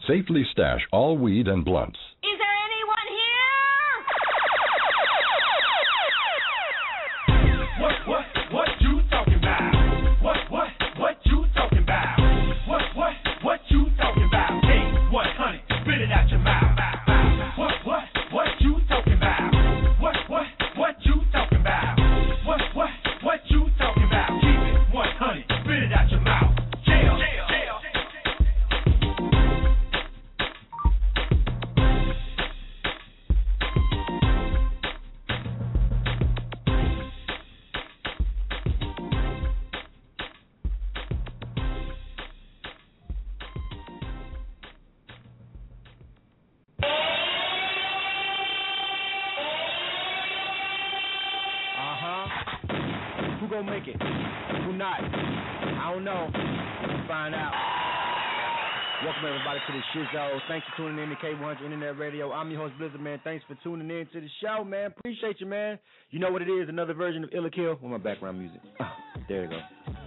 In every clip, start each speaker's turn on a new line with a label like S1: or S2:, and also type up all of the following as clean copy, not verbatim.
S1: Safely stash all weed and blunts.
S2: Is there anyone here?
S3: What you talking about? What you talking about? What you talking about? Hey, 100, spit it out your mouth. What you talking about? What you talking about? What you talking about? Keep it 100, spit it out your mouth. Jail.
S4: Who gonna make it? Who not? I don't know. We'll find out. Welcome everybody to the Shizzo. Thanks for tuning in to K100 Internet Radio. I'm your host Blizzard, man. Thanks for tuning in to the show, man. Appreciate you, man. You know what it is? Another version of Illa Kill with my background music. Oh, there you go.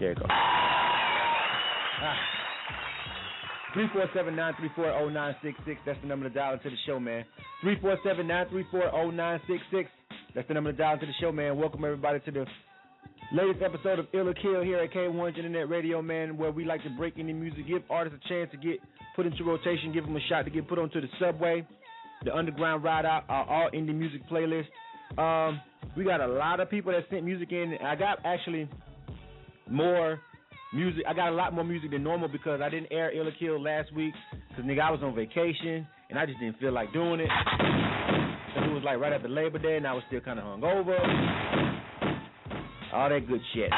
S4: 347-934-0966. That's the number to dial into the show, man. 347-934-0966. That's the number to dial into the show, man. Welcome everybody to the latest episode of Illa Kill here at K100 Internet Radio, man, where we like to break any music, give artists a chance to get put into rotation, give them a shot to get put onto the subway, the underground ride out, our all indie music playlist. We got a lot of people that sent music in. I got actually more music. I got a lot more music than normal because I didn't air Illa Kill last week because, nigga, I was on vacation and I just didn't feel like doing it. It was like right after Labor Day and I was still kind of hungover. All that good shit.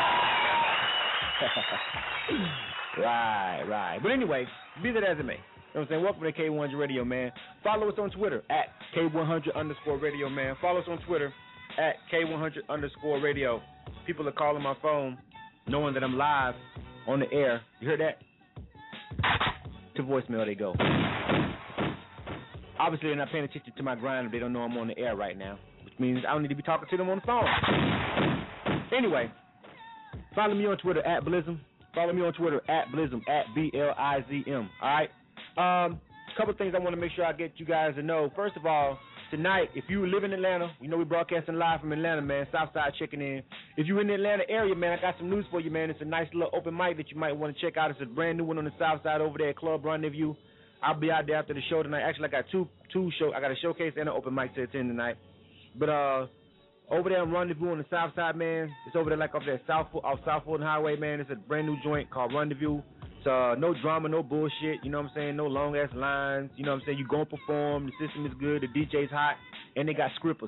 S4: Right. But anyway, be that as it may. You know what I'm saying? Welcome to K100 Radio, man. Follow us on Twitter at K100_radio, man. Follow us on Twitter at K100_radio. People are calling my phone knowing that I'm live on the air. You heard that? To voicemail they go. Obviously, they're not paying attention to my grind if they don't know I'm on the air right now, which means I don't need to be talking to them on the phone. Anyway, follow me on Twitter at Blizzum. Follow me on Twitter at Blizzum, at BLIZM. All right? Couple things I want to make sure I get you guys to know. First of all, tonight, if you live in Atlanta, you know we're broadcasting live from Atlanta, man. Southside checking in. If you're in the Atlanta area, man, I got some news for you, man. It's a nice little open mic that you might want to check out. It's a brand new one on the Southside over there at Club Rendezvous. I'll be out there after the show tonight. Actually, I got two shows. I got a showcase and an open mic to attend tonight. But over there on Rendezvous on the South Side, man, it's over there like off South Fulton Highway, man. It's a brand new joint called Rendezvous. It's no drama, no bullshit. You know what I'm saying? No long ass lines. You know what I'm saying? You gonna perform. The system is good. The DJ's hot, and they got scrippers.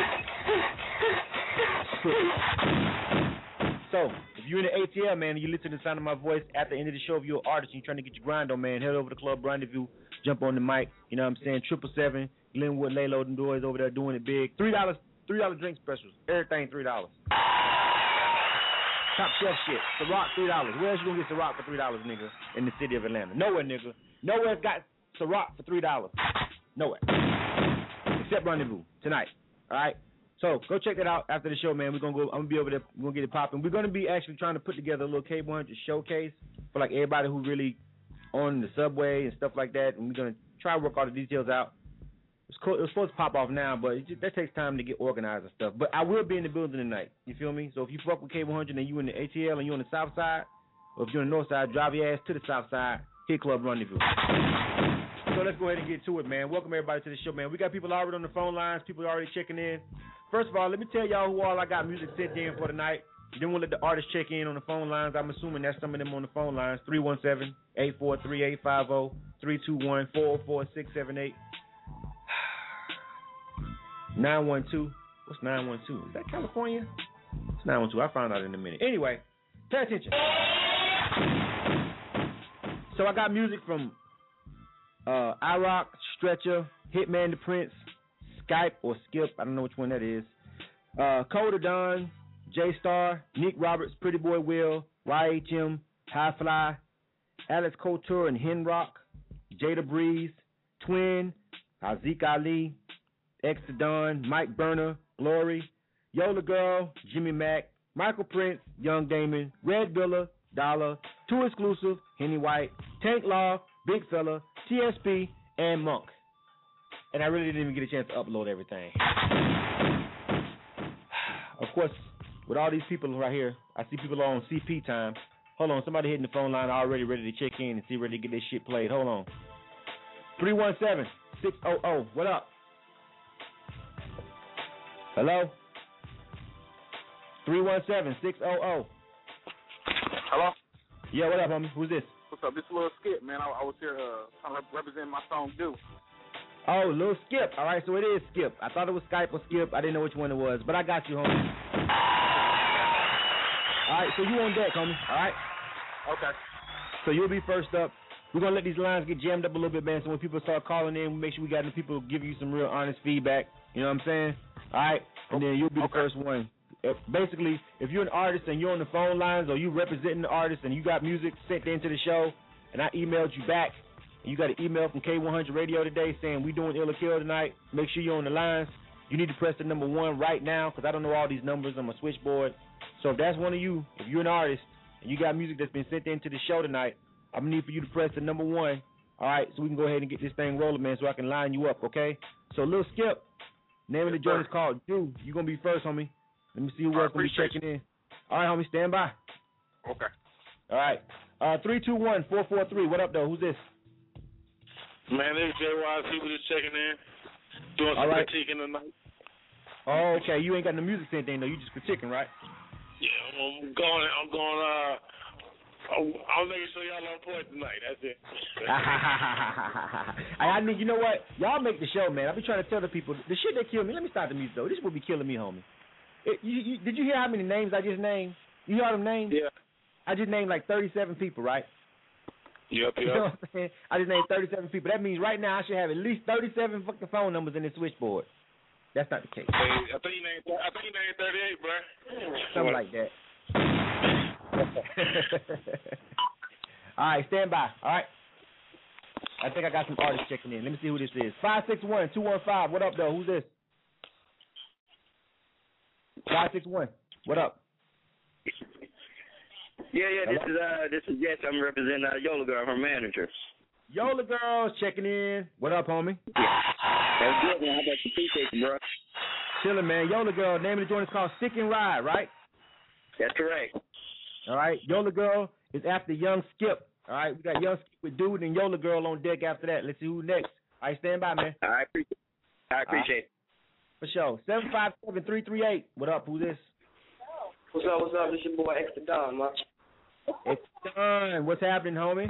S4: So, if you're in the ATL, man, and you listen to the sound of my voice at the end of the show, if you're an artist and you're trying to get your grind on, man, head over to Club Rendezvous, jump on the mic, you know what I'm saying, 777, Glenwood, Laylo, and Doors over there doing it big. $3 drink specials, everything $3. Top shelf shit, Ciroc, $3. Where else you gonna get Ciroc for $3, nigga, in the city of Atlanta? Nowhere, nigga. Nowhere's got Ciroc for $3. Nowhere. Except Rendezvous, tonight, all right? So go check that out after the show, man. I'm gonna be over there. We're gonna get it popping. We're gonna be actually trying to put together a little K100 showcase for like everybody who really on the subway and stuff like that. And we're gonna try to work all the details out. It's cool. It was supposed to pop off now, but that takes time to get organized and stuff. But I will be in the building tonight. You feel me? So if you fuck with K100 and you in the ATL and you on the South Side, or if you're on the North Side, drive your ass to the South Side. Hit Club Rendezvous. So let's go ahead and get to it, man. Welcome everybody to the show, man. We got people already on the phone lines. People are already checking in. First of all, let me tell y'all who all I got music sent in for tonight. You don't want to let the artists check in on the phone lines. I'm assuming that's some of them on the phone lines. 317-843-850, 321-404-678, 912. What's 912? Is that California? It's 912. I'll find out in a minute. Anyway, pay attention. So I got music from iRock, Stretcher, Hitman the Prince, Skype or Skip, I don't know which one that is, Coda Don, J-Star, Nick Roberts, Pretty Boy Will, YHM, High Fly, Alex Couture and Henrock, Jada Breeze, Twin, Zeke Ali, Exodon, Mike Burner, Glory, Yola Girl, Jimmy Mack, Michael Prince, Young Damon, Red Villa, Dollar, Two Exclusive, Henny White, Tank Law, Big Fella, TSP, and Monk. And I really didn't even get a chance to upload everything. Of course, with all these people right here, I see people on CP time. Hold on, somebody hitting the phone line already ready to check in and see ready to get this shit played. Hold on. 317-600. What up? Hello? 317-600.
S5: Hello?
S4: Yeah, what up, homie? Who's this?
S5: What's up? This is Lil Skip, man. I was here trying to represent my song, Do.
S4: Oh, Lil Skip. All right, so it is Skip. I thought it was Skype or Skip. I didn't know which one it was, but I got you, homie. All right, so you on deck, homie. All right?
S5: Okay.
S4: So you'll be first up. We're going to let these lines get jammed up a little bit, man, so when people start calling in, we make sure we got the people give you some real honest feedback. You know what I'm saying? All right? And then you'll be the first one. Basically, if you're an artist and you're on the phone lines or you representing the artist and you got music sent into the show and I emailed you back and you got an email from K100 Radio today saying we doing Ill or Kill tonight, make sure you're on the lines. You need to press the number 1 right now because I don't know all these numbers on my switchboard. So if that's one of you, if you're an artist and you got music that's been sent into the show tonight, I'm going to need for you to press the number 1, all right, so we can go ahead and get this thing rolling, man, so I can line you up, okay? So, Lil Skip, name of the joint is called Do. You're going to be first, homie. Let me see who else going to be checking in. All right, homie, stand by.
S5: Okay.
S4: All right. 321-443. What up, though? Who's this?
S6: Man, this is JYC. We just checking in. Doing some critiquing tonight.
S4: Oh, okay. You ain't got no music sent in, though. You just critiquing, right?
S6: Yeah, I'll make sure y'all on point tonight. That's it.
S4: I mean, you know what? Y'all make the show, man. I be trying to tell the people, the shit that kill me. Let me start the music, though. This would be killing me, homie. Did you hear how many names I just named? You hear all them names?
S6: Yeah.
S4: I just named like 37 people, right?
S6: Yep.
S4: You know what I'm saying? I just named 37 people. That means right now I should have at least 37 fucking phone numbers in this switchboard. That's not the case.
S6: Hey, I think you named 38, bro.
S4: Something like that. All right, stand by. All right. I think I got some artists checking in. Let me see who this is. 561-215. What up, though? Who's this? 561. What up?
S7: Yeah. This is Jess. I'm representing Yola Girl, her manager.
S4: Yola Girl's checking in. What up, homie?
S7: That's good, man. How about you? Appreciate you, bro.
S4: Chilling, man. Yola Girl. Name of the joint is called Stick and Ride, right?
S7: That's correct.
S4: All right. Yola Girl is after Young Skip. All right. We got Young Skip with Dude and Yola Girl on deck after that. Let's see who's next. All right. Stand by, man.
S7: I appreciate it.
S4: For sure. 757-338. What up? Who's this?
S8: What's up? This your boy Extra Don, man.
S4: It's done. What's happening, homie?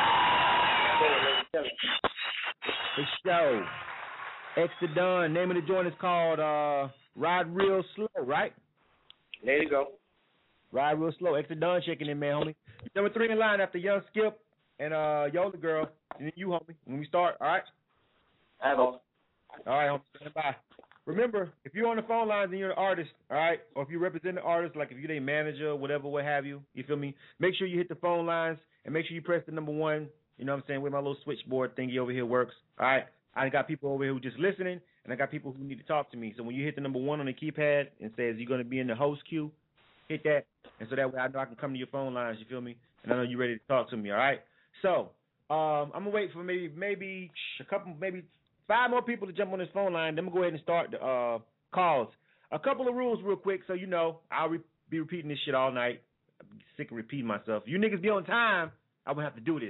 S4: For sure. Extra Done. Name of the joint is called Ride Real Slow, right?
S8: There you go.
S4: Ride Real Slow. Extra Done checking in, man, homie. Number 3 in line after Young Skip and Yola Girl. And then you, homie, when we start, all right?
S8: All
S4: right, homie. Stand by. Remember, if you're on the phone lines and you're an artist, all right, or if you represent the artist, like if you're their manager, whatever, what have you, you feel me? Make sure you hit the phone lines and make sure you press the number 1, you know what I'm saying, where my little switchboard thingy over here works, all right? I got people over here who just listening, and I got people who need to talk to me. So when you hit the number 1 on the keypad and says you're going to be in the host queue, hit that, and so that way I know I can come to your phone lines, you feel me? And I know you're ready to talk to me, all right? So I'm going to wait for maybe a couple, maybe 5 more people to jump on this phone line. Then we'll go ahead and start the calls. A couple of rules real quick so you know. I'll be repeating this shit all night. I'm sick of repeating myself. If you niggas be on time, I won't have to do this.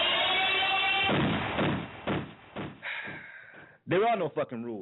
S4: There are no fucking rules.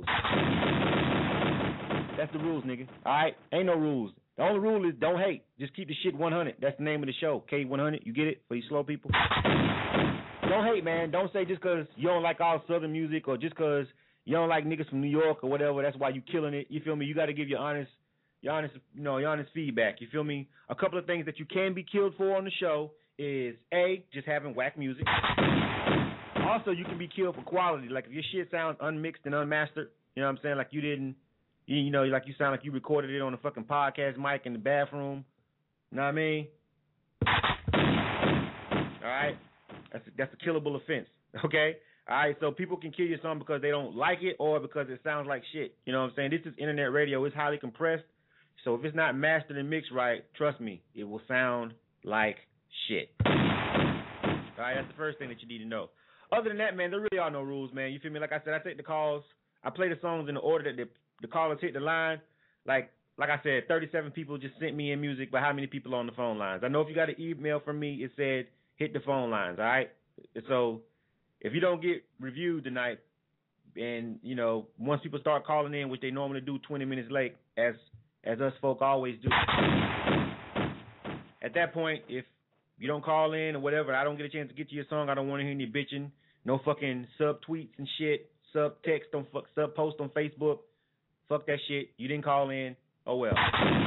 S4: That's the rules, nigga. All right? Ain't no rules. The only rule is don't hate. Just keep the shit 100. That's the name of the show, K100. You get it? For you slow people? Don't hate, man. Don't say just because you don't like all Southern music or just because you don't like niggas from New York or whatever, that's why you killing it. You feel me? You got to give your honest feedback. You feel me? A couple of things that you can be killed for on the show is A, just having whack music. Also, you can be killed for quality. Like if your shit sounds unmixed and unmastered, you know what I'm saying? Like you didn't, you know, like you sound like you recorded it on a fucking podcast mic in the bathroom. You know what I mean? All right? That's a killable offense, okay? All right, so people can kill your song because they don't like it or because it sounds like shit. You know what I'm saying? This is internet radio. It's highly compressed. So if it's not mastered and mixed right, trust me, it will sound like shit. All right, that's the first thing that you need to know. other than that, man, there really are no rules, man. You feel me? Like I said, I take the calls. I play the songs in the order that the callers hit the line. Like I said, 37 people just sent me in music, but how many people on the phone lines? I know if you got an email from me, it said hit the phone lines, all right? So if you don't get reviewed tonight, and, you know, once people start calling in, which they normally do 20 minutes late, as us folk always do, at that point, if you don't call in or whatever, I don't get a chance to get to your song, I don't want to hear any bitching, no fucking sub-tweets and shit, sub-text, sub-post on Facebook. Fuck that shit. You didn't call in. Oh, well.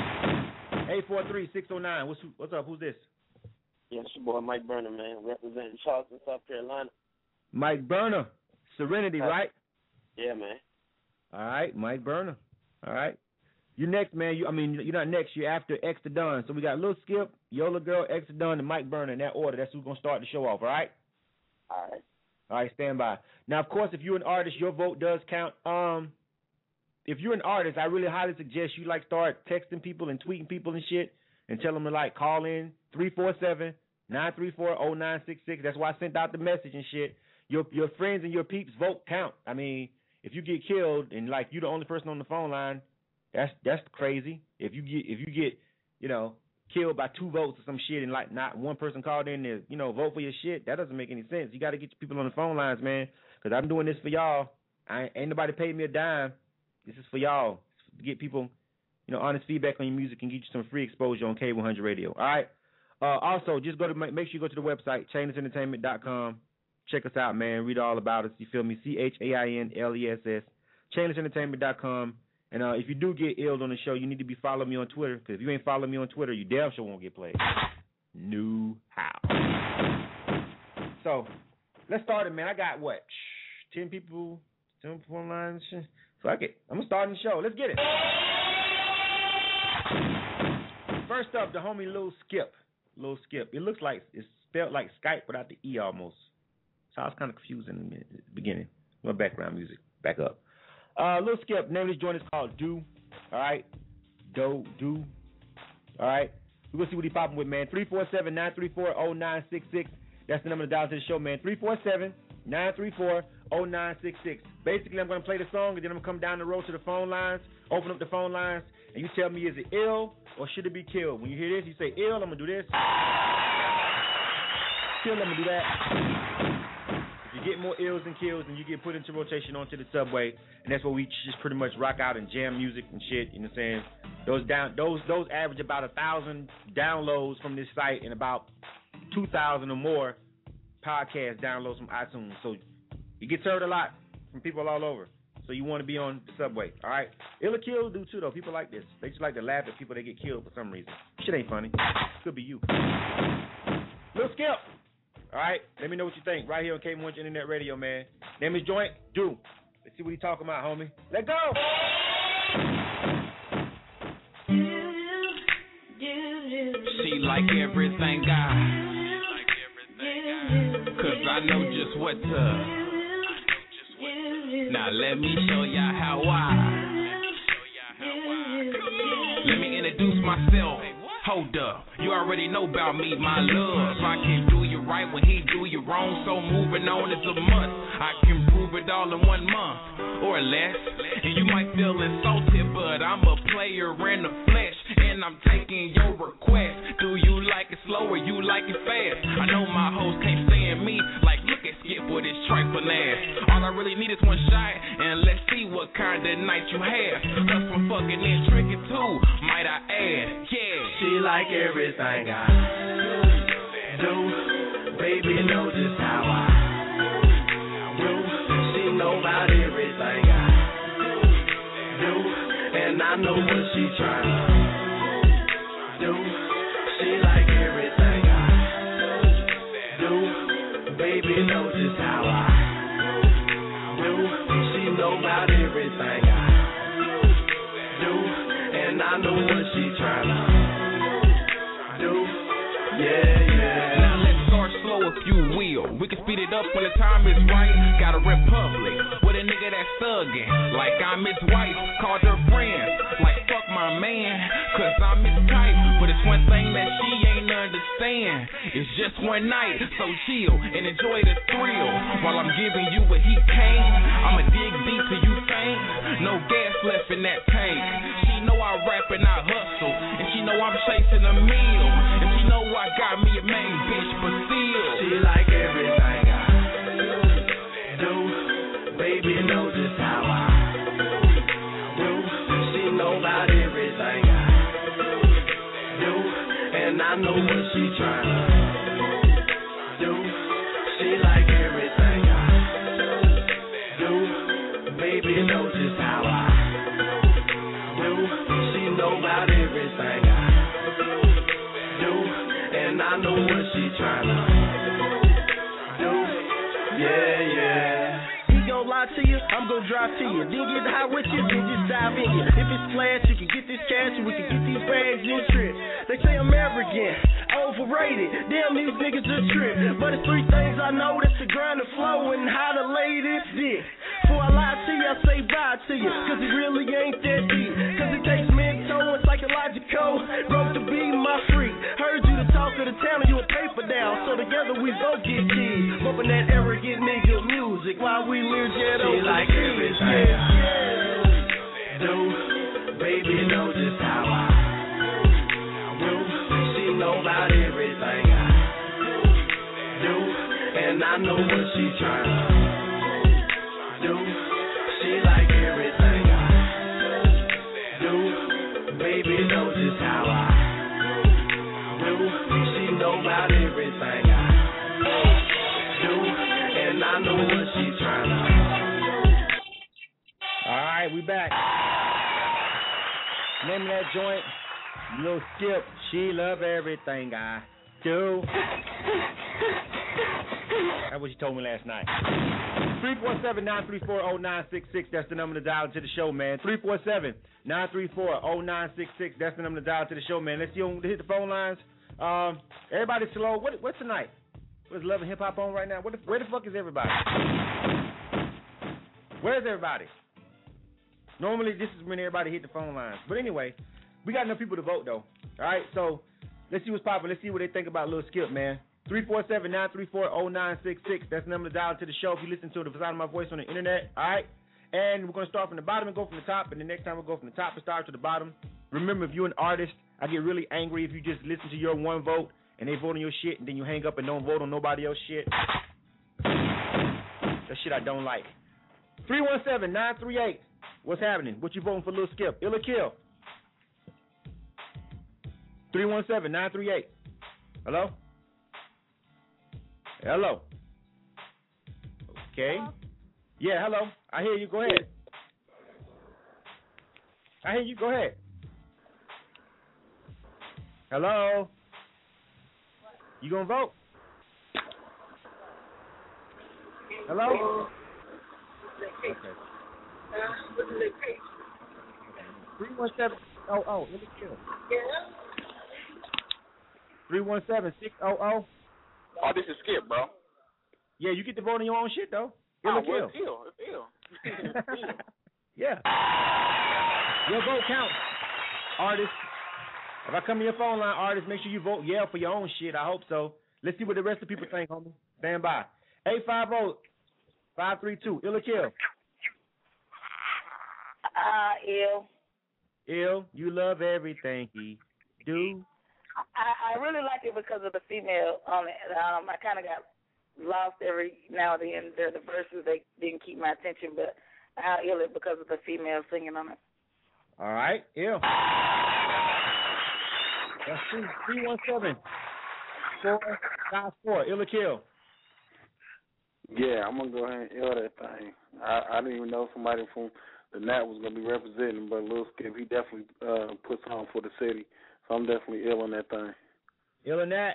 S4: 843-609. What's up? Who's this?
S8: Yeah, it's your boy Mike Burner, man, representing Charleston, South Carolina.
S4: Mike Burner. Serenity, right?
S8: Yeah, man.
S4: All right, Mike Burner. All right. You're next, man. You're not next. You're after X the Don. So we got Lil Skip, Yola Girl, X the Don, and Mike Burner in that order. That's who's going to start the show off, all right?
S8: All right.
S4: All right, stand by. Now, of course, if you're an artist, your vote does count. If you're an artist, I really highly suggest you, like, start texting people and tweeting people and shit and tell them to, like, call in 347-934-0966. That's why I sent out the message and shit. Your friends and your peeps' vote count. I mean, if you get killed and, like, you're the only person on the phone line, that's crazy. If you get, you know, killed by 2 votes or some shit and, like, not one person called in to, you know, vote for your shit, that doesn't make any sense. You got to get people on the phone lines, man, because I'm doing this for y'all. Ain't nobody paid me a dime. This is for y'all, to get people, you know, honest feedback on your music and get you some free exposure on K100 Radio. All right. Also, just make sure you go to the website, chainlessentertainment.com. Check us out, man. Read all about us. You feel me? CHAINLESS. Chainlessentertainment.com. And if you do get ill on the show, you need to be following me on Twitter, because if you ain't following me on Twitter, you damn sure won't get played. New how. So, let's start it, man. I got, 10 people online? Fuck it. I'm going to start the show. Let's get it. First up, the homie Lil Skip. Lil Skip. It looks like it's spelled like Skype without the E almost. So I was kind of confused in the beginning. My background music. Back up. Lil Skip, name of this joint is called Do. All right? Do. All right? We're going to see what he popping with, man. 347-934-0966. That's the number to dial to the show, man. 347-934-0966. Basically, I'm going to play the song, and then I'm going to come down the road to the phone lines, open up the phone lines, and you tell me, is it ill or should it be killed? When you hear this, you say, ill, I'm going to do this. Kill, I'm going to do that. If you get more ills than kills, then you get put into rotation onto the subway, and that's where we just pretty much rock out and jam music and shit, you know what I'm saying? Those average about 1,000 downloads from this site and about 2,000 or more podcast downloads from iTunes. So it gets heard a lot from people all over. So you want to be on the subway, all right? Ill or kill do too, though. People like this. They just like to laugh at people that get killed for some reason. Shit ain't funny. Could be you. Lil Skip. All right? Let me know what you think right here on K100 Internet Radio, man. Name is Joint. Do. Let's see what he talking about, homie. Let go.
S9: She like everything I. Cause I know just what to. Now let me show y'all how Let me introduce myself. Hold up, you already know about me, my love. I can do you right when he do you wrong, so moving on is a must. I can prove it all in 1 month or less. And you might feel insulted, but I'm a player in the flesh, and I'm taking your request. Do you like it slow or you like it fast? I know my host can't stand me like, look at Skip with his trifling ass. All I really need is one shot, and let's see what kind of night you have. Plus some fucking in tricky too, might I add. Yeah.
S10: She like everything I do. Baby know just how I do. She know about everything I do, and I know what she tryna do. She like everything I do. Baby know just how I do. She know about everything I do, and I know what she tryna.
S9: Now let's start slow if you will. We can speed it up when the time is right. Got a republic with a nigga that's thuggin'. Like I'm his wife, called her friends. Like fuck my man, cause I'm his type. But it's It's one thing that she ain't understand. It's just one night, so chill and enjoy the thrill. While I'm giving you what he can't, I'ma dig deep till you faint. No gas left in that tank. She know I rap and I hustle, and she know I'm chasing a meal, and she know I got me a main bitch, but still
S10: She like everything I do. Baby know just how I do. She know about everything I do, and I know what she tryna do. She like everything I do. Baby know just how I do. She know about everything I do, and I know what she tryna do. Yeah, yeah.
S11: He gon' lie to you, I'm gon' drive to you. Then get high with you, then just dive in you. If it's flash, you can get this cash and we can get these bags in trip. They say I'm arrogant, overrated. Damn, these niggas a trip. But it's three things I know, that's the grind, the flow, and how to lay this dick. Before I lie to you, I say bye to you, cause it really ain't that deep. Cause it takes mental and psychological growth to be my freak. Heard you the talk of the town and you a paper down, so together we both get keys. Bumping that arrogant nigga music while we live jet over.
S10: She like everything I do. Baby know just how I do. She know about everything I do, and I know what she tryna do. She like everything I do. Baby know just how I do. She know about everything I do, and I know what she tryna.
S4: All right, we back. Name of that joint, Lil Skip. She love everything I do. That's what she told me last night. 347-934-0966. That's the number to dial to the show, man. 347-934-0966. That's the number to dial to the show, man. Let's see who hit the phone lines. Everybody slow. What's tonight? What's Love and Hip Hop on right now? Where the fuck is everybody? Where's everybody? Normally, this is when everybody hit the phone lines. But anyway, we got enough people to vote, though. All right, so let's see what's popping. Let's see what they think about Lil Skip, man. 347-934-0966. That's the number to dial to the show if you listen to the sound of my voice on the internet. All right? And we're going to start from the bottom and go from the top. And the next time we'll go from the top and start to the bottom. Remember, if you're an artist, I get really angry if you just listen to your one vote and they vote on your shit and then you hang up and don't vote on nobody else's shit. That shit I don't like. 317-938. What's happening? What you voting for, Lil Skip? Ill or kill? 317-938. Hello? Hello? Okay. Yeah, hello. I hear you. Go ahead. I hear you. Go ahead. Hello? You gonna vote? Hello? Okay. 317. Oh, let me kill. 317-600.
S5: Oh, this is Skip, bro.
S4: Yeah, you get to vote on your own shit, though.
S5: It's ill.
S4: Yeah. Your vote counts, artists. If I come to your phone line, artists, make sure you vote yeah for your own shit. I hope so. Let's see what the rest of the people think, homie. Stand by. 850-532. Ill or kill?
S12: Ill.
S4: Ill. You love everything he do.
S12: I really like it because of the female on it. I kind of got lost every now and then. The verses, they didn't keep my attention, but I ill it because of the female singing on it.
S4: All right, ill. That's 317-454. Ill or kill?
S5: Yeah, I'm going to go ahead and ill that thing. I didn't even know somebody from the Nat was going to be representing, but Lil Skip, he definitely puts on for the city. So I'm definitely ill on that thing.
S4: Ill on that.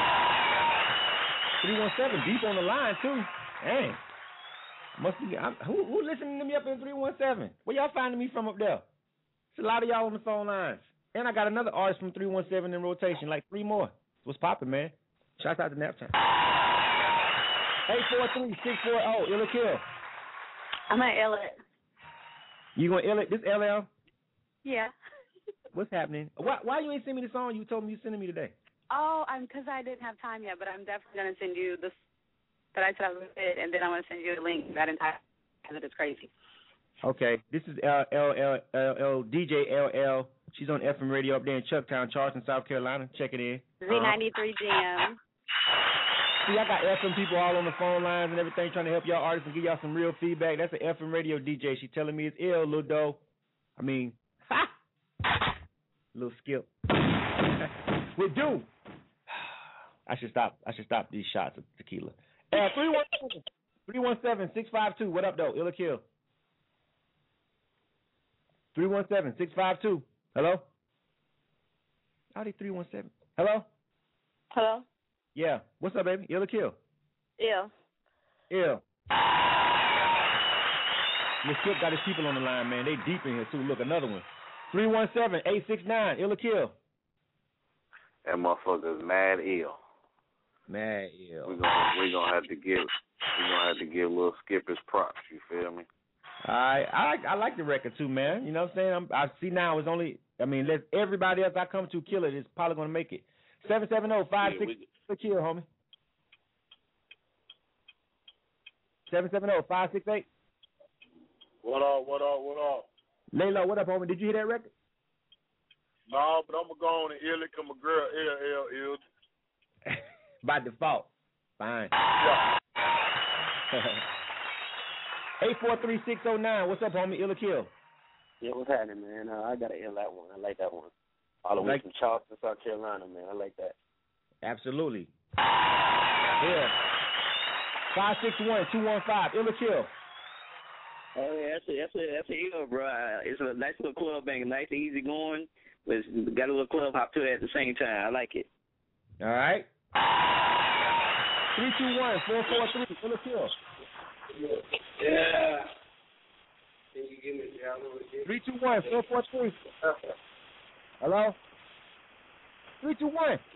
S4: 317, deep on the line, too. Dang. Must be, who listening to me up in 317? Where y'all finding me from up there? There's a lot of y'all on the phone lines. And I got another artist from 317 in rotation, like 3 more. What's popping, man? Shout out to Naptown. 843-640, ill or kill?
S12: I'm going to ill it.
S4: You going to ill it? This LL?
S12: Yeah.
S4: What's happening? Why you ain't send me the song you told me you sending me today?
S13: Oh, because I didn't have time yet, but I'm definitely going to send you this that I said I was going to fit, and then I'm going to send you a link that entire because it's crazy.
S4: Okay, this is DJ LL. She's on FM radio up there in Chucktown, Charleston, South Carolina. Check it in.
S13: Z93 GM.
S4: See, I got FM people all on the phone lines and everything trying to help y'all artists and give y'all some real feedback. That's an FM radio DJ. She telling me it's ill, Lil Doe. I mean, little Skip. We do. I should stop these shots of tequila. 317-652. What up, though? Ill or Kill. 317-652. Hello? Howdy, 317. Hello?
S14: Hello?
S4: Yeah. What's up, baby? Ill or Kill?
S14: Ill.
S4: Ill. Your Skip got his people on the line, man. They deep in here, too. Look, another one. 317-869. Ill or Kill?
S15: That motherfucker's mad ill.
S4: Mad ill.
S15: We're gonna have to give little Skip his props. You feel me?
S4: I like the record too, man. You know what I'm saying? I see now it's only. I mean, let everybody else I come to kill it is probably gonna make it. 770-56 kill, homie. 770-568.
S16: What up?
S4: Layla, what up, homie? Did you hear that record?
S16: No, but I'm going to go on and ill it because my girl ill.
S4: By default. Fine.
S16: Yeah.
S4: 843-609. What's up, homie? Ill or Kill?
S8: Yeah, what's happening, man? I got to ill that one. I like that one. All the way from Charleston, South Carolina, man. I like that.
S4: Absolutely. Yeah. 561-215. Ill or Kill?
S7: Oh, yeah, that's a ill, bro. It's a nice little club bang, nice and easy going, but it's got a little club hop to it at the same time. I like it.
S4: All right. 321-443. Ill or Kill?
S10: Yeah.
S8: Can you give me
S4: 321-443. Hello? 321.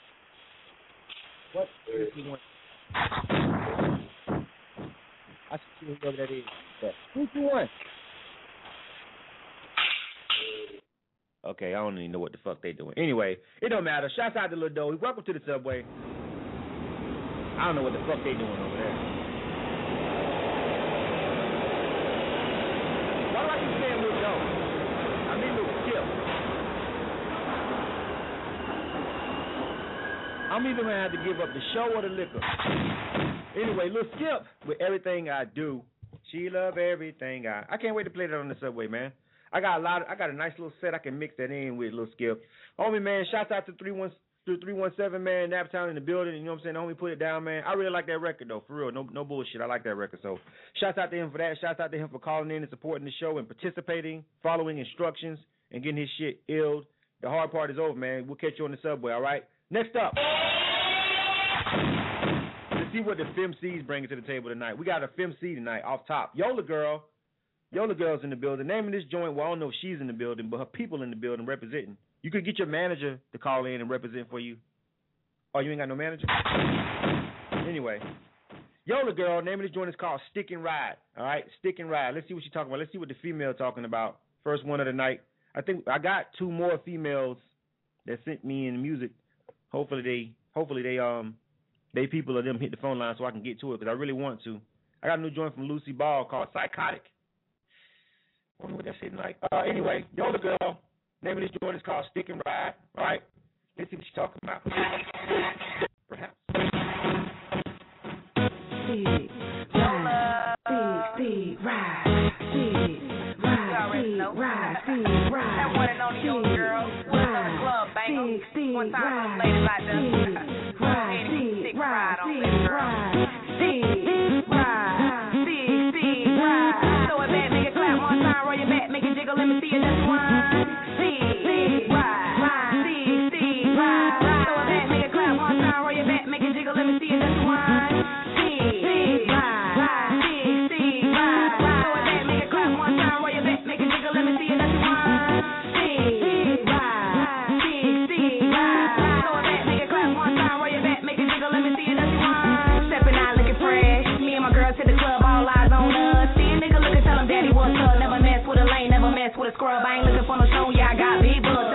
S4: What? 321. I should see whoever that is. 321. Okay, I don't even know what the fuck they doing. Anyway, it don't matter. Shouts out to Lil Doe. Welcome to the subway. I don't know what the fuck they doing over there. Why do I keep saying Lil Doe? I mean Lil Skip. I'm either gonna have to give up the show or the liquor. Anyway, Lil Skip with Everything I Do. She love everything I can't wait to play that on the subway, man. I got a nice little set I can mix that in with Lil Skip. Homie, man, shouts out to 317, man, Naptown in the building. You know what I'm saying? Homie, put it down, man. I really like that record, though, for real. No bullshit. I like that record. So shouts out to him for that. Shouts out to him for calling in and supporting the show and participating, following instructions, and getting his shit illed. The hard part is over, man. We'll catch you on the subway, all right? Next up. Let's see what the FemC's bringing to the table tonight. We got a FemC tonight off top. Yola Girl's in the building. Name of this joint, well, I don't know if she's in the building, but her people in the building representing. You could get your manager to call in and represent for you. Oh, you ain't got no manager? Anyway. Yola Girl, name of this joint is called Stick and Ride. All right? Stick and Ride. Let's see what she's talking about. Let's see what the female talking about. First one of the night. I think I got two more females that sent me in music. Hopefully they people of them hit the phone line so I can get to it because I really want to. I got a new joint from Lucy Ball called Psychotic. I wonder what that shit like. Anyway, Yola Girl, name of this joint is called Stick and Ride. All right, let's see what she's talking about. Perhaps.
S17: Stick, ride, stick, ride, stick, ride, stick, ride.
S2: That one and only Yola Girl. Club bang. One time, ladies like this. Stick, ride on this girl. Stick, ride, stick, ride. Throw it back, make it clap one time, roll your back, make it jiggle, let me see it just one. Stick, ride, stick, ride. Throw it back, make it clap one time, roll your back, make it jiggle, let me see it just one. Stick, ride, stick, ride. Throw it back, make it clap one time, roll your back, make it jiggle, let me see it just one. Stick, ride, stick, ride. Throw it back, make it clap one time, roll your back, make it jiggle, let me see it just one. Stepping out looking fresh, me and my girls hit the club, all eyes on us. See a nigga looking, tell him daddy what's up. Never mess with a lane, never mess with a scrub. I ain't looking for no show, yeah, I got big butts.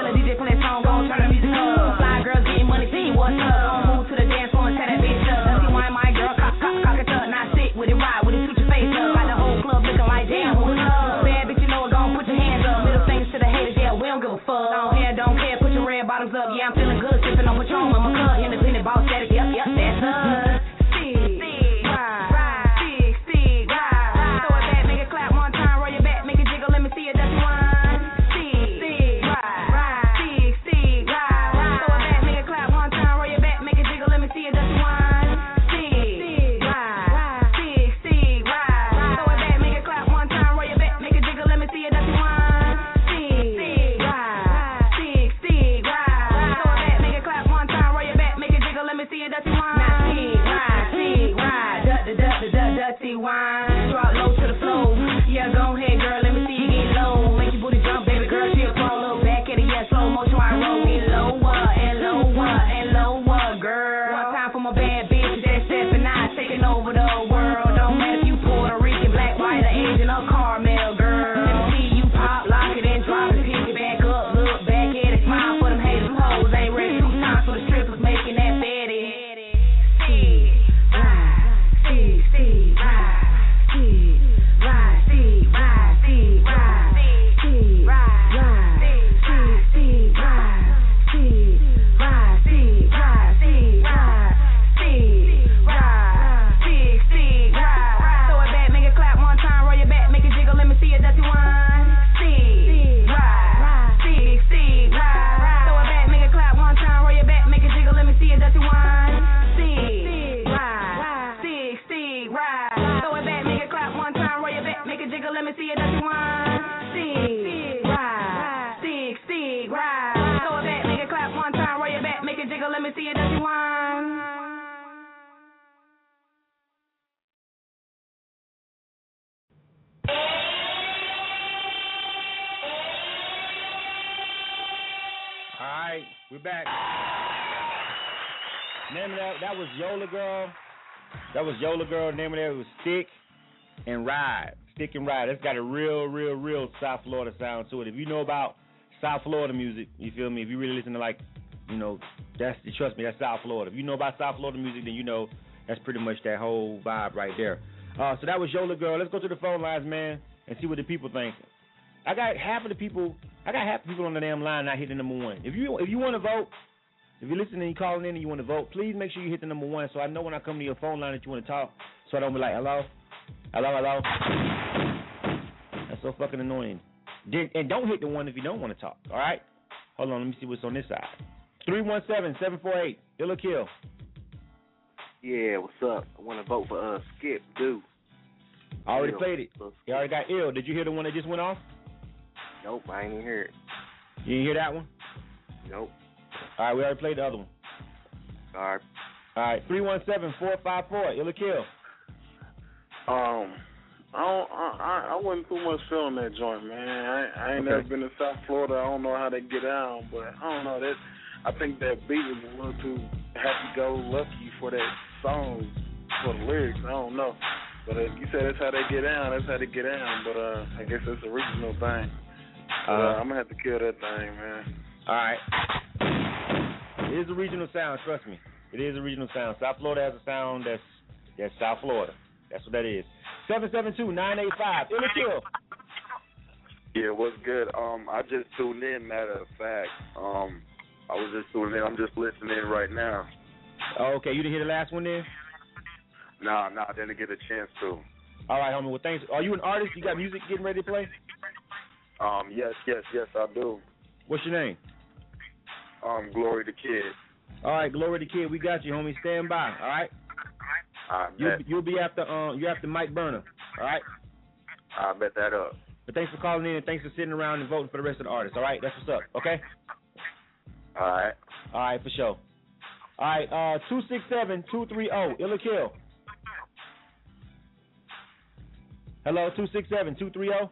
S2: me see a dirty one. Stick, ride, stick, ride. Throw it back, make it clap one time, roll your back, make it jiggle, let me see a dirty one.
S4: All right, we're back. Name of that was Yola Girl. That was Yola Girl. Name of that was Stick and Ride. Stick and Ride. That's got a real South Florida sound to it. If you know about South Florida music, you feel me? If you really listen to trust me, that's South Florida. If you know about South Florida music, then you know that's pretty much that whole vibe right there. So that was Yola Girl. Let's go to the phone lines, man, and see what the people think. I got half the people on the damn line not hitting number one. If you want to vote, if you're listening and you're calling in and you want to vote, please make sure you hit the number one so I know when I come to your phone line that you want to talk, so I don't be like, hello? That's so fucking annoying. And don't hit the one if you don't want to talk, all right? Hold on, let me see what's on this side. 317-748, Ill or Kill.
S15: Yeah, what's up? I want to vote for Skip, dude.
S4: I already played it. You already got Ill. Did you hear the one that just went off?
S15: Nope, I ain't even hear it.
S4: You didn't hear that one?
S15: Nope.
S4: All right, we already played the other one.
S15: All
S4: right, 317-454, Ill or Kill.
S5: I wasn't too much feeling that joint, man. I ain't never been to South Florida. I don't know how they get down, but I don't know. I think that beat was a little too happy-go-lucky for that song, for the lyrics. I don't know. But if you say that's how they get down, that's how they get down. But I guess that's a regional thing. I'm going to have to kill that thing, man.
S4: All right. It is a regional sound, trust me. It is a regional sound. South Florida has a sound that's South Florida. That's what that is. 772-985. Ill or Kill.
S18: Yeah, what's good? I just tuned in, matter of fact. I was just tuning in. I'm just listening right now.
S4: Oh, okay. You didn't hear the last one then?
S18: Nah, I didn't get a chance to.
S4: All right, homie. Well, thanks. Are you an artist? You got music getting ready to play?
S18: Yes, I do.
S4: What's your name?
S18: Glory the Kid.
S4: All right, Glory the Kid. We got you, homie. Stand by. All right. You'll be after Mike Burner. All right.
S18: I bet that up.
S4: But thanks for calling in and thanks for sitting around and voting for the rest of the artists. All right, that's what's up. Okay.
S18: All
S4: right, for sure. All right, 267-230. Ill or Kill. Hello, 267-230.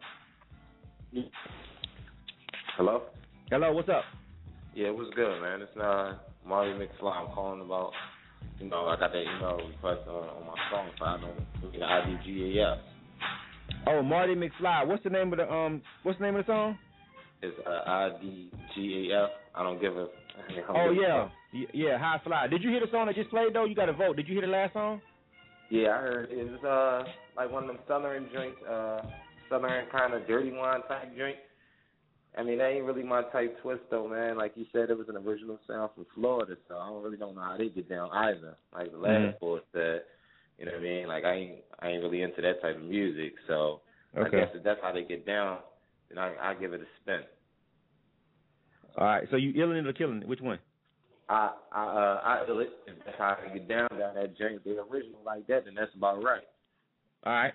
S19: Hello?
S4: Hello, what's up?
S19: Yeah, what's good, man? It's Marty McFly. I'm calling about, I got that email request on my phone, so I don't get the IDGAF.
S4: Oh, Marty McFly. What's the name of the song?
S19: It's IDGAF. I don't give a.
S4: Oh yeah, High Fly. Did you hear the song that just played though? You got to vote. Did you hear the last song?
S19: Yeah, I heard it was like one of them Southern joints, Southern kind of dirty wine type joint. I mean, that ain't really my type twist though, man. Like you said, it was an original sound from Florida, so I don't know how they get down either. Like the last boy said, you know what I mean? Like I ain't really into that type of music, so I guess if that's how they get down, then I give it a spin.
S4: All right, so you illin' it or killing it? Which one?
S19: I ill it. If that's how I get down that joint, the original like that, then that's about right.
S4: All right.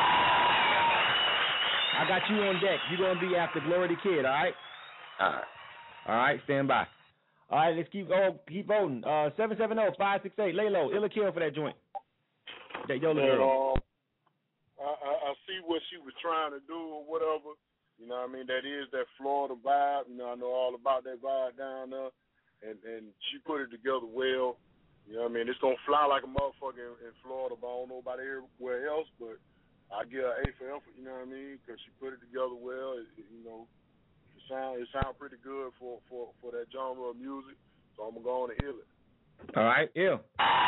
S4: I got you on deck. You're gonna be after Glory the Kid, all right? All right, stand by. All right, let's keep voting. 770-568. Lay low. Ill or Kill for that joint. That Yola Girl.
S16: I see what she was trying to do or whatever. You know what I mean? That is that Florida vibe. You know, I know all about that vibe down there. And she put it together well. You know what I mean? It's going to fly like a motherfucker in Florida, but I don't know about everywhere else. But I give her A for effort, you know what I mean? Because she put it together well. It sound pretty good for that genre of music. So I'm going to go on and ill it.
S4: All right, ill.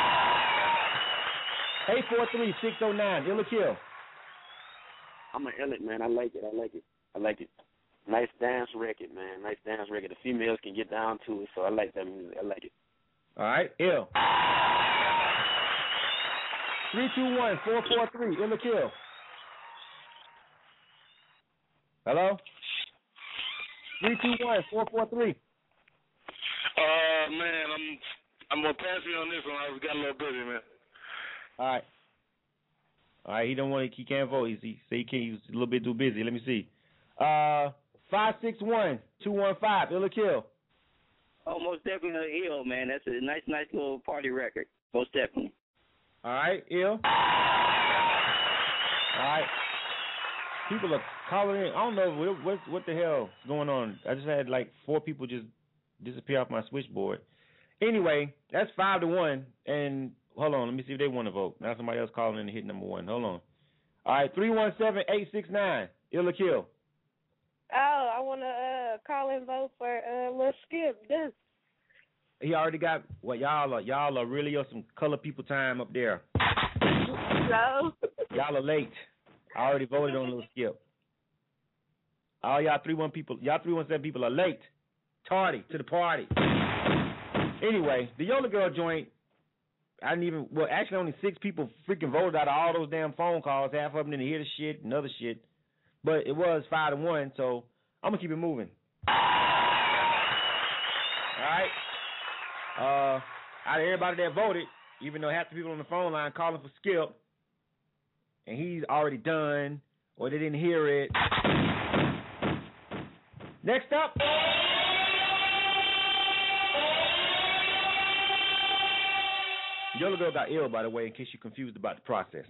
S4: 843-609, Ill or Kill.
S8: I'm an ill it, man. I like it. Nice dance record, man. Nice dance record. The females can get down to it, so I like that music. I like it.
S4: All right, ill. 321-443, Ill or Kill. Hello? 321-443.
S6: Man, I'm gonna pass you on this one. I got a little busy, man.
S4: All right. All right, he can't vote. He he's a little bit too busy. Let me see. 561-215. Ill or Kill.
S7: Oh, most definitely Ill, man. That's a nice little party record. Most definitely.
S4: All right, Ill. All right. People are calling in. I don't know what the hell is going on. I just had like 4 people just disappear off my switchboard. Anyway, that's 5-1. And hold on, let me see if they want to vote. Now somebody else calling in to hit number 1. Hold on. All right, 317-869. Ill or Kill.
S14: Oh, I want to call and vote for Lil Skip. Done.
S4: He already got what y'all are really on some color people time up there.
S14: No.
S4: Y'all are late. I already voted on Lil Skip. All y'all 317 people are late. Tardy to the party. Anyway, the Yola Girl joint, actually only 6 people freaking voted out of all those damn phone calls. Half of them didn't hear the shit and other shit. But it was 5-1, so I'm going to keep it moving. All right. Out of everybody that voted, even though half the people on the phone line calling for Skip, and he's already done, or they didn't hear it. Next up. Yola Girl got ill, by the way, in case you're confused about the process.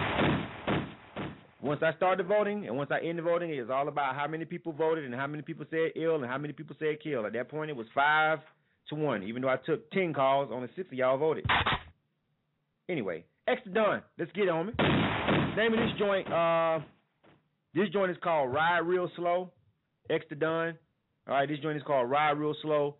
S4: Once I start the voting and once I end the voting, it's all about how many people voted and how many people said ill and how many people said kill. At that point, it was 5-1. Even though I took 10 calls, only 6 of y'all voted. Anyway, Extra Done. Let's get it, homie. Name of this joint is called Ride Real Slow. Extra Done. All right, this joint is called Ride Real Slow.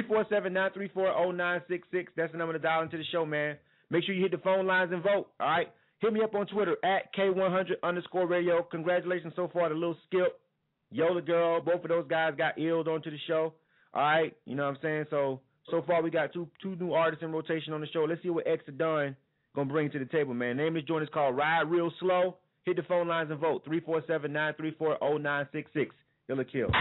S4: 347-934-0966. That's the number to dial into the show, man. Make sure you hit the phone lines and vote. All right. Hit me up on Twitter at K100_radio. Congratulations so far to Lil Skip, Yola Girl. Both of those guys got illed onto the show. All right, you know what I'm saying? So far we got two new artists in rotation on the show. Let's see what Extra Done gonna bring to the table, man. Name of this joint is called Ride Real Slow. Hit the phone lines and vote. 347-934-0966. Ill or Kill.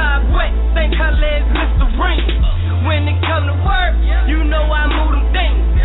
S10: When it come to work, you know I move them things.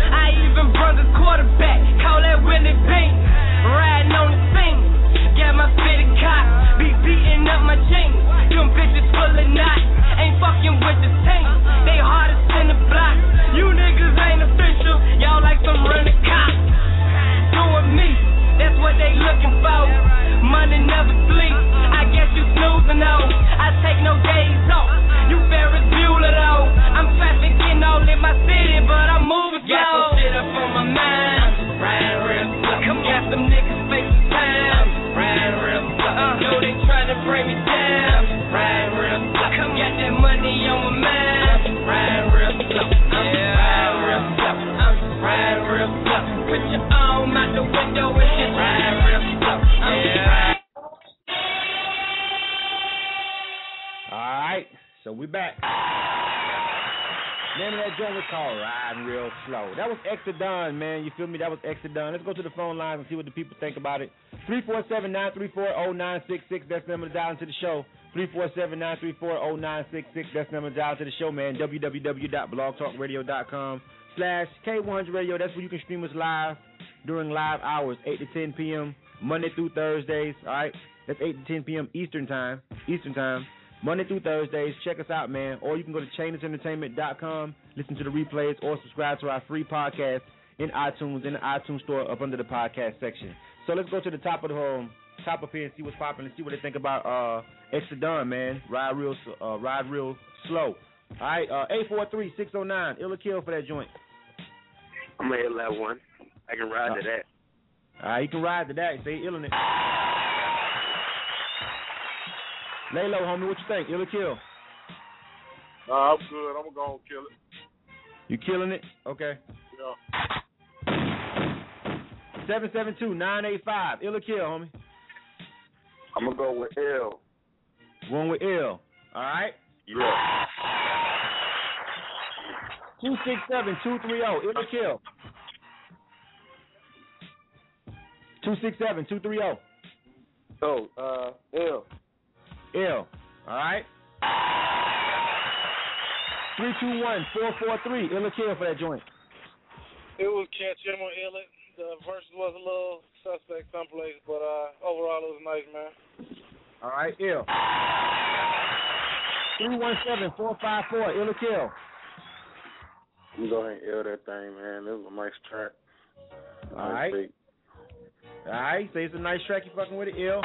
S4: We back. Name of that joint was called Riding Real Slow. That was Exodon, man. You feel me? That was Exodon. Let's go to the phone lines and see what the people think about it. 347-934-0966. That's the number to dial into the show. 347-934-0966. That's the number to dial into the show, man. www.blogtalkradio.com/K100 Radio. That's where you can stream us live during live hours, 8 to 10 p.m., Monday through Thursdays, all right? That's 8 to 10 p.m. Eastern time. Monday through Thursdays. Check us out, man. Or you can go to ChainlessEntertainment.com, listen to the replays, or subscribe to our free podcast in iTunes, in the iTunes store up under the podcast section. So let's go to the top up here and see what's popping and see what they think about Exodon, man. Ride real slow. All right, 843-609. Ill or Kill for that joint.
S8: I'm going to hit that one. I can ride to that.
S4: All right, you can ride to that. Stay ill in it. Lay low, homie. What you think? Ill or Kill?
S16: Nah, I'm good. I'm going to go and kill it.
S4: You killing it? Okay.
S16: Yeah.
S4: 772-985. Ill or Kill, homie?
S18: I'm going to go with Ill.
S4: Going with Ill. All right?
S18: Yeah.
S4: 267-230. Ill or Kill? 267-230.
S19: Oh, Ill.
S4: Ill. All right? 321-443. Ill or Kill for that joint?
S6: It was catchy. I'm gonna ill it. The verse was a little suspect someplace, but overall it was nice, man.
S4: All right, Ill. 317-454. Ill or Kill?
S5: I'm going to ill that thing, man. It was a nice track.
S4: All right.
S5: Beat.
S4: All right, say it's a nice track. You fucking with it, Ill.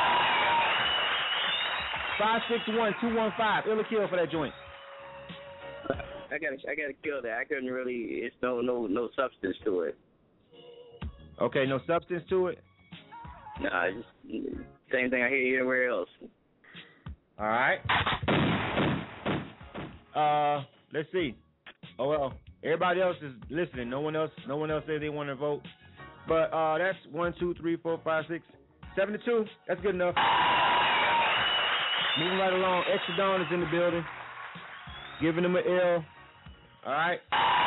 S4: 561-215. Ill or Kill for that joint?
S7: I gotta kill that. I couldn't really. It's no substance to it.
S4: Okay, no substance to it.
S7: Nah, it's just same thing I hear everywhere else.
S4: All right. Let's see. Oh well, everybody else is listening. No one else says they want to vote. But that's 1, 2, 3, 4, 5, 6, 7 to 2. That's good enough. Moving right along. Exodon is in the building. Giving them an L. All right.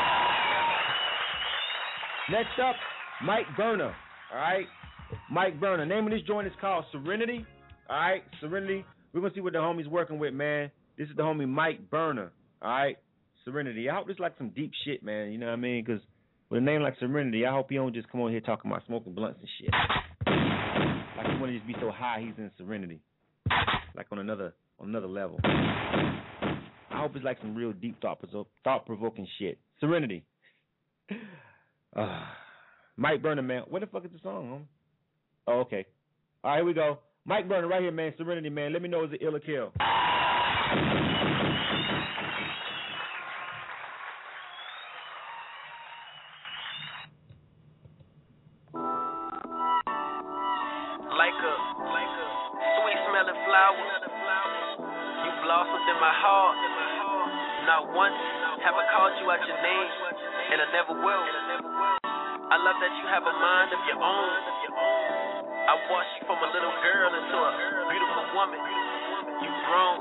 S4: Next up, Mike Burner. All right. Mike Burner. Name of this joint is called Serenity. All right. Serenity. We're going to see what the homie's working with, man. This is the homie Mike Burner. All right. Serenity. I hope this is like some deep shit, man. You know what I mean? Because with a name like Serenity, I hope he don't just come on here talking about smoking blunts and shit. Like he want to just be so high he's in Serenity. Like on another level. I hope it's like some real deep thought-provoking shit. Serenity. Mike Burner, man. What the fuck is the song, homie? Oh, okay. All right, here we go. Mike Burner right here, man. Serenity, man. Let me know, is it ill or kill?
S10: Like a sweet smelling flower, you blossomed in my heart. Not once have I called you out your name, and I never will. I love that you have a mind of your own. I watched you from a little girl into a beautiful woman. You've grown.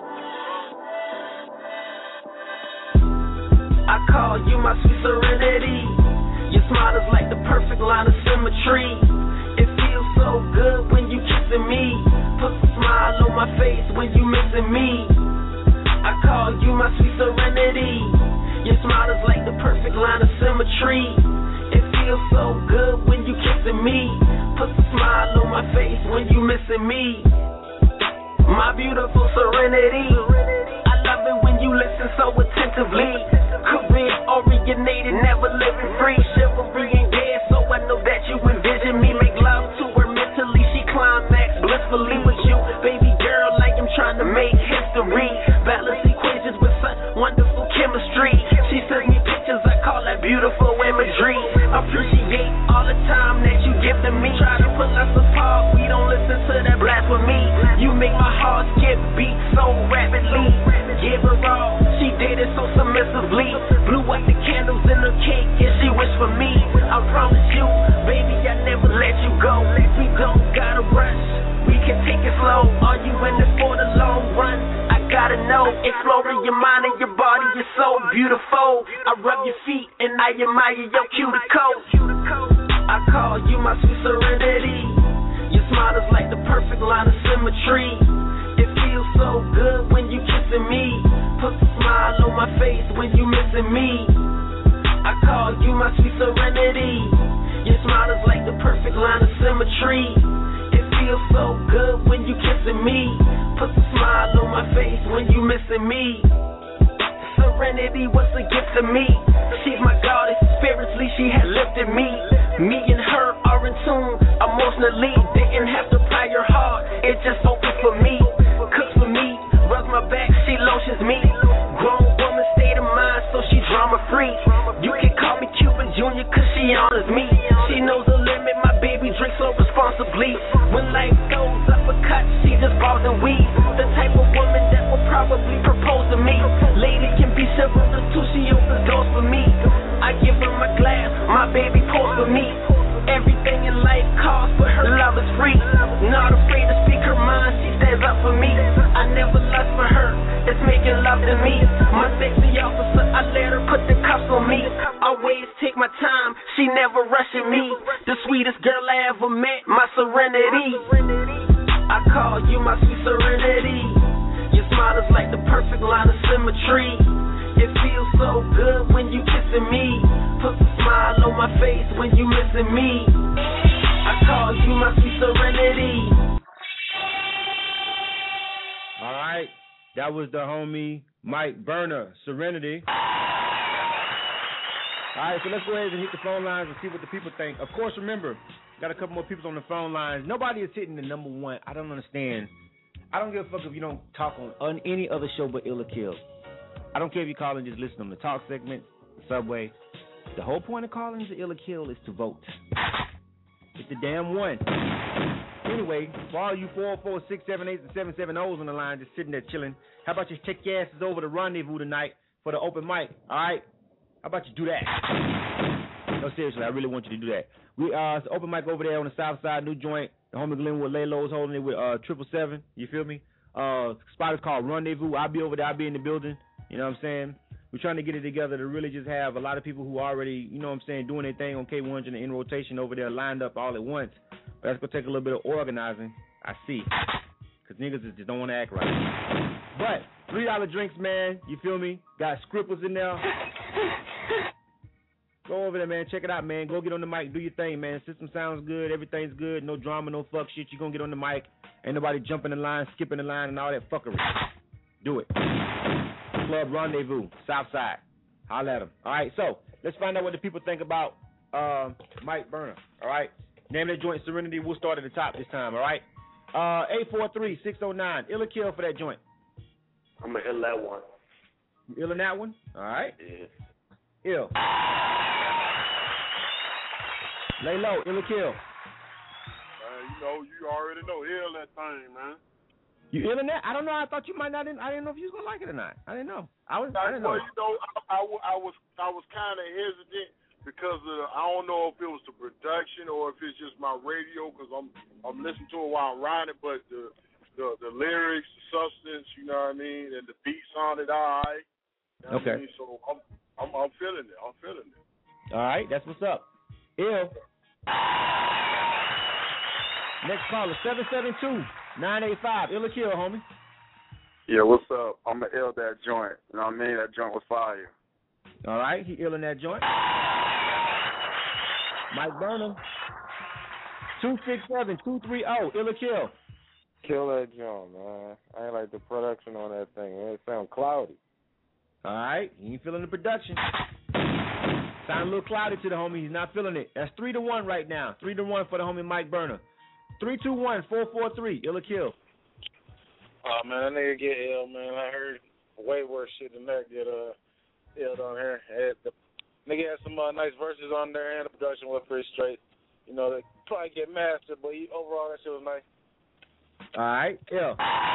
S10: I call you my sweet serenity. Your smile is like the perfect line of symmetry. It feels so good when you kissing me. Put a smile on my face when you missing me. I call you my sweet serenity. Your smile is like the perfect line of symmetry. It feels so good when you kissing me. Put a smile on my face when you missing me. My beautiful serenity. I love it when you listen so attentively. Career orientated, never living free. Chivalry ain't dead, so I know that you envision me. Make love to her mentally, she climax blissfully with you. Baby girl, like I'm trying to make history. Balance equations with such wonderful chemistry. She sends me pictures, I call that beautiful imagery. Appreciate all the time that you give to me. Try to pull us apart, we don't listen to that blasphemy. You make my heart skip beat so rapidly. Give her all, she did it so submissively. Blew out the candles in her cake and she wished for me. I promise you, baby, I never let you go. We don't gotta rush, we can take it slow. Are you in it for the long run? I gotta know.
S11: Exploring your mind and your body, you're so beautiful. I rub your feet and I admire your cuticle. I call you my sweet serenity. Your smile is like the perfect line of symmetry. It feels so good when you kissing me. Put a smile on my face when you missing me. I call you my sweet serenity. Your smile is like the perfect line of symmetry. It feels so good when you kissing me. Put a smile on my face when you missing me. Serenity was a gift to me. She's my goddess, spiritually she has lifted me. Me and her are in tune, emotionally. Didn't have to pry her heart, it just opened for me. Cooks for me, rubs my back, she lotions me. Grown woman state of mind, so she drama free. You can call me Cupid Jr. cause she honors me. She knows the limit, my baby drinks so responsibly. When life throws uppercuts, she just balls and weeds. The type of woman that will probably propose to me. Lady can be chivalrous too, she opens doors for me. I give her my glass, my baby pours for me. Everything in life costs, but her love is free. Not afraid to speak her mind, she stands up for me. I never lust for her, it's making love to me. My sexy officer, I let her put the cuffs on me. Always take my time, she never rushing me. The sweetest girl I ever met, my serenity. I call you my sweet serenity. Your smile is like the perfect line of symmetry. It feels so good when you kissing me. Put a smile on my face when you missing me. I call you my sweet serenity.
S4: All right, that was the homie Mike Burner, Serenity. All right, so let's go ahead and hit the phone lines and see what the people think. Of course, remember, got a couple more people on the phone lines. Nobody is hitting the number one. I don't understand. I don't give a fuck if you don't talk on any other show but Ill or Kill. I don't care if you call and just listen on the talk segment, the subway. The whole point of calling to Ill or Kill is to vote. It's the damn one. Anyway, for all you 404, 678, and 770s on the line just sitting there chilling, how about you take your asses over to Rendezvous tonight for the open mic, all right? How about you do that? No, seriously, I really want you to do that. It's the open mic over there on the south side, new joint. The homie Glenwood Laylo's holding it with 777, you feel me? Spot is called Rendezvous. I'll be over there, I'll be in the building. You know what I'm saying? We're trying to get it together to really just have a lot of people who already, you know what I'm saying, doing their thing on K100 and in rotation over there lined up all at once. But that's going to take a little bit of organizing, I see. Because niggas just don't want to act right. But $3 drinks, man, you feel me? Got scribbles in there. Go over there, man. Check it out, man. Go get on the mic. Do your thing, man. System sounds good. Everything's good. No drama, no fuck shit. You're going to get on the mic. Ain't nobody jumping the line, skipping the line, and all that fuckery. Do it. Club Rendezvous, Southside. Holla at them. All right, so let's find out what the people think about Mike Burner. All right, name that joint Serenity. We'll start at the top this time. All right, 843-609. Ill or Kill for that joint.
S18: I'm gonna ill that one.
S4: You ill in that one? All right.
S18: Yeah.
S4: Ill. Lay low. Ill or Kill.
S16: You already know ill that thing, man.
S4: You ill in that? I don't know. I thought you might not. I didn't know if you was gonna like it or not. I didn't know. I didn't know.
S16: I was kind of hesitant because I don't know if it was the production or if it's just my radio because I'm listening to it while I'm riding. But the lyrics, the substance, you know what I mean, and the beat sounded all right. You know
S4: okay.
S16: I mean? So I'm feeling it. I'm feeling it.
S4: All right, that's what's up. Ill. Next caller, 772-985. Ill or Kill, homie.
S18: Yeah, what's up? I'm going to ill that joint. You know what I mean? That joint was fire.
S4: All right, he ill in that joint. Mike Burnham. 267-230. Ill or Kill.
S19: Kill that joint, man. I ain't like the production on that thing, man. It sound cloudy.
S4: All right, he ain't feeling the production. Sound a little cloudy to the homie. He's not feeling it. That's 3-1 right now. 3-1 for the homie Mike Burner. 321-443. Ill or Kill.
S6: Oh man, that nigga get ill, man. I heard way worse shit than that get ill down here. The nigga had some nice verses on there, and the production was pretty straight. You know, they probably get mastered, but overall that shit was nice.
S4: All right, Ill.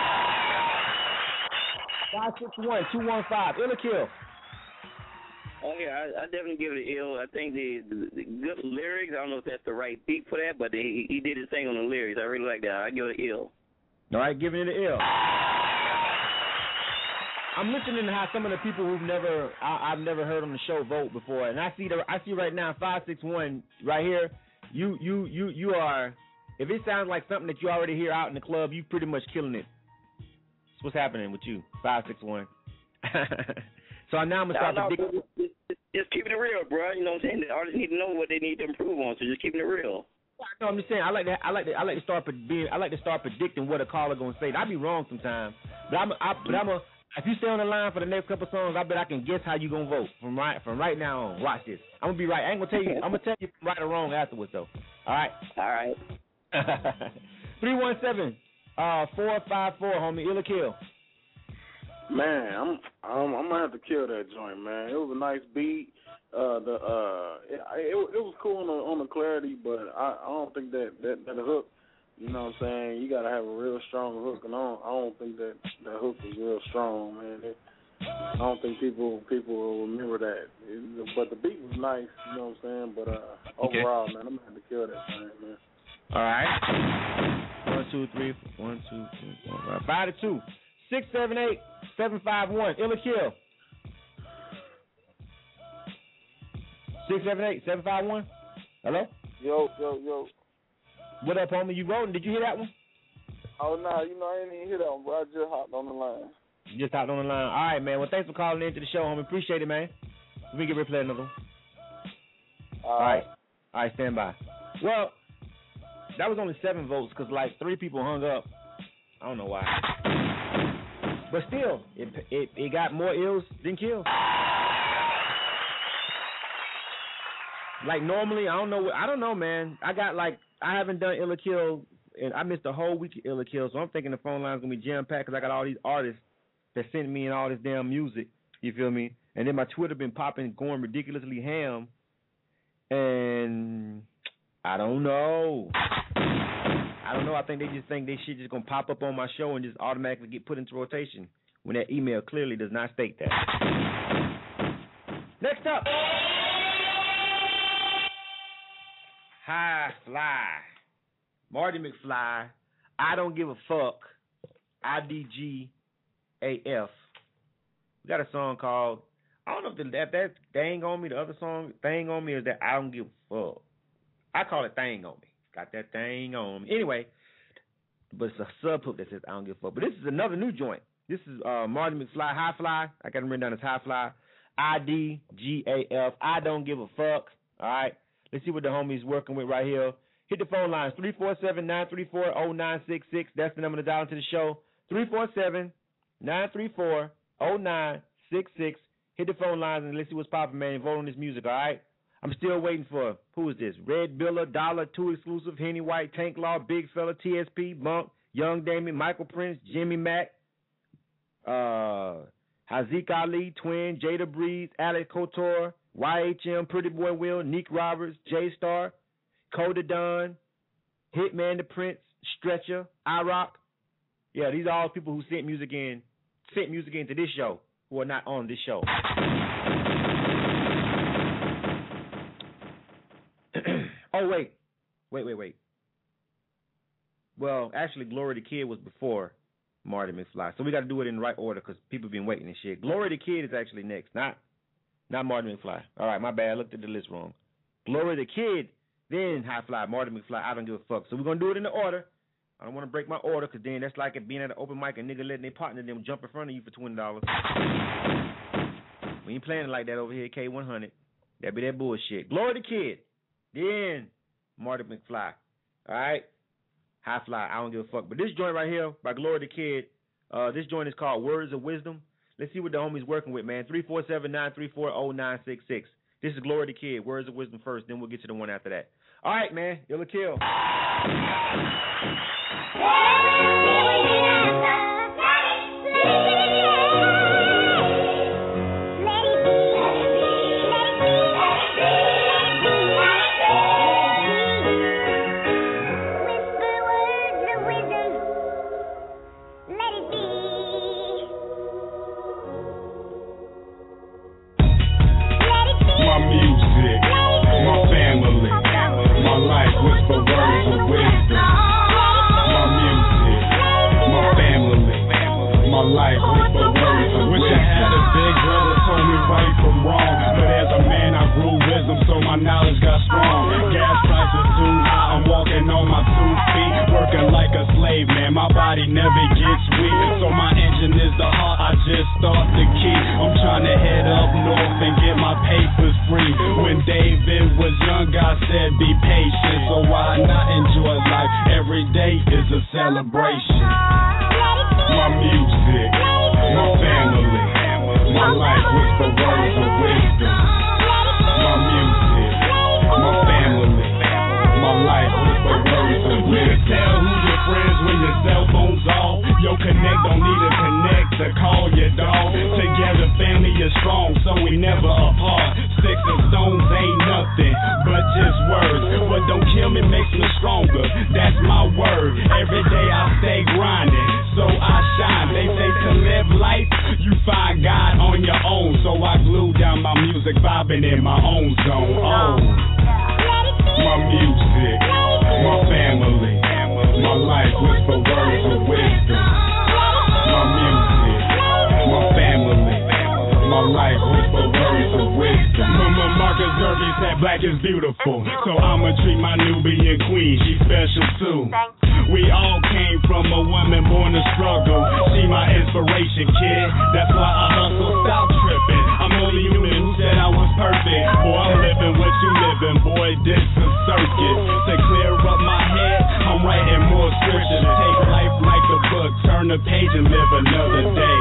S4: 561-215. Ill or Kill.
S7: Oh yeah, I definitely give it an ill. I think the good lyrics. I don't know if that's the right beat for that, but he did his thing on the lyrics. I really like that. I give it an ill.
S4: All right, giving it an ill. I'm listening to how some of the people I've never heard on the show vote before, and I see right now 561 right here. You are. If it sounds like something that you already hear out in the club, you pretty much killing it. That's what's happening with you, 561. So now I'm gonna start predicting.
S7: Just keeping it real, bro. You know what I'm saying? The artists need to know what they need to improve on, so just keeping it real.
S4: No, I'm just saying. I like to start predicting what a caller gonna say. I be wrong sometimes, but if you stay on the line for the next couple songs, I bet I can guess how you gonna vote from right now on. Watch this. I'm gonna be right. I ain't gonna tell you. I'm gonna tell you right or wrong afterwards, though. All right. 317-454, homie. Ill or Kill.
S5: Man, I'm gonna have to kill that joint, man. It was a nice beat. It was cool on the clarity, but I don't think that hook. You know what I'm saying? You gotta have a real strong hook, and I don't think that hook is real strong, man. I don't think people will remember that. But the beat was nice, you know what I'm saying? But overall, man, I'm gonna have to kill that thing, man.
S4: All right. 1, 2, 3, 1, 2, 3, 4, 5. 5-2. 678-751. Ill or Kill. 678-751. Hello?
S20: Yo.
S4: What up, homie? You voting? Did you hear that one?
S20: Oh, no, I didn't even hear that one, bro. I just hopped on the line.
S4: You just hopped on the line. All right, man. Well, thanks for calling in to the show, homie. Appreciate it, man. We can replay another one. All right, stand by. Well, that was only 7 votes because, 3 people hung up. I don't know why. But still, it got more ills than kills. Normally, I don't know, man. I haven't done Ill or Kill, and I missed a whole week of Ill or Kill, so I'm thinking the phone line's going to be jam-packed because I got all these artists that sent me in all this damn music, you feel me? And then my Twitter been going ridiculously ham, and I don't know. I think they just think they shit just going to pop up on my show and just automatically get put into rotation when that email clearly does not state that. Next up. High Fly, Marty McFly, I Don't Give a Fuck, IDGAF. We got a song called, I don't know if that Thing On Me, the other song, Thing On Me, is that I Don't Give a Fuck. I call it Thing On Me. Got that thing on me. Anyway, but it's a sub-hook that says I Don't Give a Fuck. But this is another new joint. This is Marty McFly, High Fly. I got him written down as High Fly, IDGAF, I Don't Give a Fuck. All right. Let's see what the homie's working with right here. Hit the phone lines, 347-934-0966. That's the number to dial into the show, 347-934-0966. Hit the phone lines and let's see what's popping, man. Vote on this music, all right? I'm still waiting for, who is this? Red Biller, Dollar, 2 Exclusive, Henny White, Tank Law, Big Fella, TSP, Monk, Young Damien, Michael Prince, Jimmy Mack, Haziq Ali, Twin, Jada Breeze, Alex Couture, YHM, Pretty Boy Will, Neek Roberts, J-Star, Coda Don, Hitman the Prince, Stretcher, iRock. Yeah, these are all people who sent music into this show who are not on this show. Oh, wait. Well, actually, Glory the Kid was before Marty McFly, so we got to do it in the right order because people been waiting and shit. Glory the Kid is actually next, not Marty McFly. All right, my bad. I looked at the list wrong. Glory the Kid, then High Fly, Marty McFly, I Don't Give a Fuck. So we're going to do it in the order. I don't want to break my order because then that's like it being at an open mic and nigga letting their partner them jump in front of you for $20. We ain't playing it like that over here, K100. That be that bullshit. Glory the Kid, then Marty McFly. All right? High Fly, I Don't Give a Fuck. But this joint right here by Glory the Kid, this joint is called Words of Wisdom. Let's see what the homie's working with, man. 347-934-0966. This is Glory the Kid. Words of Wisdom first, then we'll get to the one after that. All right, man. Ill or Kill.
S3: Whisper words of wisdom. My music, my family.
S21: was free. When David was young, God said be patient. So why not enjoy life? Every day is a celebration. My music, my family, my life with the words of wisdom. My music, my family, my life with the words of wisdom. Tell who your friends when your cell phone's off. Your connect don't need a connect to call your dog. Together family is strong, so we never apart. Sticks and stones ain't nothing but just words. What don't kill me makes me stronger, that's my word. Every day I stay grinding, so I shine. They say to live life, you find God on your own. So I glue down my music, vibing in my own zone. Oh, my music, my family, my life with the words of wisdom. My music, my family, my life with the words of wisdom. Mama Marcus Garvey said black is beautiful, so I'ma treat my Nubian queen, she's special too. We all came from a woman born to struggle. She my inspiration, kid. That's why I hustle, stop tripping. I'm only human who said I was perfect. Boy, I'm living what you living. Boy, this is circuit. To clear up my head, I'm writing more scriptures. Take life like a book, turn the page and live another day.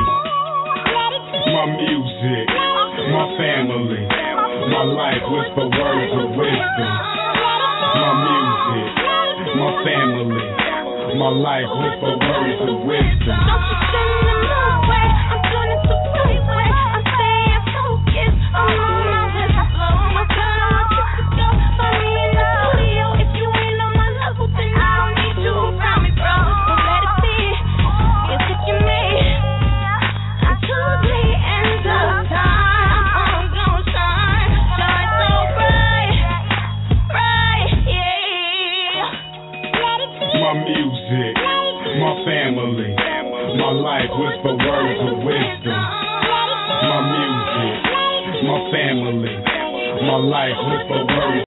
S21: My music, my family, my life with the words of wisdom. My music, my family, my life with the words of wisdom. Don't you send me nowhere, I'm doing it the right way. I'm staying focused, I'm on this flow. My God, I want you to go find me in the studio. If you ain't on my level, then I don't need you around me, bro. So let it be, it's if you me. Until the end of time, I'm gonna shine, shine so bright, bright, yeah. My music, my family, my life with the words of wisdom. My music, my family, my life with the words.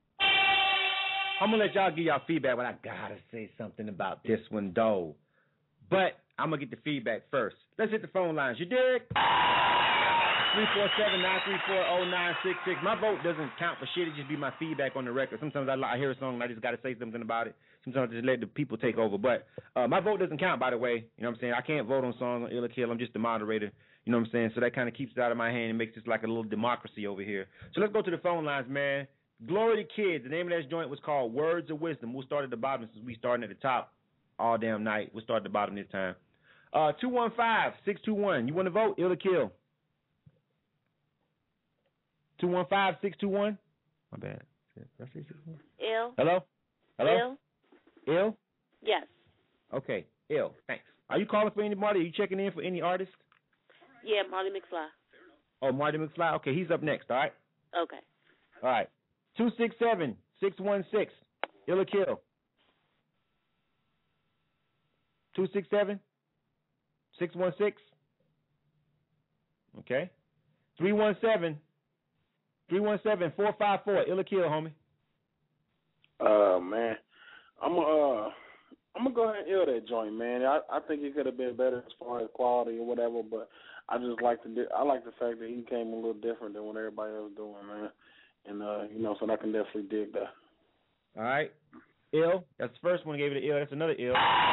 S4: I'm gonna let y'all give y'all feedback, but I gotta say something about this one though. But I'm gonna get the feedback first. Let's hit the phone lines. You dig? 347-934-0966. My vote doesn't count for shit. It just be my feedback on the record. Sometimes I hear a song and I just got to say something about it. Sometimes I just let the people take over. But my vote doesn't count, by the way. You know what I'm saying? I can't vote on songs on Ill or Kill. I'm just the moderator. You know what I'm saying? So that kind of keeps it out of my hand and makes this like a little democracy over here. So let's go to the phone lines, man. Glory to Kids. The name of that joint was called Words of Wisdom. We'll start at the bottom since we starting at the top all damn night. We'll start at the bottom this time. 215-621. You want to vote? Ill or Kill? 215-621. My bad. Did I say 621?
S22: Ill.
S4: Hello? Hello? Ill?
S22: Yes.
S4: Okay. Ill. Thanks. Are you calling for anybody? Are you checking in for any artists?
S22: Yeah, Marty McFly.
S4: Oh, Marty McFly? Okay, he's up next, all right?
S22: Okay.
S4: All right. 267-616. Ill or Kill? 267-616. Okay. 317-454. Ill or Kill, homie.
S5: Man, I'm gonna go ahead and ill that joint, man. I think it could have been better as far as quality or whatever, but I just like I like the fact that he came a little different than what everybody else doing, man. And so I can definitely dig that.
S4: All right, Ill. That's the first one. Gave it an Ill. That's another Ill.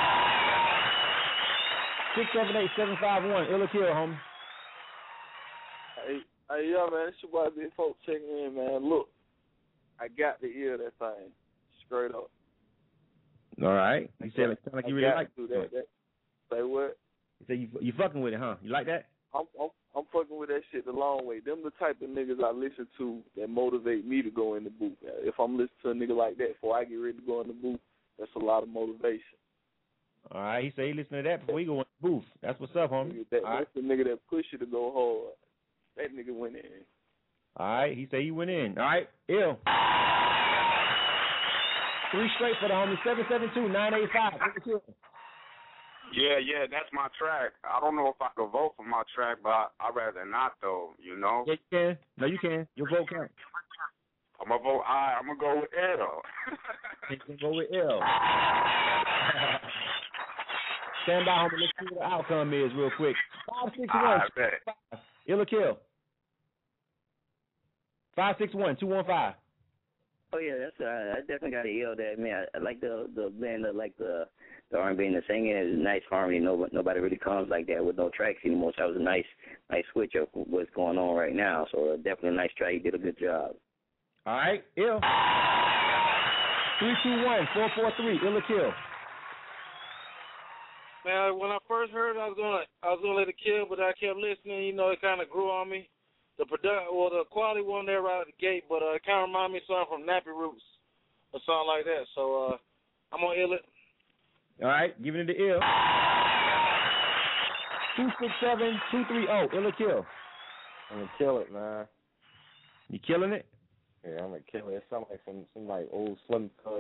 S4: 678-751. Ill or Kill, homie.
S20: Hey, yeah, man. It's your boy Big Folk checking in, man. Look, I got to hear that thing straight up.
S4: All right. You said it sound like you really like it.
S20: Say what?
S4: You say you fucking with it, huh? You like that?
S20: I'm fucking with that shit the long way. Them the type of niggas I listen to that motivate me to go in the booth. If I'm listening to a nigga like that before I get ready to go in the booth, that's a lot of motivation.
S4: All right. He say he listen to that before he go in the booth. That's what's up, homie.
S20: That's the nigga that push you to go hard. That nigga went in.
S4: All right. He say he went in. All right. Ill. 3 straight for the homie. 772-985.
S15: Yeah, that's my track. I don't know if I could vote for my track, but I'd rather not, though, you know?
S4: Yeah, you can. No, you can. Your vote counts.
S15: I'm going to vote I. I'm going to go with Ill.
S4: You can go with Ill. Stand by, homie. Let's see what the outcome is real quick. 561. Ill or Kill? 561-215.
S7: Oh yeah, that's I definitely got to yell that, man. I like the blend of like the R&B and the singing is nice harmony. Nobody really comes like that with no tracks anymore. So that was a nice switch of what's going on right now. So definitely a nice track. You did a good job.
S4: All right, ill. 321-443, ill or kill.
S6: Man, when I first heard it, I was gonna let it kill, but I kept listening. You know, it kind of grew on me. The quality wasn't there right out the gate, but it kind of reminded me of something from Nappy Roots or something like that. So I'm gonna ill it.
S4: All right, giving it the ill. 267-230, ill or kill.
S19: I'm gonna kill it, man.
S4: You killing it?
S19: Yeah, I'm gonna kill it. It sounds like some like old Slim Thug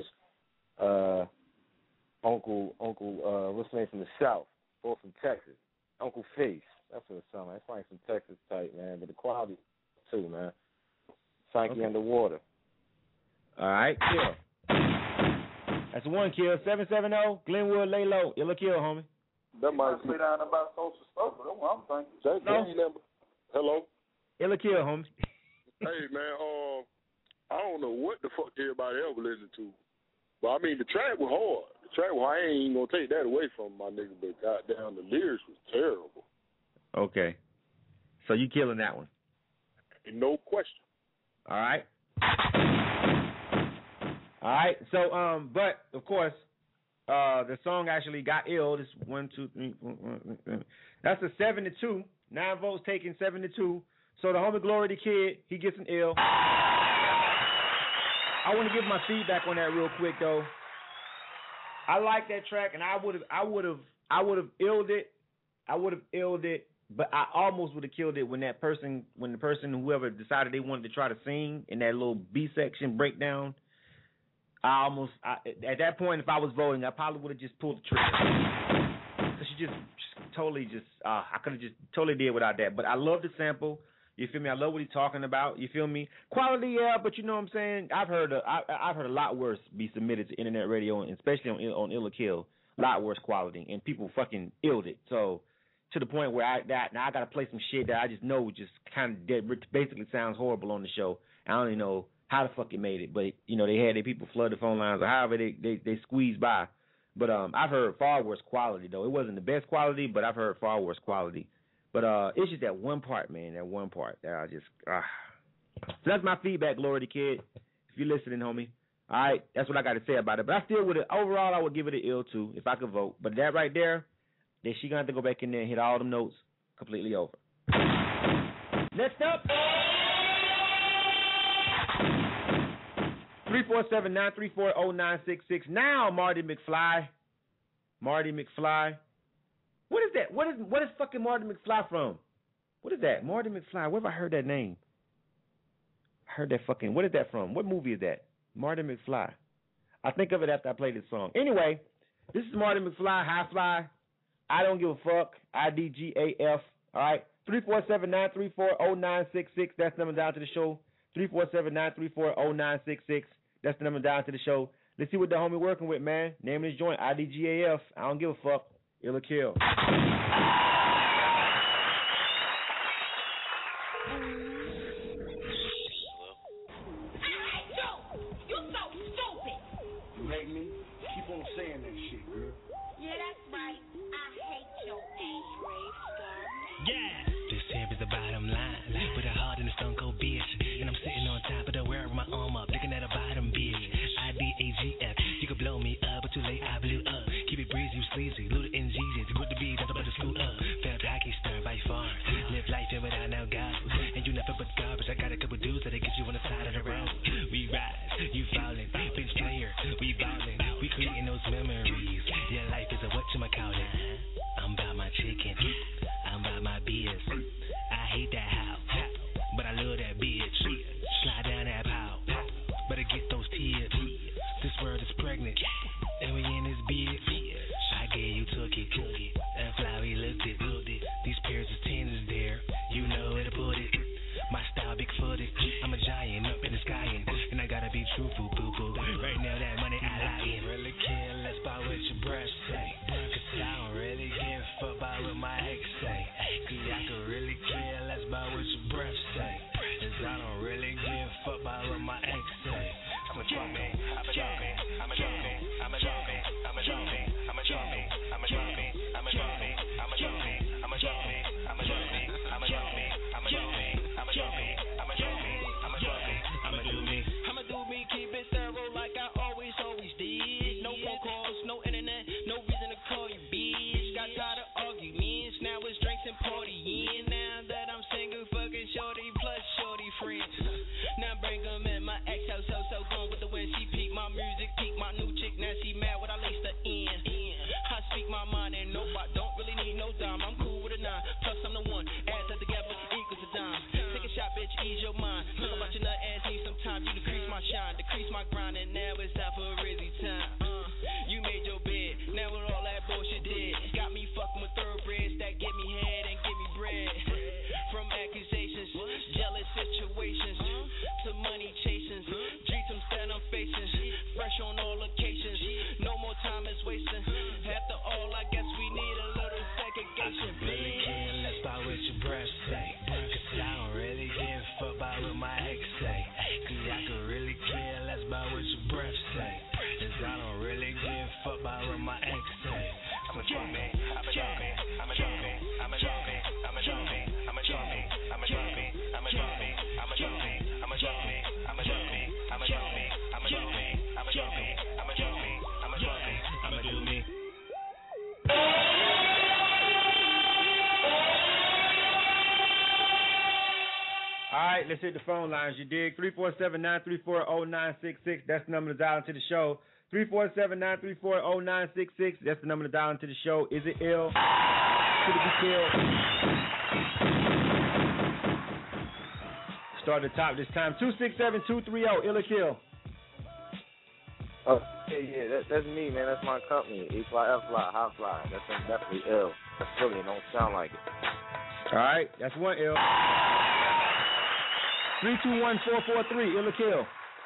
S19: / Uncle what's the name from the South, or from Texas, Uncle Face. That's what it sounds like. It's like some Texas type, man, but the quality too, man. Psyche underwater.
S4: All right, kill. That's one kill. 770, Glenwood, lay low. Ill or kill, homie.
S16: That might be down about social stuff, but that's what I'm thinking. No. Hello?
S4: Ill or kill, homie.
S16: Hey, man, I don't know what the fuck everybody ever listened to. But, I mean, the track was hard. I ain't even going to take that away from my nigga, but goddamn, the lyrics was terrible.
S4: Okay. So you killing that one?
S16: No question.
S4: All right. All right. So, but, of course, the song actually got ill. This 1, 2, 3, 4, 5. That's a 7-2. 9 votes taken, 7-2. So the homie Glory the Kid, he gets an ill. I want to give my feedback on that real quick though. I like that track, and I would have illed it. But I almost would have killed it when the person, whoever decided they wanted to try to sing in that little B section breakdown. At that point, if I was voting, I probably would have just pulled the trigger. So she just totally I could have just totally did without that. But I love the sample. You feel me? I love what he's talking about. You feel me? Quality, yeah, but you know what I'm saying? I've heard a lot worse be submitted to internet radio, and especially on Ill or Kill. A lot worse quality, and people fucking illed it. So to the point where now I got to play some shit that I just know just kind of basically sounds horrible on the show. I don't even know how the fuck it made it, but you know they had their people flood the phone lines or however they squeezed by. But I've heard far worse quality though. It wasn't the best quality, but I've heard far worse quality. But it's just that one part, man. That one part that I just. So that's my feedback, Glory the Kid. If you're listening, homie. All right, that's what I got to say about it. But I still would overall I would give it an ill too if I could vote. But that right there, then she gonna have to go back in there and hit all them notes completely over. Next up. 347-934-0966. Now, Marty McFly. What is that? What is fucking Marty McFly from? What is that? Marty McFly. Where have I heard that name? I heard that fucking. What is that from? What movie is that? Marty McFly. I think of it after I play this song. Anyway, this is Marty McFly, High Fly. I don't give a fuck. IDGAF. All right. 347-934-0966. That's the number down to the show. 347-934-0966. That's the number down to the show. Let's see what the homie working with, man. Name of his joint, IDGAF. I don't give a fuck. Ill or kill.
S10: You hate me? Keep on saying that shit, girl.
S2: Yeah, that's right. I hate your ass, Ray Star.
S1: Yeah. This here is the bottom line. With a heart and a stone cold bitch. And I'm sitting on top of the world with my arm up, looking at a bottom bitch. IDAGF. You could blow me up, but too late I blew up. Keep it breezy, you sleazy, little and G's. It's good to be, nothing but the school up. Felt hockey star by far. Live life in without no goggles. And you nothing but garbage. I got a couple dudes that'll get you on the side of the road. We rise, you falling. Bitch player, we ballin'. We creating those memories. Yeah,
S9: bitch, ease your mind. Talk about your nut ass need some time. You decrease my shine, decrease my grind, and now it's time for Rizzy time. You made your bed, now with all that bullshit did, got me fucking with thoroughbreds that give me head and give me bread. From accusations, jealous situations, to money chasing, dreams I'm stand I'm facing, fresh on all occasions, no more time is wasting. After all, I guess we need a little segregation. I really care less about what your breath say, cause I don't really give a fuck about what my ex say, cause I could really care less about what your breath say, cause I don't really give a fuck about what my ex say. I'm a drop it, I'm a drop it, I'm a drop it, I'm a drop it, I'm a drop it, I'm a drop it, I'm a drop it, I'm a drop it, I'm a drop it, I'm a drop it, I'm a drop it, I'm a drop it, I'm a drop it, I'm a drop it, I'm a drop it, I'm a drop it, I'm a do me.
S4: All right, let's hit the phone lines. You dig? 347-934-0966. That's the number to dial into the show. 347-934-0966. That's the number to dial into the show. Is it ill? Could it be killed? Start at the top this time. 267-230. Ill or kill?
S19: Oh, yeah, that's me, man. That's my company. E-Fly, F-Fly, High Fly. That's definitely ill. That's really don't sound like it.
S4: All right, that's one ill. 321-443. Ill or kill?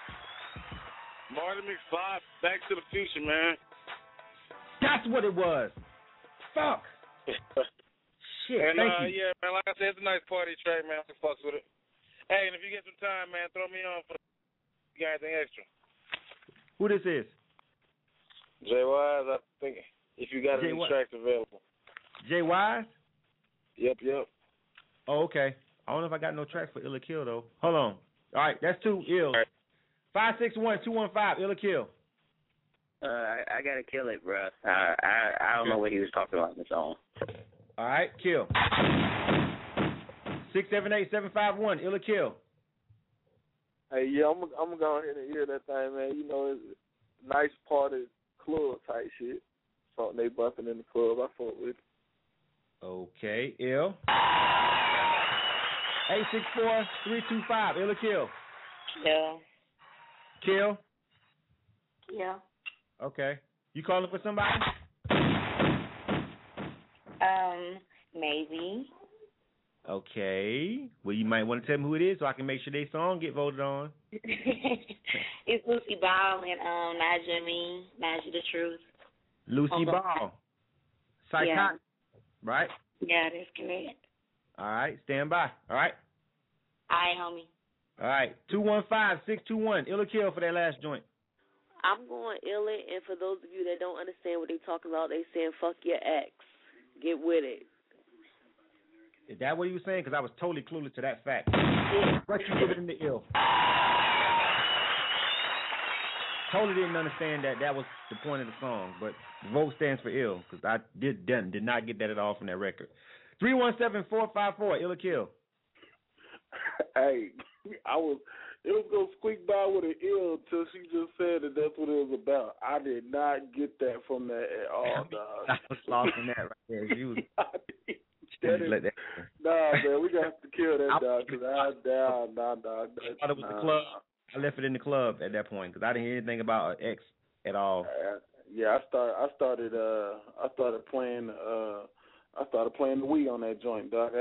S6: Marty McFly, Back to the Future, man.
S4: That's what it was. Fuck. Shit,
S6: and,
S4: thank you.
S6: Yeah, man, like I said, it's a nice party track, man. I can fucks with it. Hey, and if you get some time, man, throw me on for you got anything extra.
S4: Who this is?
S6: Jay Wise, I think, if you got any tracks available.
S4: Jay Wise?
S6: Yep.
S4: Oh, okay. I don't know if I got no tracks for Ill or Kill, though. Hold on. All right, that's two ill. 561-215, Ill or Kill.
S7: I gotta kill it, bro. I don't know what he was talking about in the song.
S4: All right, kill. 678-751, Ill or Kill.
S20: Hey, yeah, I'm gonna go ahead and hear that thing, man. You know, it's nice party club type shit. Something they busting in the club. I fuck with it.
S4: Okay, ill. 864-325, Ill or Kill.
S12: Yeah.
S4: Kill.
S12: Yeah.
S4: Okay. You calling for somebody?
S12: Maybe.
S4: Okay. Well, you might want to tell me who it is so I can make sure their song get voted on.
S12: It's Lucy Ball and Naja the Truth.
S4: Lucy Ball. Psychotic.
S12: Yeah.
S4: Right?
S12: Yeah, that's correct.
S4: All right. Stand by. All right?
S12: All right, homie.
S4: All right. 215-621. Ill or Kill for that last joint.
S22: I'm going ill it, and for those of you that don't understand what they talking about, they saying fuck your ex. Get with it.
S4: Is that what he was saying? Because I was totally clueless to that fact.
S22: Yeah.
S4: What you giving him the ill? Totally didn't understand that was the point of the song, but the vote stands for ill because I did not get that at all from that record. 317-454, Ill or Kill.
S16: Hey, it was going to squeak by with an ill until she just said that that's what it was about. I did not get that from that at all, dog.
S4: I was lost in that right there. She was...
S16: Nah, man, we got to kill that dog because dog.
S4: I thought it was the club. I left it in the club at that point because I didn't hear anything about an ex at all.
S16: Yeah, I started playing the Wii on that joint, dog.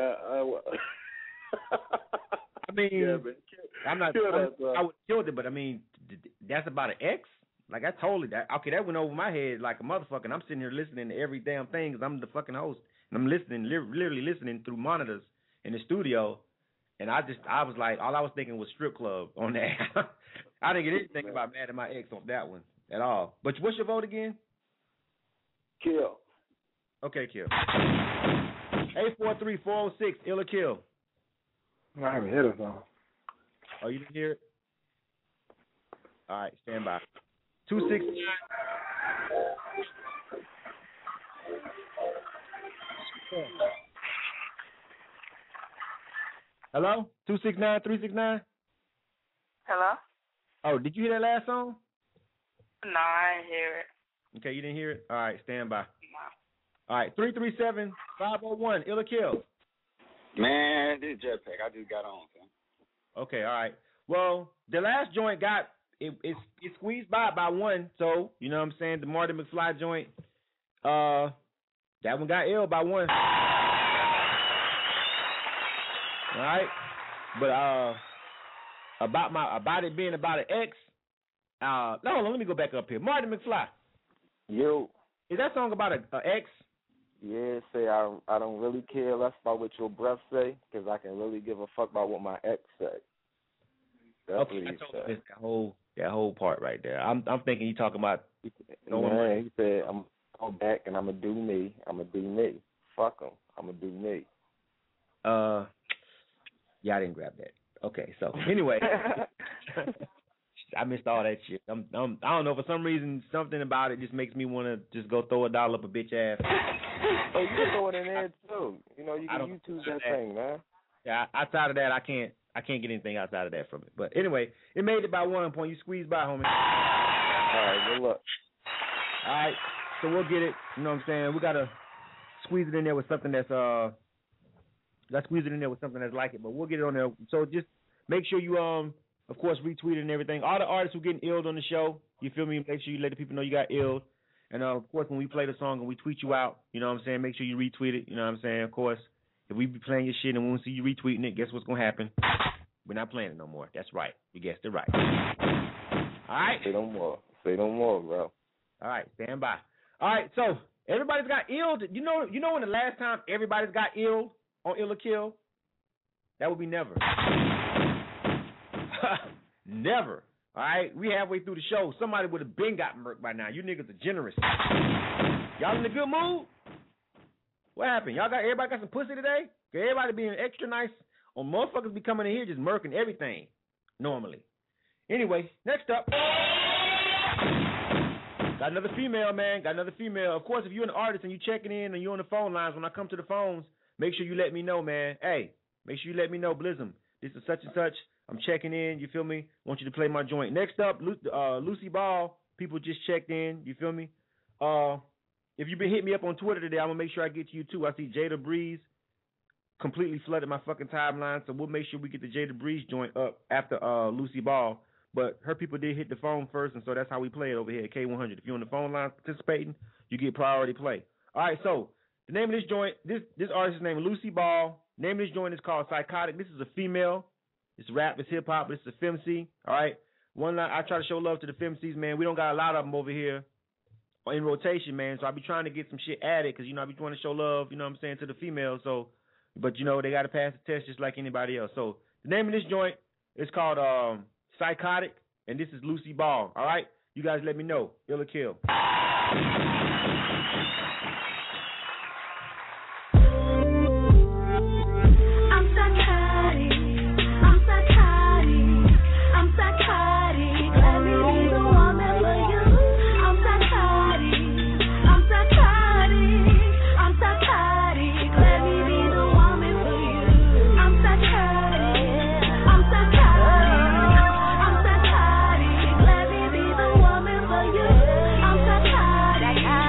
S4: I mean,
S16: yeah, man.
S4: I would have killed it, but I mean, that's about an ex? Like, I totally, that went over my head like a motherfucker. And I'm sitting here listening to every damn thing because I'm the fucking host. And I'm listening, literally listening through monitors in the studio. And I was like, all I was thinking was strip club on that. I didn't get anything about Mad at My Ex on that one at all. But what's your vote again?
S16: Kill.
S4: Okay, Kill. 843-406, Ill or Kill.
S23: I haven't hit it, though.
S4: Oh, you didn't hear it? All right, stand by. 269. Hello? 269-369?
S12: Hello?
S4: Oh, did you hear that last song?
S12: No, I didn't hear it.
S4: Okay, you didn't hear it? All right, stand by.
S12: No.
S4: All right, 337-501, Ill or Kill.
S24: Man, this is Jetpack. I just got on, son.
S4: Okay, all right. Well, the last joint got it squeezed by one, so you know what I'm saying. The Marty McFly joint, that one got L by one. All right, but about it being about an ex. No, hold on, let me go back up here. Marty McFly.
S19: Yo.
S4: Is that song about an ex?
S19: Yeah, say I don't really care less about what your breath say, because I can really give a fuck about what my ex say. That's
S4: okay,
S19: what he said.
S4: That whole part right there. I'm thinking you talking about.
S19: Man, he said I'm gonna go back and I'm gonna do me. I'm gonna do me. Fuck him. I'm gonna do me.
S4: Yeah, I didn't grab that. Okay, so anyway, I missed all that shit. I don't know, for some reason, something about it just makes me want to just go throw $1 up a bitch ass.
S19: Oh, you can throw it in there too. You know, you can YouTube that thing, man.
S4: Yeah, outside of that, I can't get anything outside of that from it. But anyway, it made it by 1 point. You squeezed by, homie.
S19: All right, good luck.
S4: All right, so we'll get it. You know what I'm saying? We gotta squeeze it in there with something that's like it, but we'll get it on there. So just make sure you of course retweet it and everything. All the artists who getting illed on the show, you feel me? Make sure you let the people know you got illed. And of course when we play the song and we tweet you out, you know what I'm saying? Make sure you retweet it. You know what I'm saying? Of course, if we be playing your shit and we don't see you retweeting it, guess what's gonna happen? We're not playing it no more. That's right. You guessed it right. All right.
S19: Say no more. Say no more, bro.
S4: All right, stand by. All right, so everybody's got illed. You know when the last time everybody's got illed on Ill or Kill? That would be never. Never. All right, we halfway through the show. Somebody would have been got murked by now. You niggas are generous. Y'all in a good mood? What happened? Everybody got some pussy today? Everybody being extra nice? Or motherfuckers be coming in here just murking everything normally. Anyway, next up. Got another female, man. Of course, if you're an artist and you checking in and you're on the phone lines, when I come to the phones, make sure you let me know, man. Hey, make sure you let me know, Blizzum. This is such and such. I'm checking in. You feel me? Want you to play my joint. Next up, Lucy Ball. People just checked in. You feel me? If you've been hitting me up on Twitter today, I'm going to make sure I get to you, too. I see Jada Breeze completely flooded my fucking timeline, so we'll make sure we get the Jada Breeze joint up after Lucy Ball. But her people did hit the phone first, and so that's how we play it over here at K100. If you're on the phone line participating, you get priority play. All right, so the name of this joint, this artist's name is Lucy Ball. The name of this joint is called Psychotic. This is a female. It's rap, it's hip-hop, but it's a femc. All right? One line, I try to show love to the femcs, man. We don't got a lot of them over here in rotation, man, so I be trying to get some shit added because, I be trying to show love, you know what I'm saying, to the females. So, but, they got to pass the test just like anybody else. So the name of this joint is called Psychotic, and this is Lucy Ball. All right? You guys let me know. Ill or Kill.
S13: Psychotic.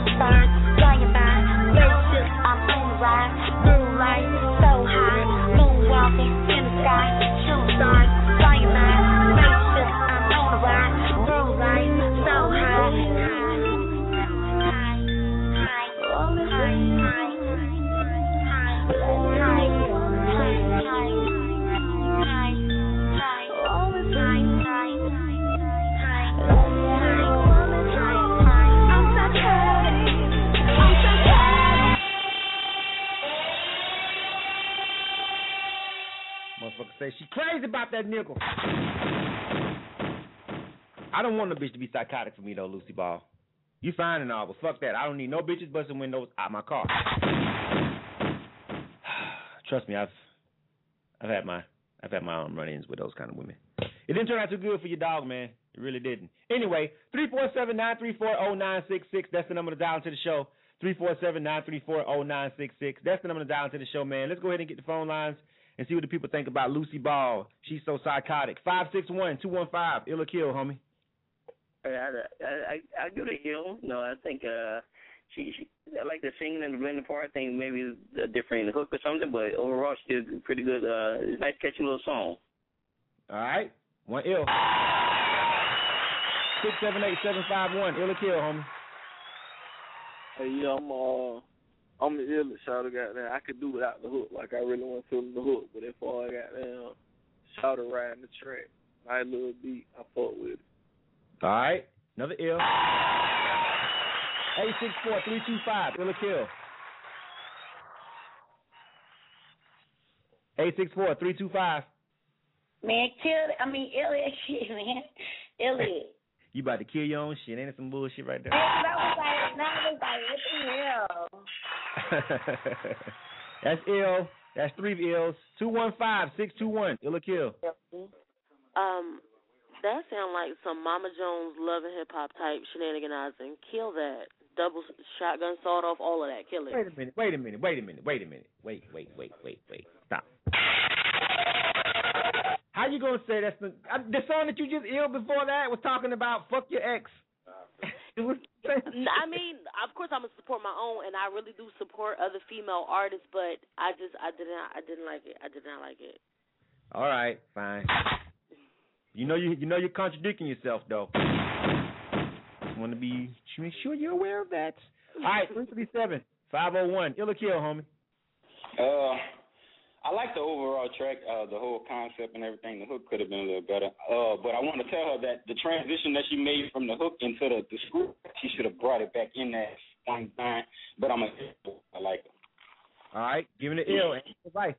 S13: stars flying by. Spaceship, I'm on the ride. Blue light, so high. Moonwalking in the sky. Shooting stars flying by. Spaceship, I'm on the ride. Blue light, so high.
S4: Motherfucker say she crazy about that nigga. I don't want no bitch to be psychotic for me though, Lucy Ball. You fine and all, but fuck that. I don't need no bitches busting windows out my car. Trust me, I've had my run-ins with those kind of women. It didn't turn out too good for your dog, man. It really didn't. Anyway, 347-934-0966. That's the number to dial into the show. 347-934-0966. That's the number to dial into the show, man. Let's go ahead and get the phone lines and see what the people think about Lucy Ball. She's so psychotic. 561-215. Ill or kill, homie.
S7: I give it a hill. No, I think she I like the singing and the blending part. I think maybe a different hook or something, but overall she's pretty good. Nice catchy little song.
S4: All right, one ill. 678-751. Ill or kill, homie.
S20: Hey, yeah, I'm the illest shouter. Goddamn, I could do without the hook. Like I really want to feel the hook, but if I goddamn shouter riding the track, nice little beat, I fuck with it.
S4: All right, another ill. 864-325. Ill or kill. 864-325.
S12: Man, Elliot, shit, man. Elliot.
S4: You about to kill your own shit. Ain't it some bullshit right there?
S12: That was like, what the hell?
S4: That's ill. That's 3 ills. 215-621. Ill or kill.
S22: That sound like some Mama Jones Love and Hip Hop type shenaniganizing. Kill that. Double shotgun, sawed off, all of that. Kill it.
S4: Wait a minute. Wait. Stop. How you gonna say that's the song that you just ill before that was talking about fuck your ex?
S22: I mean, of course I'm gonna support my own, and I really do support other female artists, but I didn't like it. I did not like it.
S4: All right, fine. You know you're contradicting yourself though. Just want to make sure you're aware of that. All right, 337-501. Ill or kill, homie.
S14: I like the overall track, the whole concept and everything. The hook could have been a little better. But I want to tell her that the transition that she made from the hook into the script, she should have brought it back in that one time. But I like it.
S4: All right, giving it ill. Advice.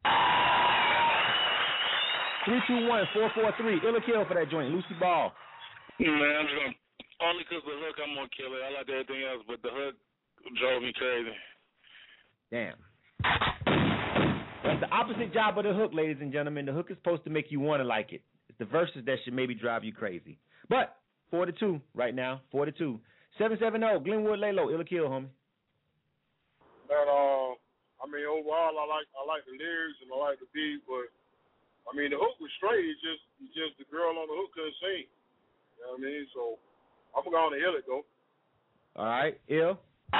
S4: 321-443. Ill or kill for that joint. Lucy Ball.
S6: Man, I'm just going to, only because the hook, I'm going to kill it. I like everything else, but the hook drove me crazy.
S4: Damn. That's the opposite job of the hook, ladies and gentlemen. The hook is supposed to make you want to like it. It's the verses that should maybe drive you crazy. But 4-2 right now. 4-2. 770 Glenwood Lalo. Ill or kill, homie.
S16: But overall, I like the lyrics and I like the beat, but I mean the hook was straight. It's just the girl on the hook couldn't sing. You know what I mean? So I'm going to ill it though.
S4: All right, ill.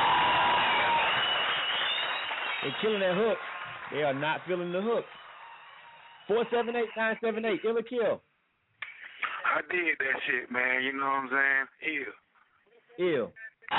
S4: They're killing that hook. They are not feeling the hook. 478-978. Ill or kill.
S6: I did that shit, man. You know what I'm saying?
S4: Ill.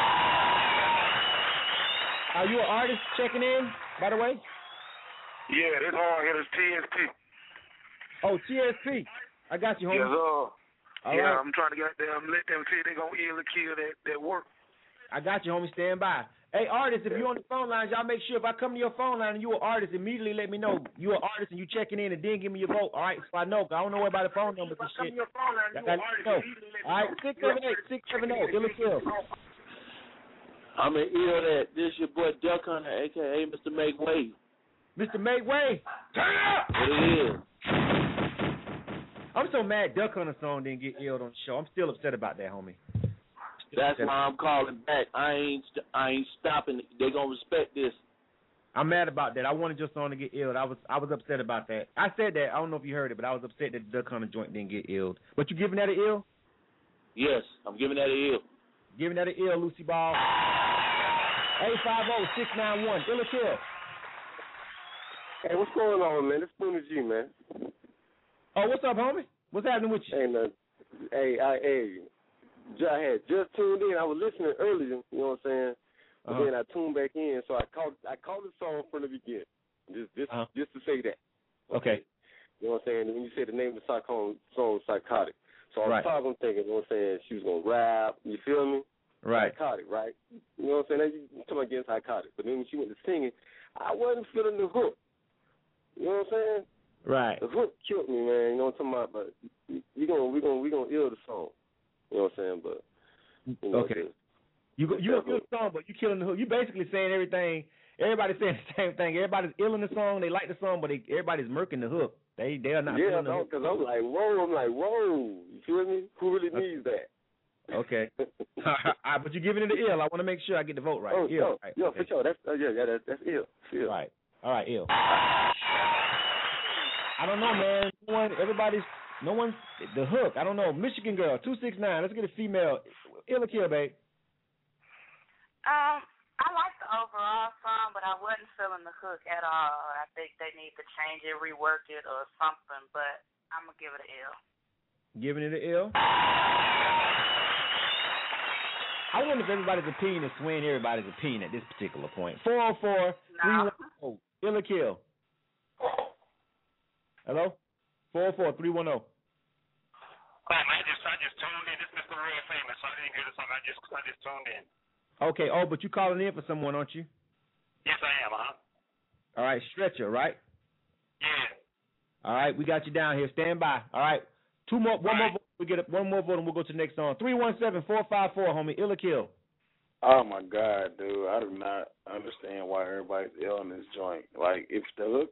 S4: Are you an artist checking in, by the way?
S6: Yeah, this hard hitters TSP.
S4: Oh, TSP. I got you, homie.
S6: Yes,
S4: All
S6: yeah,
S4: right.
S6: I'm trying to get them, let them see if they going to ill or kill that work.
S4: I got you, homie. Stand by. Hey, artists, if you're on the phone lines, y'all make sure if I come to your phone line and you're an artist, immediately let me know you're an artist and you checking in and then give me your vote. All right, so I know. I don't know about the phone numbers and shit. All right, 678-670. Ill or kill.
S17: I'm an ill that. This your boy Duck Hunter, a.k.a. Mr. Make Way.
S4: Mr. Make Way. Turn up.
S17: What it is.
S4: I'm so mad Duck Hunter song didn't get illed on the show. I'm still upset about that, homie.
S17: That's why I'm calling back. I ain't stopping. They gonna respect this.
S4: I'm mad about that. I wanted your song to get illed. I was upset about that. I said that. I don't know if you heard it, but I was upset that the Duck Hunter joint didn't get illed. But you giving that an ill?
S17: Yes, I'm giving that an ill.
S4: Giving that an ill, Lucy Ball. 850-691. Illa Kill.
S8: Hey, what's going on, man? It's Spooner G, man.
S4: Oh, what's up, homie? What's happening with you?
S8: I had just tuned in. I was listening earlier, you know what I'm saying? But then I tuned back in, so I called the song from the beginning. Just to say that.
S4: Okay.
S8: You know what I'm saying? When you said the name of the song Psychotic. So I was probably thinking, you know what I'm saying, she was going to rap, you feel me?
S4: Right.
S8: Psychotic, right? You know what I'm saying? You talking about getting psychotic. But then when she went to singing, I wasn't feeling the hook. You know what I'm saying?
S4: Right.
S8: The hook killed me, man. You know what I'm talking about? But we gonna ill the song. You know what I'm saying? But you know,
S4: okay. You ill the song, but you killing the hook. You basically saying everything. Everybody's saying the same thing. Everybody's ill in the song. They like the song, but everybody's murking the hook. They are not.
S8: Yeah, no, because I'm like, whoa. You feel me? Who really needs that?
S4: Okay. But you're giving it an ill. I want to make sure I get the vote right.
S8: Oh,
S4: ill.
S8: Right. Yeah, for sure. That's that's ill. Ill.
S4: Right. All right, ill. I don't know, man. No one's the hook. I don't know. Michigan girl, 269. Let's get a female. Illa Kill, babe.
S2: I like the overall song, but I wasn't feeling the hook at all. I think they need to change it, rework it, or something. But I'm gonna give it an L.
S4: Giving it an L. I wonder if everybody's opinion is swaying everybody's opinion at this particular point. 404-310. Illa Kill. Hello? 404-310.
S11: Hi, man. I just tuned in. This is Mr. Real Famous. I didn't hear the song. I just tuned in.
S4: Okay. Oh, but you calling in for someone, aren't you?
S11: Yes, I am.
S4: All right. Stretcher, right?
S11: Yeah.
S4: All right. We got you down here. Stand by. All right. One more vote. We get one more vote, and we'll go to the next song. 317-454, homie. Illa Kill.
S5: Oh my God, dude! I do not understand why everybody's ill in this joint. Like, if the hook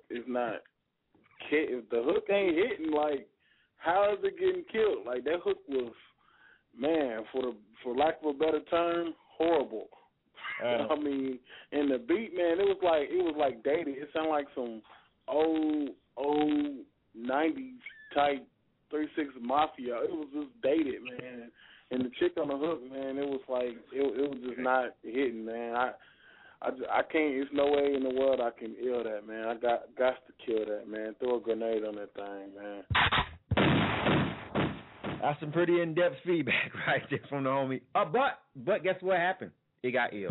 S5: ain't hitting, like, how is it getting killed? Like, that hook was, man, for lack of a better term, horrible. I mean, and the beat, man, it was like dated. It sounded like some old 90s type 3-6 Mafia. It was just dated, man. And the chick on the hook, man, it was like it was just not hitting, man. I can't. There's no way in the world I can ill that, man. I got to kill that, man. Throw a grenade on that thing, man.
S4: That's some pretty in-depth feedback right there from the homie. But guess what happened? It got ill.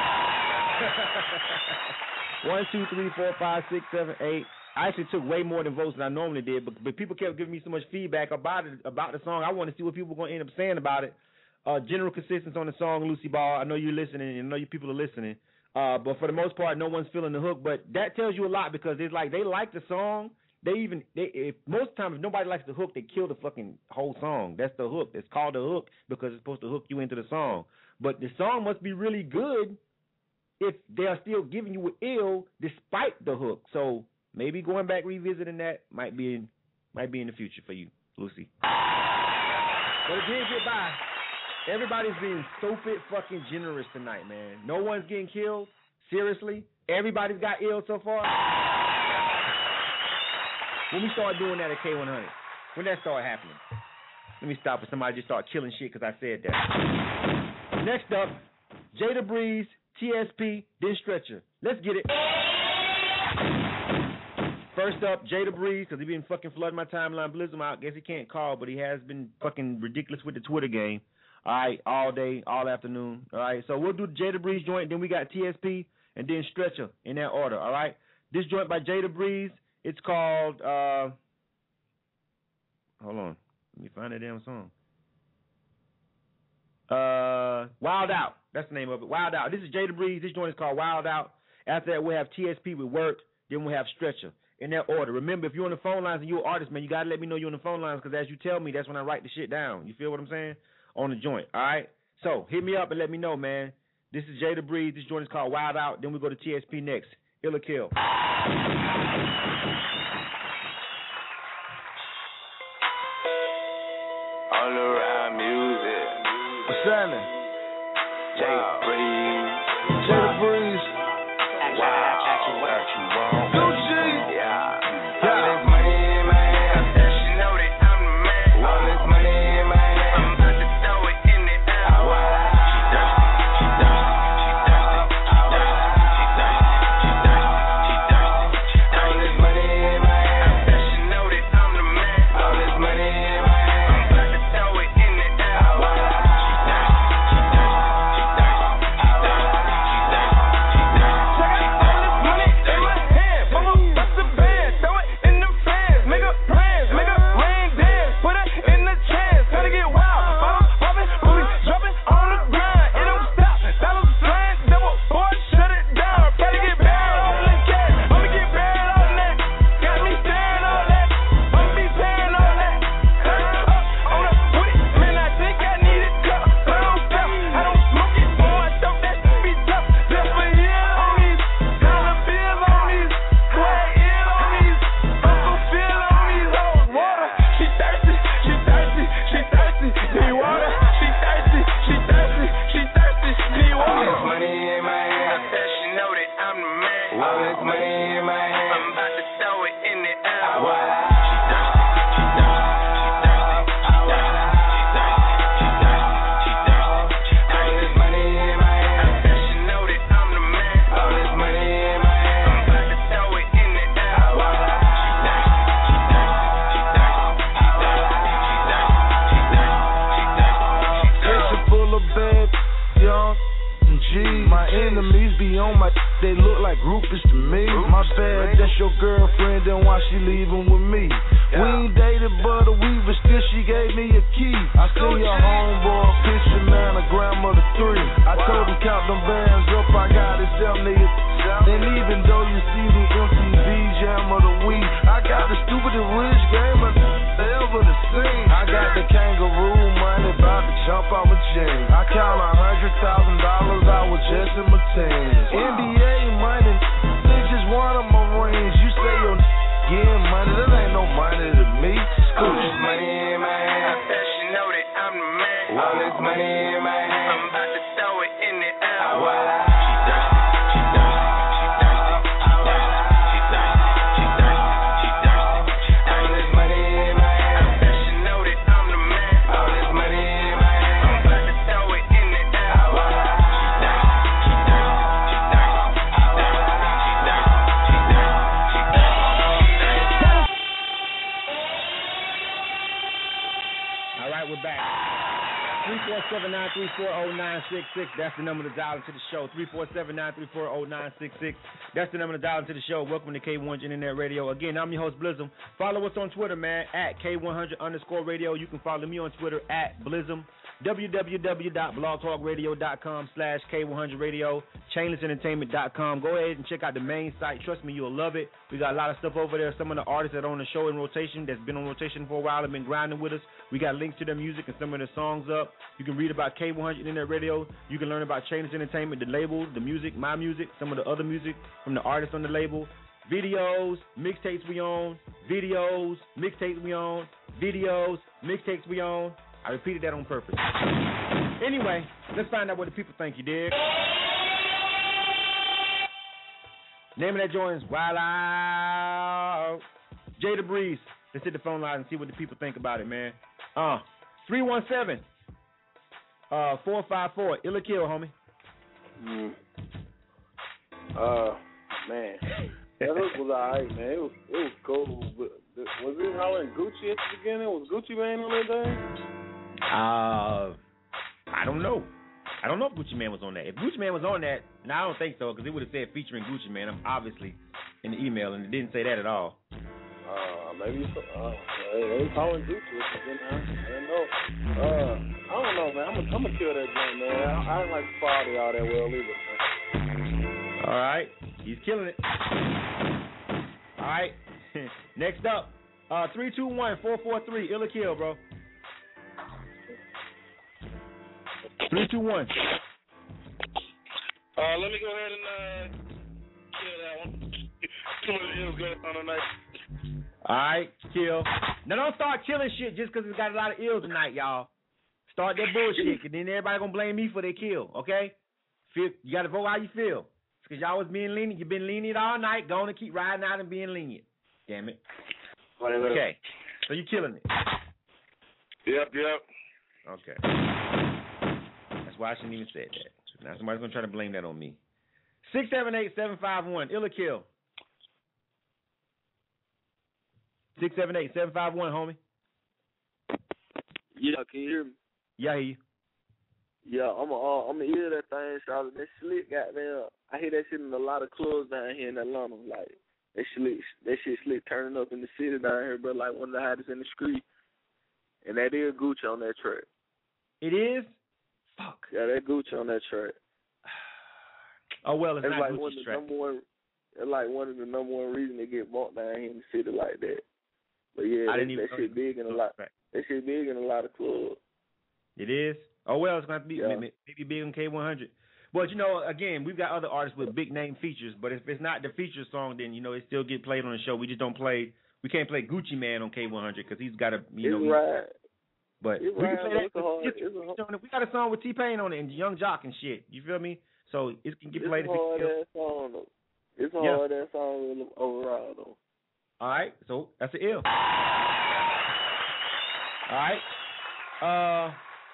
S4: 1, 2, 3, 4, 5, 6, 7, 8. I actually took way more than votes than I normally did, but people kept giving me so much feedback about the song. I want to see what people are going to end up saying about it. General consistency on the song, Lucy Ball. I know you're listening, and I know you people are listening. But for the most part, no one's feeling the hook. But that tells you a lot because it's like they like the song. Most times, if nobody likes the hook, they kill the fucking whole song. That's the hook. It's called the hook because it's supposed to hook you into the song. But the song must be really good if they are still giving you an ill despite the hook. So maybe going back revisiting that might be in the future for you, Lucy. But it did get by. Everybody's being stupid fucking generous tonight, man. No one's getting killed. Seriously. Everybody's got ill so far. When we start doing that at K100, when that started happening, let me stop if somebody just start killing shit because I said that. Next up, Jada Breeze, TSP, then Stretcher. Let's get it. First up, Jada Breeze, because he been fucking flooding my timeline. Blizzard out. Guess he can't call, but he has been fucking ridiculous with the Twitter game. All right, all day, all afternoon. All right, so we'll do the Jada Breeze joint, then we got TSP, and then Stretcher in that order. All right, this joint by Jada Breeze, it's called, hold on, let me find that damn song. Wild Out, that's the name of it, Wild Out. This is Jada Breeze, this joint is called Wild Out. After that, we'll have TSP with Work, then we'll have Stretcher. In that order. Remember, if you're on the phone lines and you're an artist, man, you got to let me know you're on the phone lines because as you tell me, that's when I write the shit down. You feel what I'm saying? On the joint, all right? So, hit me up and let me know, man. This is Jada Breeze. This joint is called Wild Out. Then we go to TSP next. Illa Kill.
S18: All around music.
S24: What's happening?
S18: Jada Breeze.
S24: Jada Breeze.
S18: Wow.
S24: Gucci.
S18: Yeah. All this money in my hand. She know that I'm the man. All this money in my hand. I'm about to throw it in the air. She thirsty. She thirsty. She thirsty. this money in my hand. I'm about to throw it in the air. Voila.
S24: Enemies be on my they look like groupies to me. My bad, that's your girlfriend, then why she leaving with me? We ain't dated but a week, but still she gave me a key. I seen your homeboy picture, man, a grandmother 3. I told him count them bands up, I got it, sell niggas. And even though you see the MTV Jam of the week, I got the stupidest rich game of ever to sing. I got the kangaroo money, about to jump out my jeans. I count $100,000, I was just in my teens. NBA money, they just one of my rings. You say you're getting money, that ain't no money to me.
S18: All this money in my hand, I bet you know that I'm the man. All this money in my hand, I'm about to throw it in the air. Voila.
S4: We're back. 347-934-0966. That's the number to dial into the show. 347-934-0966. That's the number to dial into the show. Welcome to K100 Internet Radio. Again, I'm your host, Blizzum. Follow us on Twitter, man, at K100_radio. You can follow me on Twitter at Blizzum. www.blogtalkradio.com/K100radio. Chainlessentertainment.com. Go ahead and check out the main site. Trust me, you'll love it. We got a lot of stuff over there. Some of the artists that are on the show in rotation, that's been on rotation for a while, have been grinding with us. We got links to their music and some of their songs up. You can read about K100 Internet Radio. You can learn about Chainless Entertainment, the label, the music, my music, some of the other music from the artists on the label. Videos, mixtapes we own. Videos, mixtapes we own. Videos, mixtapes we own. I repeated that on purpose. Anyway, let's find out what the people think, you dig? Name of that joint is Wild Out. Jada Breeze. Let's hit the phone line and see what the people think about it, man. 317-454. Illa Kill, homie.
S5: Man. That hook was alright, man. It was cool. But was it hollering Gucci at the beginning? Was Gucci Mane on that thing?
S4: I don't know. I don't know if Gucci Mane was on that. If Gucci Mane was on that, I don't think so, because it would have said featuring Gucci Mane. I'm obviously in the email, and it didn't say that at all.
S5: Maybe they was calling Gucci. I didn't know. I don't know, man. I'm gonna kill that joint, man. I don't like the quality all that well either, man.
S4: All right, he's killing it. All right, next up, 321-443. Illa Kill, bro. 321.
S6: Let me go ahead and kill that one. Too much ills going on tonight.
S4: All right, kill. Now don't start killing shit just because it's got a lot of ills tonight, y'all. Start that bullshit, and then everybody gonna blame me for their kill, okay? You gotta vote how you feel. Because y'all was being lenient. You've been lenient all night. Go on and keep riding out and being lenient. Damn it.
S5: Whatever.
S4: Okay. So you killing it.
S6: Yep.
S4: Okay. That's why I shouldn't even say that. Now somebody's gonna try to blame that on me. 678-751. Illa Kill. 678-751, homie.
S20: Yeah, can you hear me?
S4: Yeah, I hear you.
S20: Yeah, I'm gonna hear that thing, Charlotte. That shit, goddamn. I hear that shit in a lot of clubs down here in Atlanta. Like that shit slick turning up in the city down here, but like one of the hottest in the street. And that is Gucci on that track.
S4: It is? Fuck.
S20: Yeah, that Gucci on that track.
S4: Oh well, it's not
S20: like
S4: Gucci's track.
S20: It's like one of the number one reasons they get bought down here in the city like that. But yeah, that shit big in a lot. That shit big in a lot of clubs.
S4: It is. Oh well, it's going to be maybe big on K100. But you know, again, we've got other artists with big name features. But if it's not the feature song, then you know it still get played on the show. We just don't play. We can't play Gucci Mane on K100 because he's got a
S20: right.
S4: But we can play that. We got a song with T-Pain on it and Young Jock and shit. You feel me? So it can get played.
S20: It's hard. That's all overall, though.
S4: All right, so that's an ill. All right.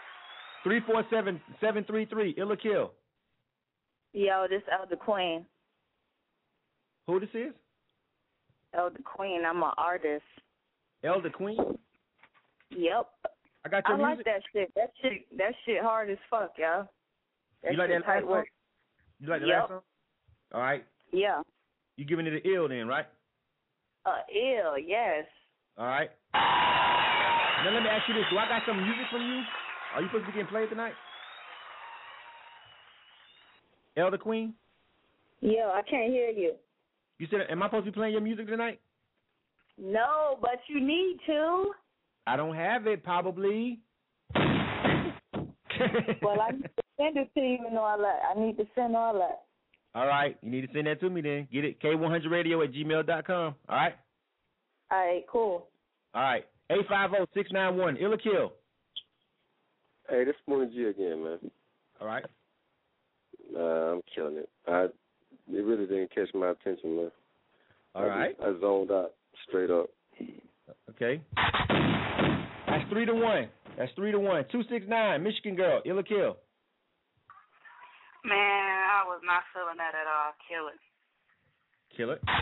S4: 347-733, ill or kill.
S3: Yo, this Elder Queen.
S4: Who this is?
S3: Elder Queen. I'm an artist.
S4: Elder Queen?
S3: Yep.
S4: I got your
S3: music.
S4: music.
S3: Like that shit. That shit hard as fuck, yo.
S4: You like that last song? You like the last song? All right.
S3: Yeah.
S4: You giving it an ill then, right?
S3: Ill, yes.
S4: All right. Now let me ask you this: do I got some music from you? Are you supposed to be getting played tonight? Elder Queen?
S3: Yo, I can't hear you.
S4: You said, am I supposed to be playing your music tonight?
S3: No, but you need to.
S4: I don't have it, probably.
S3: Well, I need to send it to you and all that. I need to send all that.
S4: All right. You need to send that to me then. Get it, K100radio@gmail.com. All right?
S3: All right, cool.
S4: All right. 850-691, ill or kill.
S8: Hey, this is Moon G again, man.
S4: All right.
S8: I'm killing it. It really didn't catch my attention, man.
S4: All right.
S8: I zoned out straight up.
S4: Okay. That's 3-1. That's 3-1. 269, Michigan girl, ill or kill.
S2: Man, I was not feeling that at all. Kill it.
S4: Kill it.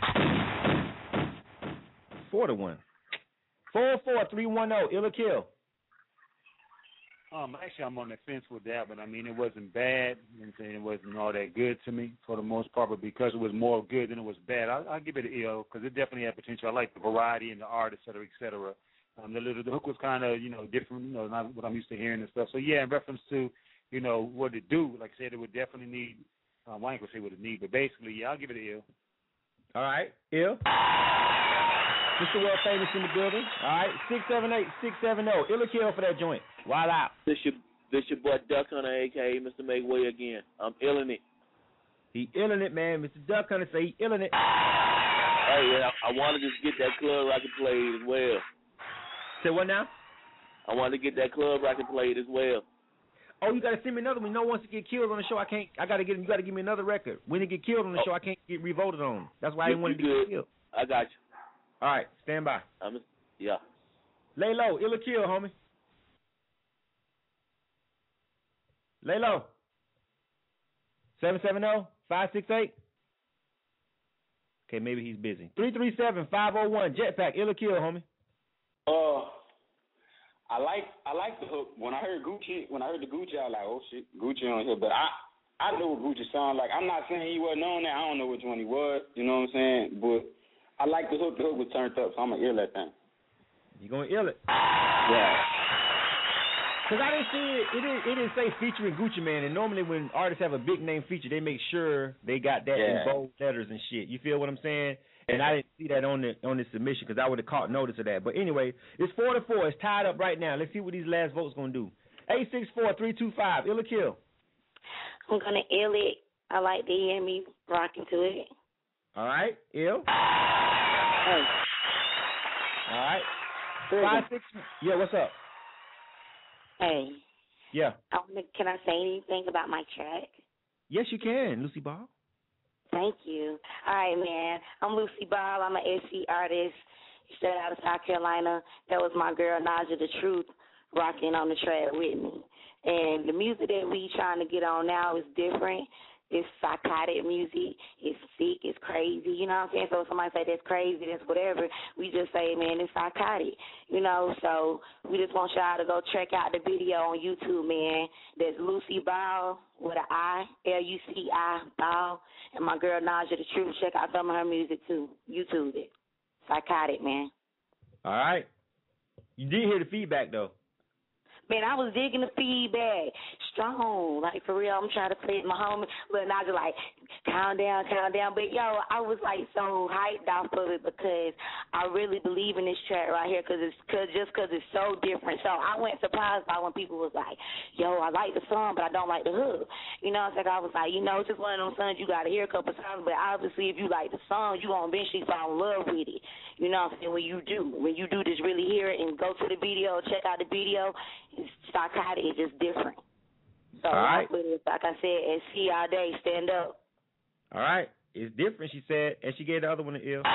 S4: 4-1. 44310, ill or kill.
S10: Actually, I'm on the fence with that, but I mean, it wasn't bad. You know what I'm saying? It wasn't all that good to me for the most part, but because it was more good than it was bad, I'll give it an ill because it definitely had potential. I like the variety and the art, et cetera, et cetera. The hook was kind of, different, not what I'm used to hearing and stuff. So, yeah, in reference to, what it do, like I said, it would definitely need, I ain't going to say what it need, but basically, yeah, I'll give it an ill.
S4: All right, ill. Mr. World Famous in the building. All right, 678-670. Ill or kill for that joint. Wild out.
S17: This your boy Duck Hunter, a.k.a. Mr. Make Way again. I'm illin' it.
S4: He illin' it, man. Mr. Duck Hunter say he illin' it.
S17: Hey, yeah, I wanted to just get that club rocket played as well.
S4: Say what now?
S17: I wanted to get that club rocket played as well.
S4: Oh, you gotta send me another one. No one wants to get killed on the show. I gotta get him. You gotta give me another record. When they get killed on the show, I can't get revoted on. That's why I didn't want to get killed.
S17: I got you.
S4: All right, stand by.
S17: Yeah.
S4: Lay low, ill or kill, homie. Lay low. 770-568. Okay, maybe he's busy. 337-501. Jetpack, ill or kill, homie.
S14: I like the hook. When I heard the Gucci, I was like, oh shit, Gucci on here. But I know what Gucci sound like. I'm not saying he wasn't on there. I don't know which one he was. You know what I'm saying? But I like the hook. The hook was turned up, so I'm gonna ill that thing.
S4: You gonna ill it?
S14: Yeah.
S4: Cause I didn't see it. It didn't say featuring Gucci Mane. And normally when artists have a big name feature, they make sure they got that in bold letters and shit. You feel what I'm saying? And I didn't see that on the submission because I would have caught notice of that. But anyway, it's 4-4. It's tied up right now. Let's see what these last votes gonna do. 864-325. Ill or kill?
S12: I'm gonna ill it. I like to hear me rocking to it.
S4: All right, ill.
S12: Hey.
S4: All right. 5-6. Yeah, what's up?
S12: Hey.
S4: Yeah.
S12: Can I say anything about my track?
S4: Yes, you can, Lucy Ball.
S12: Thank you. All right, man. I'm Lucy Ball. I'm an SC artist. Straight out of South Carolina. That was my girl, Naja the Truth, rocking on the track with me. And the music that we trying to get on now is different. It's psychotic music. It's sick. It's crazy. You know what I'm saying? So if somebody say that's crazy, that's whatever, we just say, man, it's psychotic. You know, so we just want y'all to go check out the video on YouTube, man. That's Lucy Ball with an I, Luci Ball. And my girl Naja the Truth. Check out some of her music, too. YouTube it. Psychotic, man.
S4: All right. You did hear the feedback, though.
S12: Man, I was digging the feedback. Strong. Like, for real, I'm trying to play it. My homie, but I was like, calm down. But, yo, I was, like, so hyped off of it because I really believe in this track right here because it's so different. So I went surprised by when people was like, yo, I like the song, but I don't like the hook. You know, it's like I was like, you know, it's just one of those songs you got to hear a couple times, but obviously if you like the song, you going to eventually fall in love with it. You know what I'm saying? When you do just really hear it and go to the video, check out the video, it's psychotic. It's just different. So,
S4: all right.
S12: Like I said, SC all day, stand up.
S4: All right. It's different, she said, and she gave the other one an ill.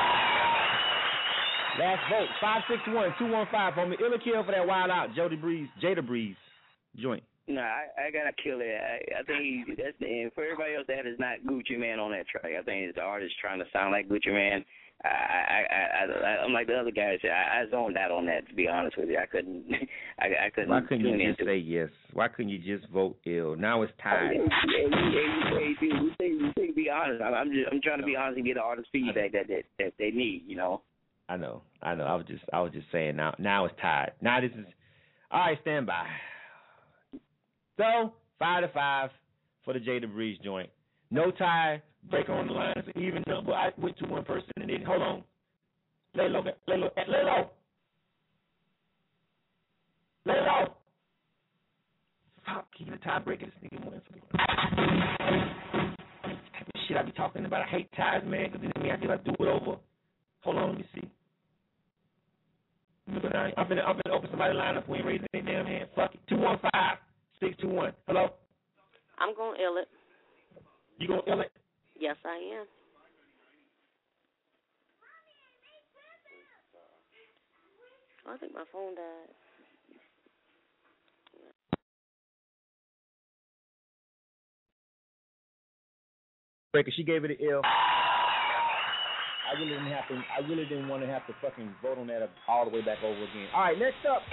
S4: Last vote, 561-215 on the ill or kill for that Wild Out Jada Breeze joint.
S7: No, I gotta kill it. I think that's and for everybody else that is not Gucci Mane on that track. I think it's the artist trying to sound like Gucci Mane. I'm like the other guys. I zoned out on that, to be honest with you. I couldn't.
S4: Why couldn't you just say yes? Why couldn't you just vote ill? Now it's tied.
S7: Hey, be honest. I'm trying to be honest and get the artist feedback that they need. You know.
S4: I know. I was just saying. Now it's tied. Now this is all right. Stand by. So 5-5 for the Jada Breeze joint. No tie. Break on the line. It's an even number. I went to one person and then hold on. Lay low. Lay low. Fuck, keep the tiebreaker. This nigga wants shit I be talking about. I hate ties, man, because then I do it over. Hold on, let me see. I'm finna open somebody's line up. We ain't raising their damn hand. Fuck it. 215-621. Hello?
S22: I'm gonna ill it.
S4: You gonna ill it?
S22: Yes, I am. I think my phone died.
S4: Breaker, she gave it an ill. I really didn't want to have to fucking vote on that all the way back over again. All right, next up.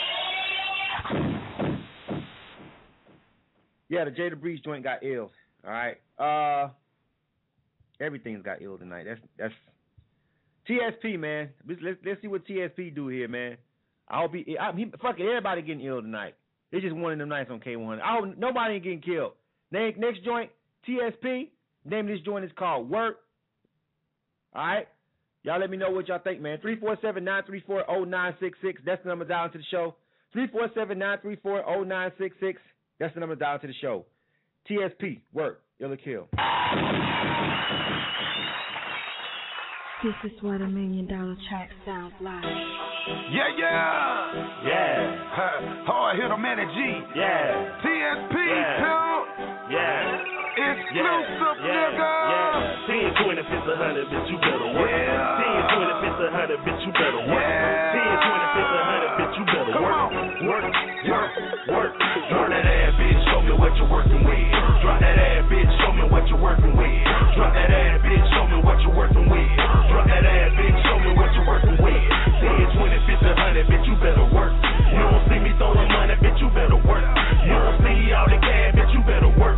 S4: Yeah, the Jada Breeze joint got ill. All right. Everything's got ill tonight. That's TSP, man. Let's see what TSP do here, man. I hope fucking everybody getting ill tonight. It's just one of them nights on K100. I hope nobody ain't getting killed. Next joint, TSP. Name of this joint is called Work. All right? Y'all let me know what y'all think, man. 347-934-0966. That's the number down to the show. 347-934-0966. That's the number down to the show. TSP, Work, ill or kill.
S1: This is what $1 million track sounds like.
S24: Yeah. Hard hit him, man, G. Yeah. TSP, too. Yeah. Exclusive, nigga.
S9: 10, 20, 50, 100, bitch, you better work. 10, 20, 50, 100, bitch, you better work. 10, 20, 50, 100, bitch, you better work. Work that ass, bitch, show me what you're working with. Drop that ass, bitch, show me what you're working with. Drop that ass, bitch, show me what you're working with. Drop that ass, bitch, show me what you're working with. 10, 20, 50, 100, bitch, you better work. You don't see me throwing money, bitch, you better work. You don't see all the cash, bitch, you better work.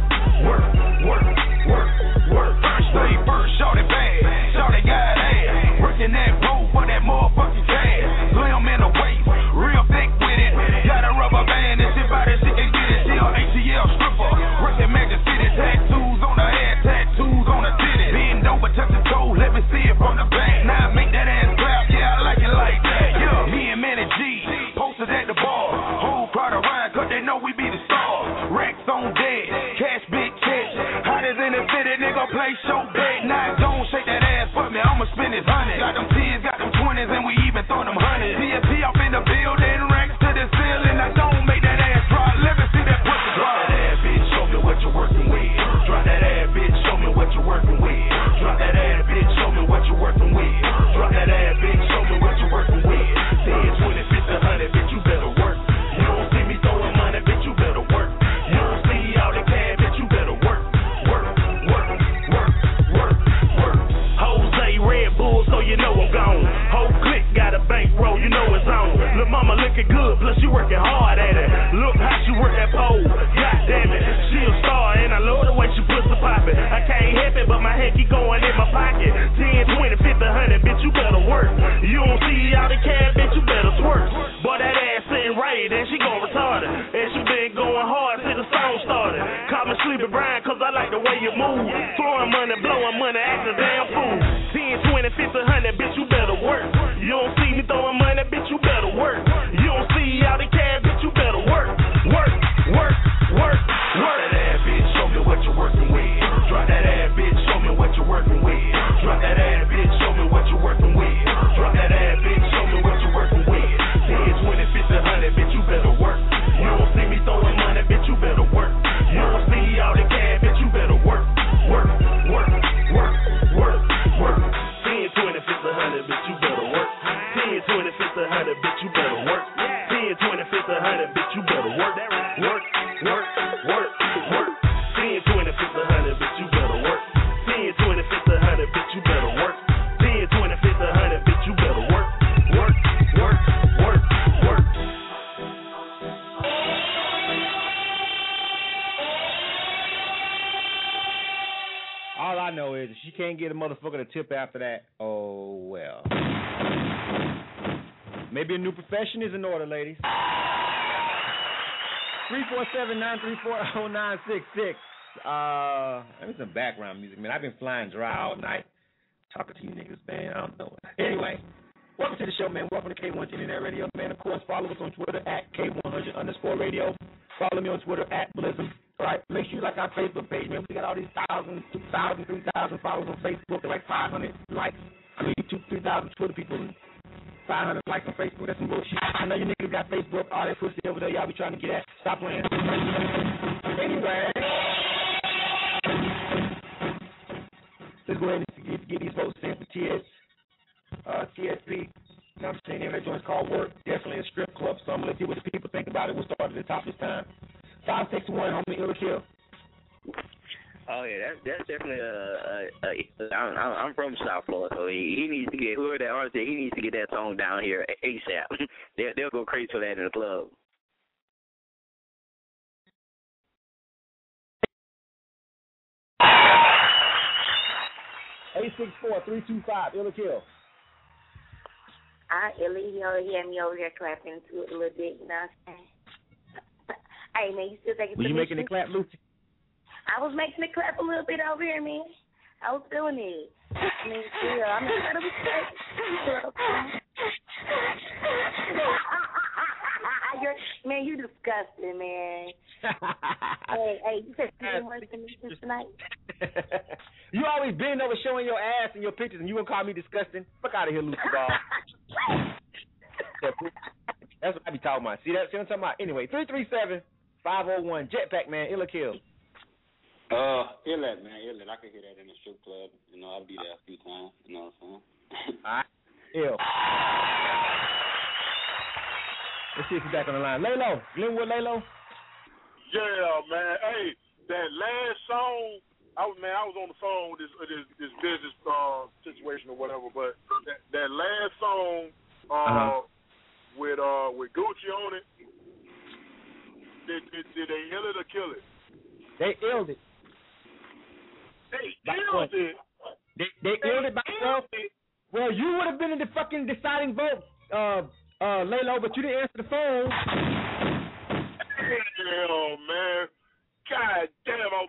S9: Work. First thing first, shorty bad. Shorty got ass. Working that road for that motherfucking cash. Slim in the waist, real thick with it. Got a rubber band and shit by that shit can get it. She a ATL stripper. Working Magic City. Tattoos on her head, tattoos on her titty. Bend over, touch the toe, let me see it from the back. Now make that ass clap, yeah, I like it like that. Yeah, me and Manny G, posted at the bar. Whole crowd around, cause they know we be the stars. Racks on dead, cash big checks. Hottest in the city, nigga, play show big. Now don't shake that ass for me, I'ma spend his honey. Got them 10s, got them 20s, and we even throw them hundreds. TFP off in the building, racks to the ceiling. Now don't make that ass drop, let me see that pussy drop. Drop that ass, bitch, show me what you're working with. Drop that ass, bitch, show me what you're working with. Drop that ass, bitch, show me what you're working with. Drop that ass, bitch, show me what you're working with. 10, 20, 50, 100, bitch, you better work. You don't see me throwing money, bitch, you better work. You don't see all the cash, bitch, you better work. Jose Red Bull, so you know I'm gone. Whole clique got a bankroll, you know it's on. Lil' mama looking good, plus she working hard at it. Look how she work that pole, god damn it. She a star, and I love the way she puts the poppin'. I can't help it, but my head keep going in my pocket. 10, 20, 50, 100, bitch, you better work. You don't see all the cash, bitch, you better twerk. Boy, that ass sitting right, and she gon' retard it. And she been going hard since the song started. Call me Sleepy Brian, cause I like the way you move. Throwing money, blowing money, acting damn fool. 10, 20, 50, 100, bitch, you better work. You don't see me throwing money, bitch, you better work. You don't see all the cash, bitch, you better work. Work that ass, bitch, show me what you're working with. Drop that ass, bitch, show me what you're working with. Drop that ass, bitch, show me what you're working with. Drop that ass, bitch, show me what you're working with. 10, 20, 50, 100, bitch, you better work. You don't see me throwing money, bitch, you better work. You don't see all the cash, bitch, you better work.
S4: All I know is if she can't get a motherfucker to tip after that, oh well. Maybe a new profession is in order, ladies. 347-934-0966. Let me some background music, man. I've been flying dry all night. Talking to you niggas, man. I don't know. Anyway, welcome to the show, man. Welcome to K110 Internet Radio, man. Of course, follow us on Twitter at K100_radio. Follow me on Twitter at Blizzum. All right, make sure you like our Facebook page, man. We got all these 1,000, 2,000, 3,000 followers on Facebook. They're like 500 likes. 3,000 Twitter people. 500 likes on Facebook. That's some bullshit. I know you niggas got Facebook. All that pussy over there. Y'all be trying to get at. Stop playing. Anyway. Let's go ahead and get these votes in for TSP. You know what I'm saying? That joint's called Work. Definitely a strip club. So I'm going to see what the people think about it. We'll start at the top this time. 561, homie, Ill Kill.
S7: Oh yeah, that's definitely I'm from South Florida, so he needs to get whoever that artist is, he needs to get that song down here ASAP. They'll go crazy for that in the club.
S4: $864-325, Ill Kill.
S12: Illy, he had me over here clapping to it a little bit, you know what I'm saying? Hey, man, you still taking
S4: Were you making it clap, Lucy?
S12: I was making it clap a little bit over here, man. I was feeling it. I mean, yeah, I'm incredibly excited. Man, you disgusting, man. hey, you said you want to meet this tonight?
S4: You always bend over showing your ass in your pictures, and you gonna call me disgusting? Fuck out of here, Lucy Ball. That's what I be talking about. See that? See what I'm talking about? Anyway, 337-501 Jetpack, man. Ill Kill.
S14: Illet, man, Illet. I could hear that in the strip club. You know, I'll be there a few times. You know what I'm saying?
S4: All right. Ill. Let's see if he's back on the line. Laylo. Linwood Laylo.
S16: Yeah, man. Hey, that last song, I was on the phone with this business situation or whatever, but that last song with Gucci on it, did they ill it or kill it?
S4: They illed it.
S16: They illed it.
S4: They illed it by themselves. Well, you would have been in the fucking deciding vote, Laylo, but you didn't answer the phone.
S16: Hell, man. God damn, I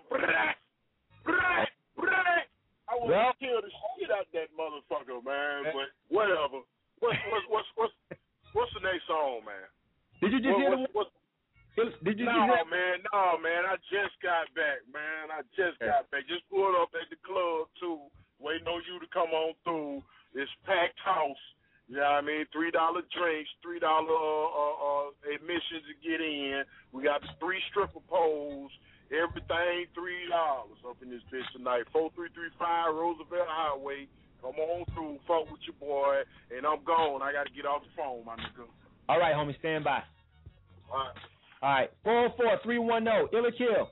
S16: want to kill the shit out that motherfucker, man. But whatever. What's the next song, man?
S4: Did you just hear the one?
S16: No, man. I just got back, man. Got back. Just pulled up at the club, too. Waiting on you to come on through. It's packed house. You know what I mean? $3 drinks, $3 admissions to get in. We got the 3 stripper poles. Everything $3 up in this bitch tonight. 4335 Roosevelt Highway. Come on through. Fuck with your boy. And I'm gone. I got to get off the phone, my nigga.
S4: All right, homie. Stand by.
S16: All
S4: right. 44310. Ill Kill.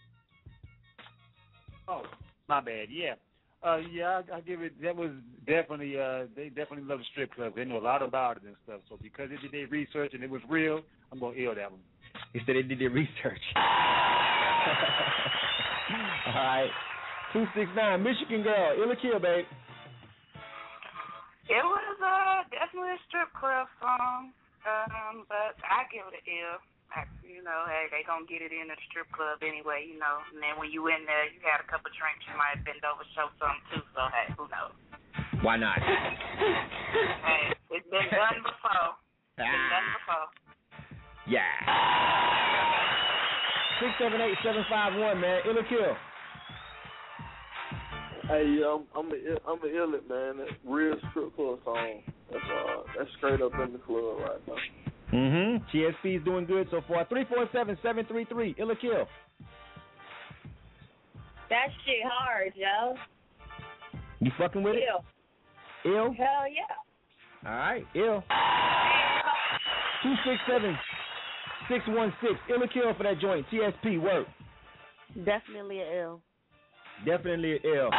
S10: Oh, my bad. Yeah. I give it. That was definitely. They definitely love the strip club. They know a lot about it and stuff. So because they did their research and it was real, I'm gonna ill that one.
S4: He said they did their research. All right. 269 Michigan Girl. Ill Kill, babe.
S2: It was definitely a strip club song, but I give it an ill. You know, hey, they gonna get it in at the strip club anyway, you know. And then when you in there, you had a couple drinks, you might bend over, show something too. So hey, who knows?
S4: Why not?
S2: Hey, it's been done before.
S4: Yeah. 678-751, man. Ill Kill.
S8: Hey, I'm a ill it, man. That real strip club song. That's straight up in the club right now.
S4: TSP is doing good so far. 347-733. Ill Kill.
S3: That shit hard, yo.
S4: You fucking with it? Ill?
S3: Hell yeah.
S4: All right, ill. 267-616. Ill Kill for that joint. TSP, work.
S22: Definitely an ill.
S4: Definitely an ill.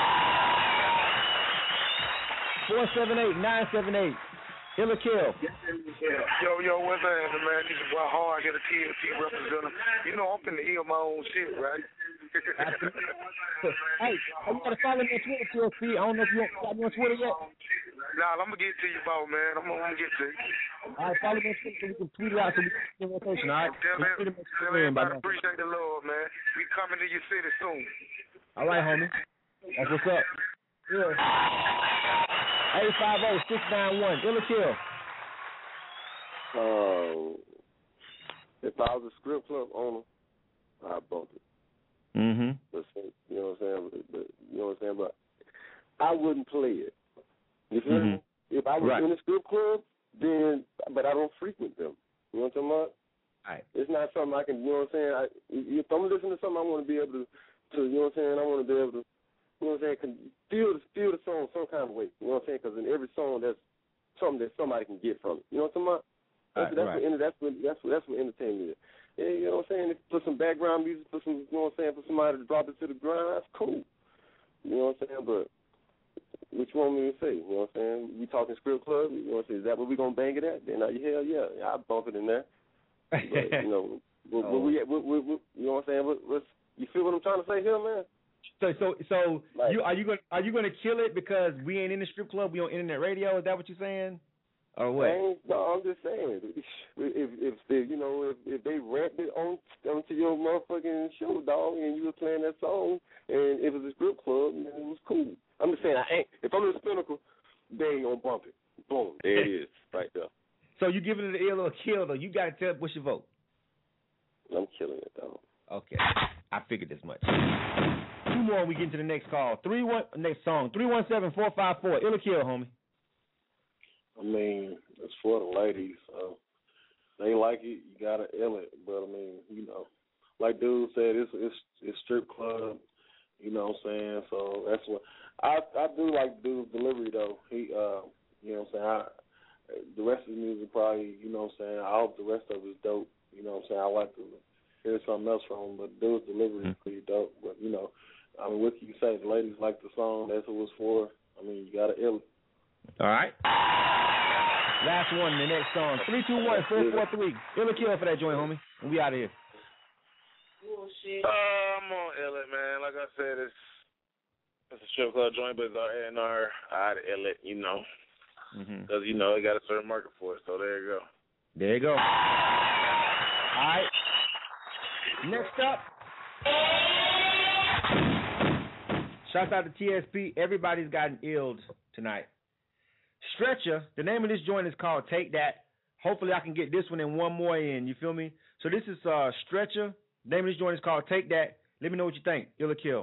S4: 478-978. Ill Kill.
S15: Yo, what's happening, man? This is why hard here, the TLT representative. You know, I'm finna heal my own shit, right?
S4: Hey, you gotta follow me on Twitter, TLC. I don't know if you got me on Twitter yet.
S15: Nah, I'm gonna get to you, bro, man. I'm gonna get to you.
S4: All right, follow me on Twitter so we can tweet it out so we can get in rotation, all right?
S15: Tell everybody appreciate the love, man. We coming to your city soon.
S4: All right, homie. That's what's up. Yeah. 850-691. Ill or Kill.
S8: If I was a strip club owner, I'd bump it.
S4: Mm-hmm.
S8: But, you know what I'm saying? But I wouldn't play it. You feel me? If I was in a strip club, then, but I don't frequent them. You know what I'm talking about?
S4: Right.
S8: It's not something I can, you know what I'm saying? If I'm listening to something, I want to be able to, you know what I'm saying? I want to be able to, you know what I'm saying, feel the song some kind of way. You know what I'm saying? Because in every song, there's something that somebody can get from it. You know what I'm talking about? That's what entertainment is. Yeah, you know what I'm saying? Put some background music, you know what I'm saying, for somebody to drop it to the ground, that's cool. You know what I'm saying? But what you want me to say? You know what I'm saying? We talking strip club, you know what I'm saying? Is that what we gonna bang it at? Then hell yeah, I'll bump it in there. But, you know, you know what I'm saying? You feel what I'm trying to say here, man?
S4: So like, are you gonna kill it because we ain't in the strip club? We on internet radio? Is that what you're saying? Or what?
S8: No, I'm just saying. If they rapped it onto your motherfucking show, dog, and you were playing that song, and it was a strip club, then it was cool. I'm just saying, if I'm in the Pinnacle, they ain't gonna bump it. Boom, there it is, right there.
S4: So you giving it an ill or a kill, though? You gotta tell what's your vote.
S8: I'm killing it, though.
S4: Okay, I figured as much. Two more, and we get into the next call. Next song, 317-454. Ill or kill, homie.
S5: I mean, it's for the ladies. They like it, you gotta ill it. But I mean, you know, like dude said, it's strip club. You know what I'm saying? So that's what I do like dude's delivery though. He, you know what I'm saying? The rest of the music probably, you know what I'm saying. I hope the rest of it is dope. You know what I'm saying? I like to hear something else from him, but dude's delivery is pretty dope. But you know, I mean, what can you say? The ladies like the song. That's what it's for. I mean, you gotta ill it.
S4: All right. Last one, the next song. 321-443. Ill or kill for that joint, homie. And we out of here.
S6: I'm on ill it, man. Like I said, it's a strip club joint, but it's our A&R. I'd ill it, you know. Because, you know, they got a certain market for it. So there you go.
S4: There you go. All right. Next up. Shouts out to TSP. Everybody's gotten illed tonight. Stretcher, the name of this joint is called Take That. Hopefully I can get this one and one more in. You feel me? So this is Stretcher. The name of this joint is called Take That. Let me know what you think. Ill or kill.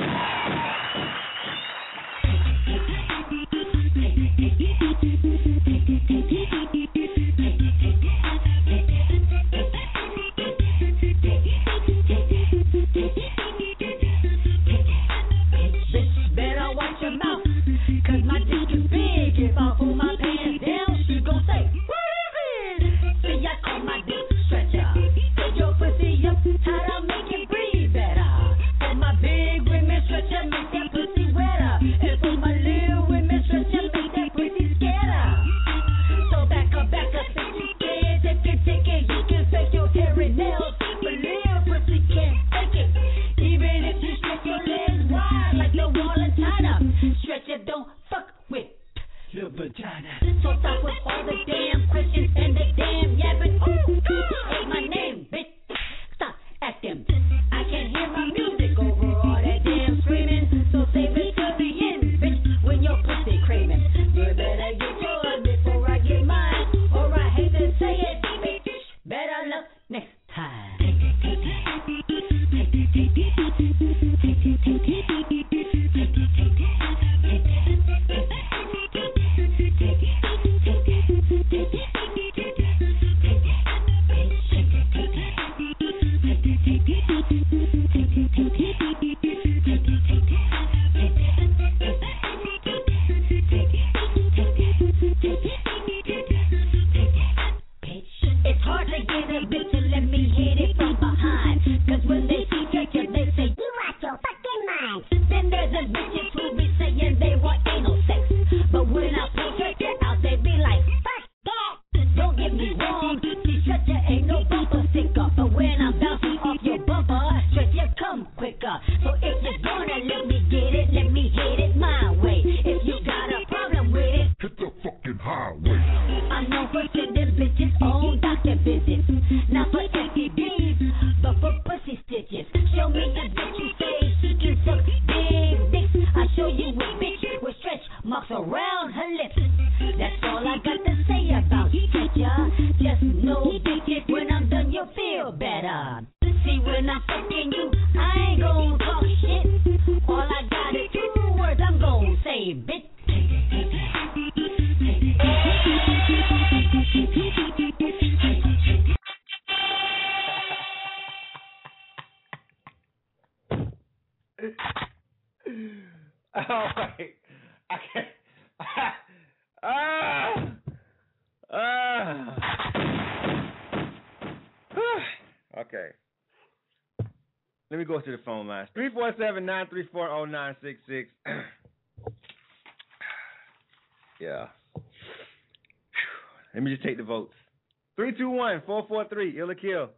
S13: Bitch, better watch your mouth, 'cause my dick is big. If I pull my pants down, she gon' say, what is it? See, I call my dick Stretcher. Take your pussy up, how to make it breathe better. For my big women, Stretcher, make that pussy wetter. And for my little women, Stretcher, make that pussy scatter. So back up, since you scared. If you take it, you can fake your hair and nails. But little pussy can't take it. Even if you stretch your legs wide like the wall of China. Stretcher don't fuck with your vagina. So stop with all the damn questions and the damn yapping. Ooh, say my name, bitch. Stop acting. I can't hear my music over all that damn screaming. So save it till the end, bitch. When your pussy craving, you better get yours before I get mine. Or I hate to say it, bitch. Better luck next time. It's hard to get a bitch to let me hit it from behind. 'Cause when they see Stretcher, they say, you out your fucking mind. Then there's a bitches who be saying they want anal sex. But when I pull Stretcher out, they be like, fuck that. Don't get me wrong, see Stretcher ain't no bumper sticker. But when I'm bouncing off your bumper, Stretcher come quicker. marks around her lips. That's all I got to say about ya. Just know that when I'm done, you'll feel better. See, when I'm fucking you, I ain't gon' talk shit. All I got is 2 words I'm gon' say, bitch.
S4: All right. I can't. Okay. Let me go to the phone lines. 347-934-0966. Yeah. Let me just take the votes. 321-443. Ill or kill.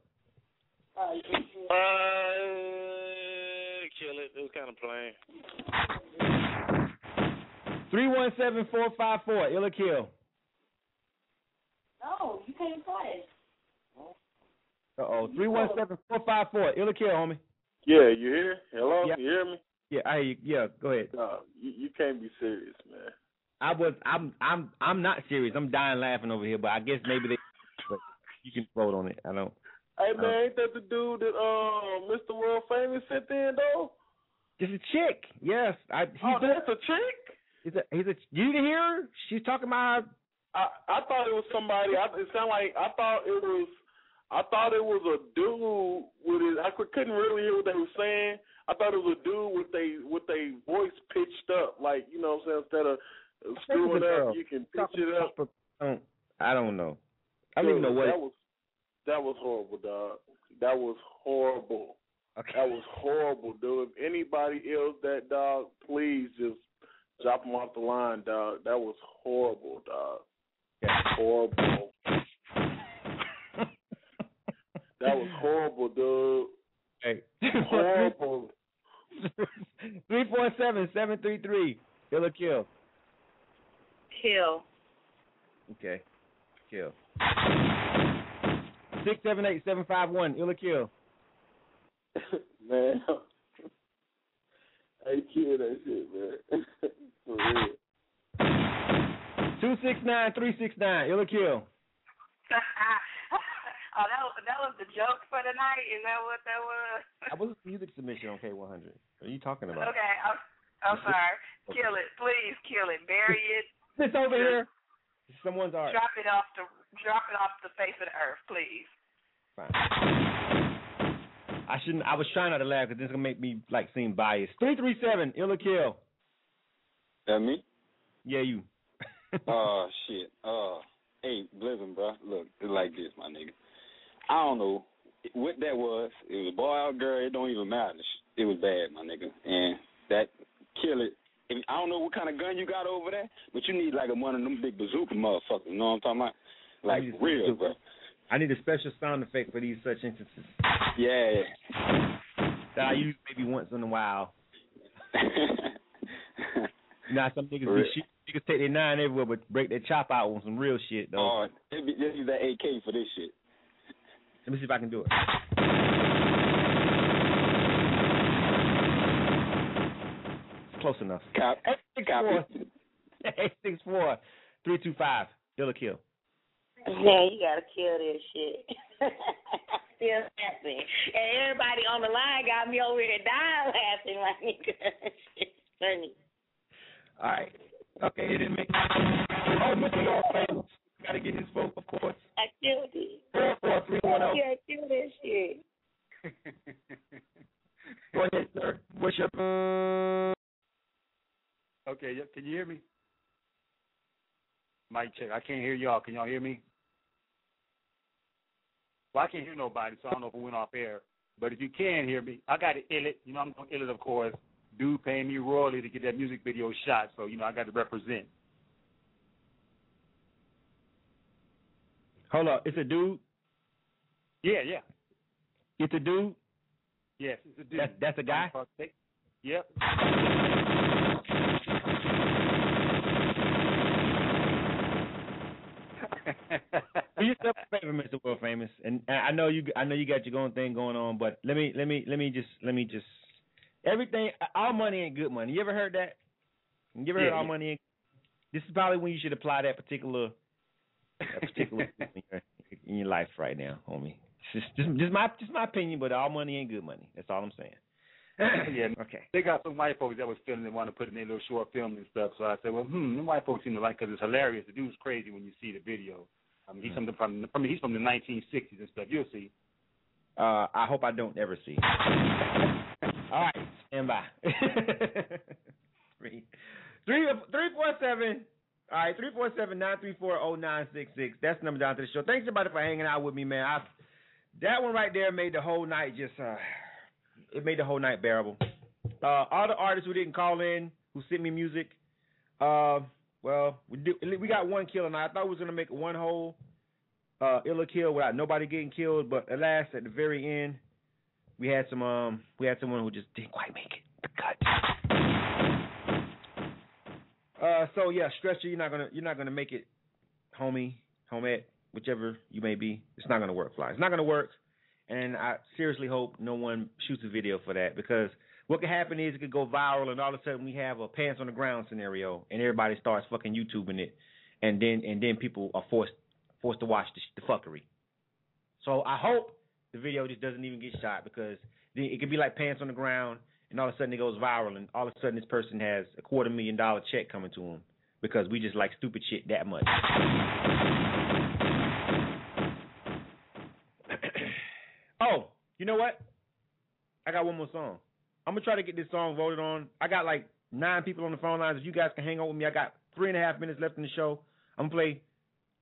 S6: Kill it. It was kind of plain.
S4: 317-454. Ill or kill.
S12: No, you can't play.
S4: 317-454. Ill or kill, homie.
S5: Yeah, you hear? Hello?
S4: Yeah.
S5: You hear me?
S4: Yeah, I hear you. Yeah, go ahead.
S5: You can't be serious, man.
S4: I'm not serious. I'm dying laughing over here, but I guess maybe but you can vote on it. I don't.
S5: Hey man, ain't that the dude that Mr. World Famous sent in though?
S4: It's a chick. Yes.
S5: That's a chick?
S4: You didn't hear her? She's talking about her.
S5: I thought it was somebody. It sounded like I thought it was a dude with it. I couldn't really hear what they were saying. I thought it was a dude with a voice pitched up, like, you know what I'm saying, instead of screwing up, you can pitch it up.
S4: I don't know. I don't even know what
S5: that was horrible, dog. That was horrible.
S4: Okay.
S5: That was horrible, dude. If anybody else that dog, please just drop them off the line, dog. That was horrible, dog. Horrible. That was horrible, dude.
S4: Hey.
S5: Horrible.
S4: 347-733. Kill or kill?
S12: Kill.
S4: Okay. Kill. 678-751. Ill or kill?
S5: Man. I kill that shit, man. For real.
S4: 269-369. Ill or kill?
S12: Oh, that was the joke for the night? Is that what that was?
S4: That was a music submission on K100. What are you talking about?
S12: Okay, I'm sorry. Kill it. Please kill it. Bury it.
S4: It's over here. Someone's art.
S12: Drop it off the face of the earth, please.
S4: Fine. I was trying not to laugh because this is gonna make me seem biased. 337. Ill or kill?
S14: That me?
S4: Yeah, you.
S14: Oh shit. Hey, Blizzard, bro. Look, it's like this, my nigga. I don't know what that was. It was a boy or girl. It don't even matter. It was bad, my nigga. And that kill it. I don't know what kind of gun you got over there, but you need one of them big bazooka motherfuckers. You know what I'm talking about? Real, bro.
S4: I need a special sound effect for these such instances.
S14: Yeah.
S4: That I use maybe once in a while. Some niggas niggas take their 9 everywhere, but break their chop out on some real shit, though.
S14: Oh, they use that AK for this shit.
S4: Let me see if I can do it. It's close enough.
S14: Copy.
S4: 864-325. Ill or kill?
S12: Yeah, you gotta kill this shit. Still laughing. And everybody on the line got me over here dying laughing, my nigga. Shit's funny.
S4: All right. Okay, it didn't make sense. Gotta get his vote, of course.
S12: I killed it.
S4: 44310.
S12: Yeah, I killed that shit.
S4: Go ahead, sir. What's your...
S10: Okay, can you hear me? Mic check. I can't hear y'all. Can y'all hear me? Well, I can't hear nobody, so I don't know if it went off air. But if you can hear me, I got to ill it. You know, I'm going to ill it, of course. Dude paying me royally to get that music video shot, so, I got to represent.
S4: Hold up. It's a dude?
S10: Yeah.
S4: It's a dude?
S10: Yes, it's a dude.
S4: That's a guy?
S10: Yep.
S4: Do yourself a favor, Mr. World Famous, and I know you got your own thing going on, but let me just everything. All money ain't good money. You ever heard that? You ever heard all money ain't? This is probably when you should apply that particular in your life right now, homie. It's just my opinion, but all money ain't good money. That's all I'm saying.
S10: Yeah,
S4: okay.
S10: They got some white folks that was feeling they want to put in their little short film and stuff. So I said, well, them white folks seem to like because it's hilarious. The dude's crazy when you see the video. I mean, he's he's from the 1960s and stuff. You'll see.
S4: I hope I don't ever see. All right, stand by. 347. All right, 347-934-0966. That's the number down to the show. Thanks everybody for hanging out with me, man. That one right there made the whole night it made the whole night bearable. All the artists who didn't call in, who sent me music, well, we got one kill tonight. I thought we was gonna make one whole Illa kill without nobody getting killed, but alas, at the very end, we had someone who just didn't quite make it. The cut. So yeah, Stretcher, you're not gonna make it, homie, whichever you may be. It's not gonna work, Fly. It's not gonna work, and I seriously hope no one shoots a video for that, because what could happen is it could go viral, and all of a sudden we have a pants on the ground scenario, and everybody starts fucking YouTubing it, and then people are forced to watch the fuckery. So I hope the video just doesn't even get shot, because it could be like pants on the ground, and all of a sudden it goes viral, and all of a sudden this person has a $250,000 check coming to him because we just like stupid shit that much. Oh, you know what? I got one more song. I'm going to try to get this song voted on. I got like 9 people on the phone lines. If you guys can hang on with me, I got 3.5 minutes left in the show. I'm going to play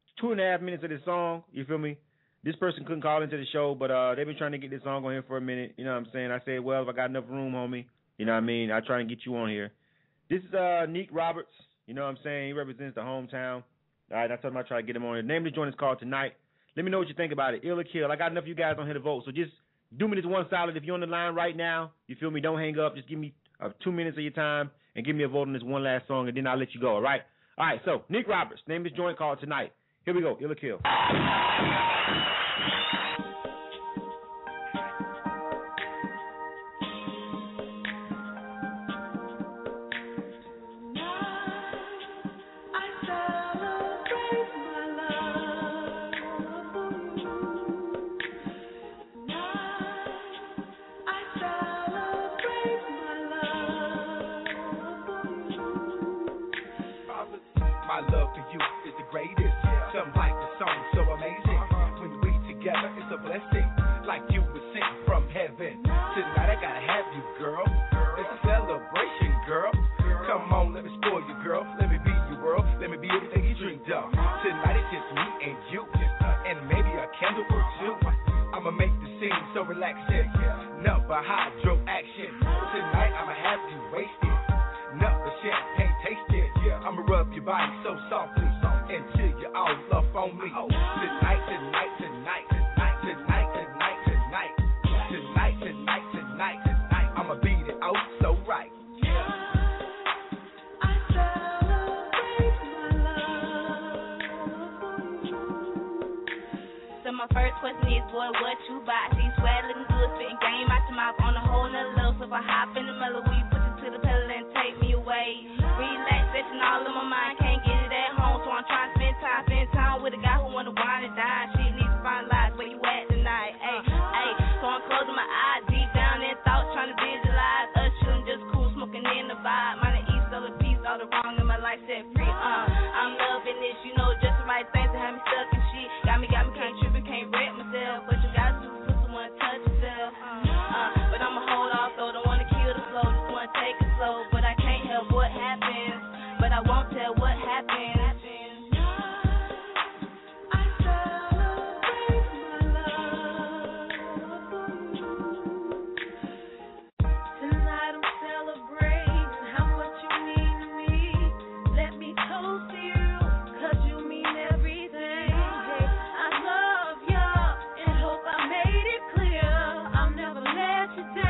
S4: 2.5 minutes of this song. You feel me? This person couldn't call into the show, but they've been trying to get this song on here for a minute. You know what I'm saying? I said, well, if I got enough room, homie, you know what I mean? I'll try and get you on here. This is Neek Roberts. You know what I'm saying? He represents the hometown. All right, I told him I'd try to get him on here. The name of the joint is called Tonight. Let me know what you think about it. Ill or Kill. I got enough of you guys on here to vote, so just do me this one solid. If you're on the line right now, you feel me, don't hang up. Just give me 2 minutes of your time and give me a vote on this one last song, and then I'll let you go, all right? All right, so Neek Roberts, name of this joint called Tonight. Here we go, Ill or Kill.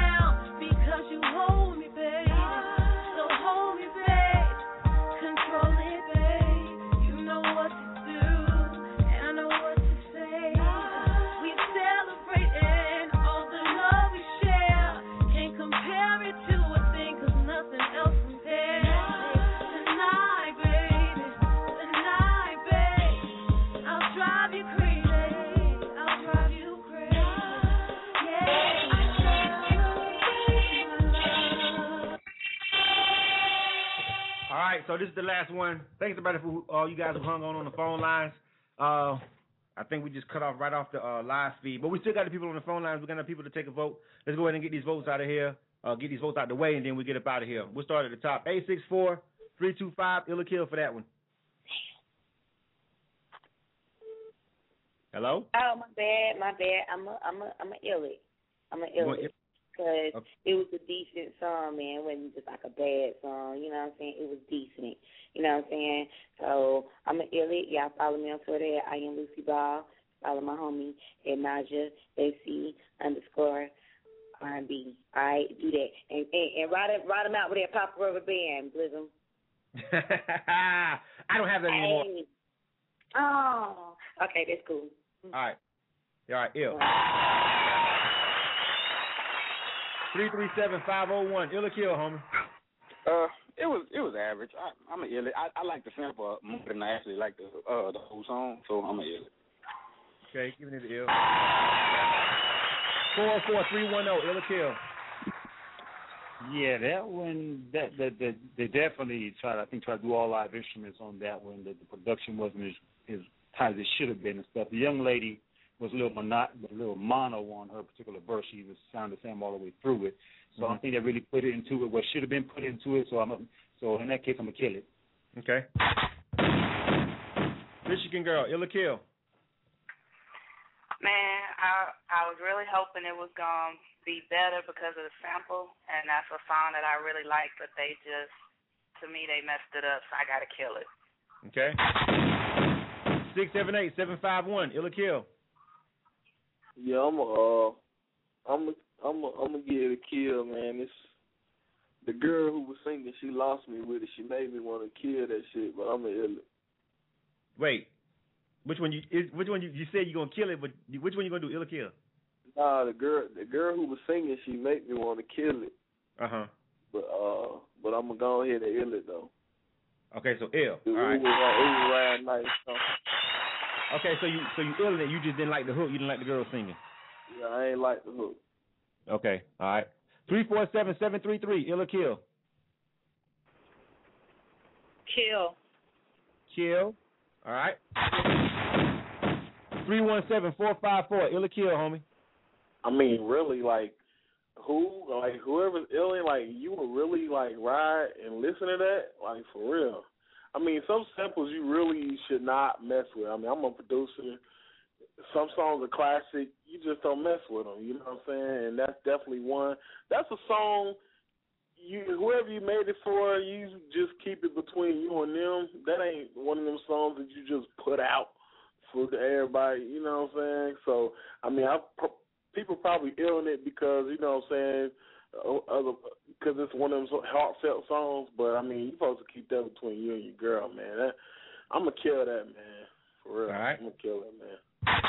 S13: Control
S4: right, so this is the last one. Thanks, everybody, for all you guys who hung on the phone lines. I think we just cut off right off the live feed, but we still got the people on the phone lines. We're going to have people to take a vote. Let's go ahead and get these votes out of here, get these votes out the way, and then we get up out of here. We'll start at the top. 864-325, Ill or Kill for that one. Hello?
S12: Oh, my bad. I'm a ill it. I'm an ill it. Because it was a decent song, man. It wasn't just like a bad song. You know what I'm saying? It was decent. You know what I'm saying? So I'm an ill it. Y'all follow me on Twitter at I am Lucy Ball. Follow my homie at Naja AC_R&B. All right, do that. And ride them out with that Pop Rubber Band, Blizzum.
S4: I don't have that anymore.
S12: Oh, okay, that's cool.
S4: All right, ill. 337-501, Ill or Kill, homie.
S14: It was average. I'm an ill. I like the sample more than I actually like the whole song, so I'm an ill.
S4: Okay, give me the ill. 44310, Ill or Kill.
S10: Yeah, that one. They definitely tried to do all live instruments on that one. The production wasn't as tight as it should have been and stuff. The young lady was a little mono on her particular verse. She was sounded the same all the way through it. So I think they really put it into it what should have been put into it. So in that case, I'm gonna kill it.
S4: Okay. Michigan girl, Ill or Kill.
S2: Man, I was really hoping it was gonna be better because of the sample, and that's a song that I really like. But they just, to me, they messed it up. So I gotta kill it.
S4: Okay. 678-751, Ill or Kill.
S8: Yeah, I'm gonna give it a kill, man. It's the girl who was singing. She lost me with it. She made me want to kill that shit, but I'm gonna ill it.
S4: Wait, which one you said you're gonna kill it, but which one you gonna do, Ill or Kill?
S8: Nah, the girl who was singing, she made me want to kill it. But I'm gonna go ahead and ill it though.
S4: Okay, so ill. All right.
S8: It was right nice.
S4: Okay, so you ill it. You just didn't like the hook. You didn't like the girl singing.
S8: Yeah, I ain't like the hook.
S4: Okay, all right. 347-733, Ill or Kill. Kill. All right. 317-454, Ill or Kill, homie.
S8: I mean, really, whoever's illing, you would really ride and listen to that, for real. I mean, some samples you really should not mess with. I mean, I'm a producer. Some songs are classic. You just don't mess with them. You know what I'm saying? And that's definitely one. That's a song. Whoever you made it for, you just keep it between you and them. That ain't one of them songs that you just put out for everybody. You know what I'm saying? So, I mean, people probably illing it because, you know what I'm saying, because it's one of them heartfelt songs. But, I mean, you're supposed to keep that between you and your girl, man. I'm going to kill that, man. For real. All right. I'm going to kill that, man.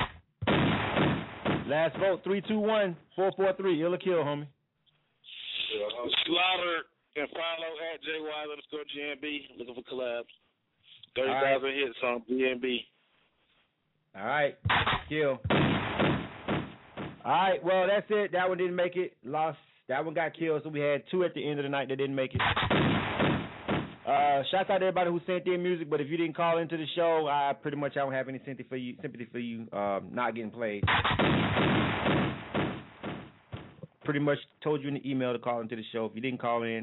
S4: Last vote, 321-443, Ill or Kill, homie.
S6: Slaughter and follow at JY_GMB, looking for collabs. 30,000 hits on BNB.
S4: All right, Kill. All right, well, that's it. That one didn't make it. Lost. That one got killed, so we had two at the end of the night that didn't make it. Shout out to everybody who sent in music, but if you didn't call into the show, I don't have any sympathy for you not getting played. Pretty much told you in the email to call into the show. If you didn't call in,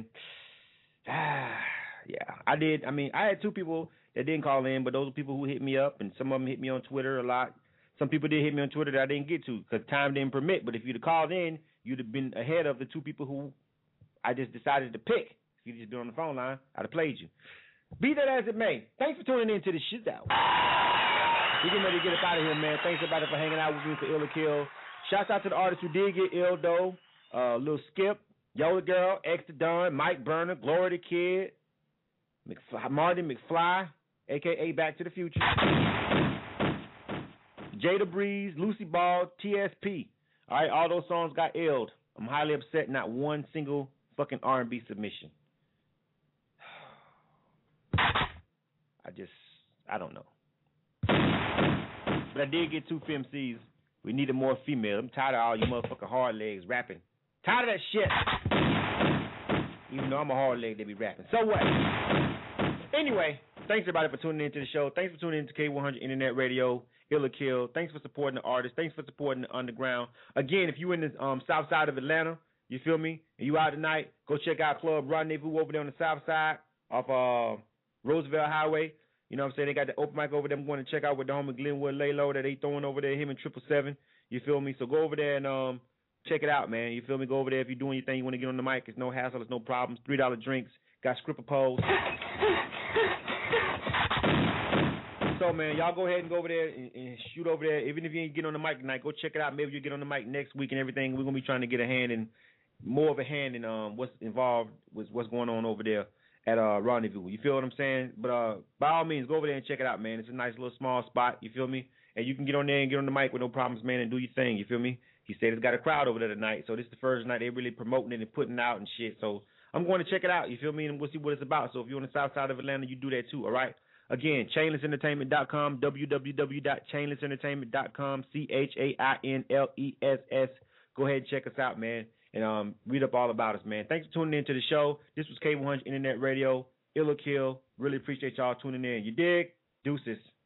S4: yeah, I did. I mean, I had two people that didn't call in, but those are people who hit me up, and some of them hit me on Twitter a lot. Some people did hit me on Twitter that I didn't get to because time didn't permit. But if you'd have called in, you'd have been ahead of the two people who I just decided to pick. If you'd just been on the phone line, I'd have played you. Be that as it may, thanks for tuning in to the shit out. We're getting ready to get up out of here, man. Thanks everybody for hanging out with me for Ill or Kill. Shouts out to the artists who did get ill, though. Lil Skip, Yola Girl, X the Don, Mike Burner, Glory the Kid, Martin McFly, a.k.a. Back to the Future, Jada Breeze, Lucy Ball, TSP. All right, all those songs got illed. I'm highly upset, not one single fucking R&B submission. I don't know. But I did get two FMCs. We needed more female. I'm tired of all you motherfucking hard legs rapping. Tired of that shit. Even though I'm a hard leg, they be rapping. So what? anyway, thanks everybody for tuning into the show. Thanks for tuning into K100 Internet Radio, Ill or Kill. Thanks for supporting the artists. Thanks for supporting the underground. Again, if you in the south side of Atlanta, you feel me, and you out tonight, go check out Club Rendezvous over there on the south side off Roosevelt Highway. You know what I'm saying? They got the open mic over there. I'm going to check out with the homie Glenwood Laylow that they throwing over there, him and 777. You feel me? So go over there and check it out, man. You feel me? Go over there if you're doing your thing. You want to get on the mic. It's no hassle. It's no problems. $3 drinks. Got scripper poles. So, man, y'all go ahead and go over there and shoot over there. Even if you ain't get on the mic tonight, go check it out. Maybe you'll get on the mic next week and everything. We're going to be trying to get more of a hand in what's involved with what's going on over there at Rendezvous. You feel what I'm saying? But by all means, go over there and check it out, man. It's a nice little small spot. You feel me? And you can get on there and get on the mic with no problems, man, and do your thing. You feel me? He said it's got a crowd over there tonight. So this is the first night they're really promoting it and putting out and shit. So I'm going to check it out. You feel me? And we'll see what it's about. So if you're on the south side of Atlanta, you do that too, all right? Again, chainlessentertainment.com, www.chainlessentertainment.com, CHAINLESS. Go ahead and check us out, man, and read up all about us, man. Thanks for tuning in to the show. This was K100 Internet Radio, Ill or Kill. Really appreciate y'all tuning in. You dig? Deuces.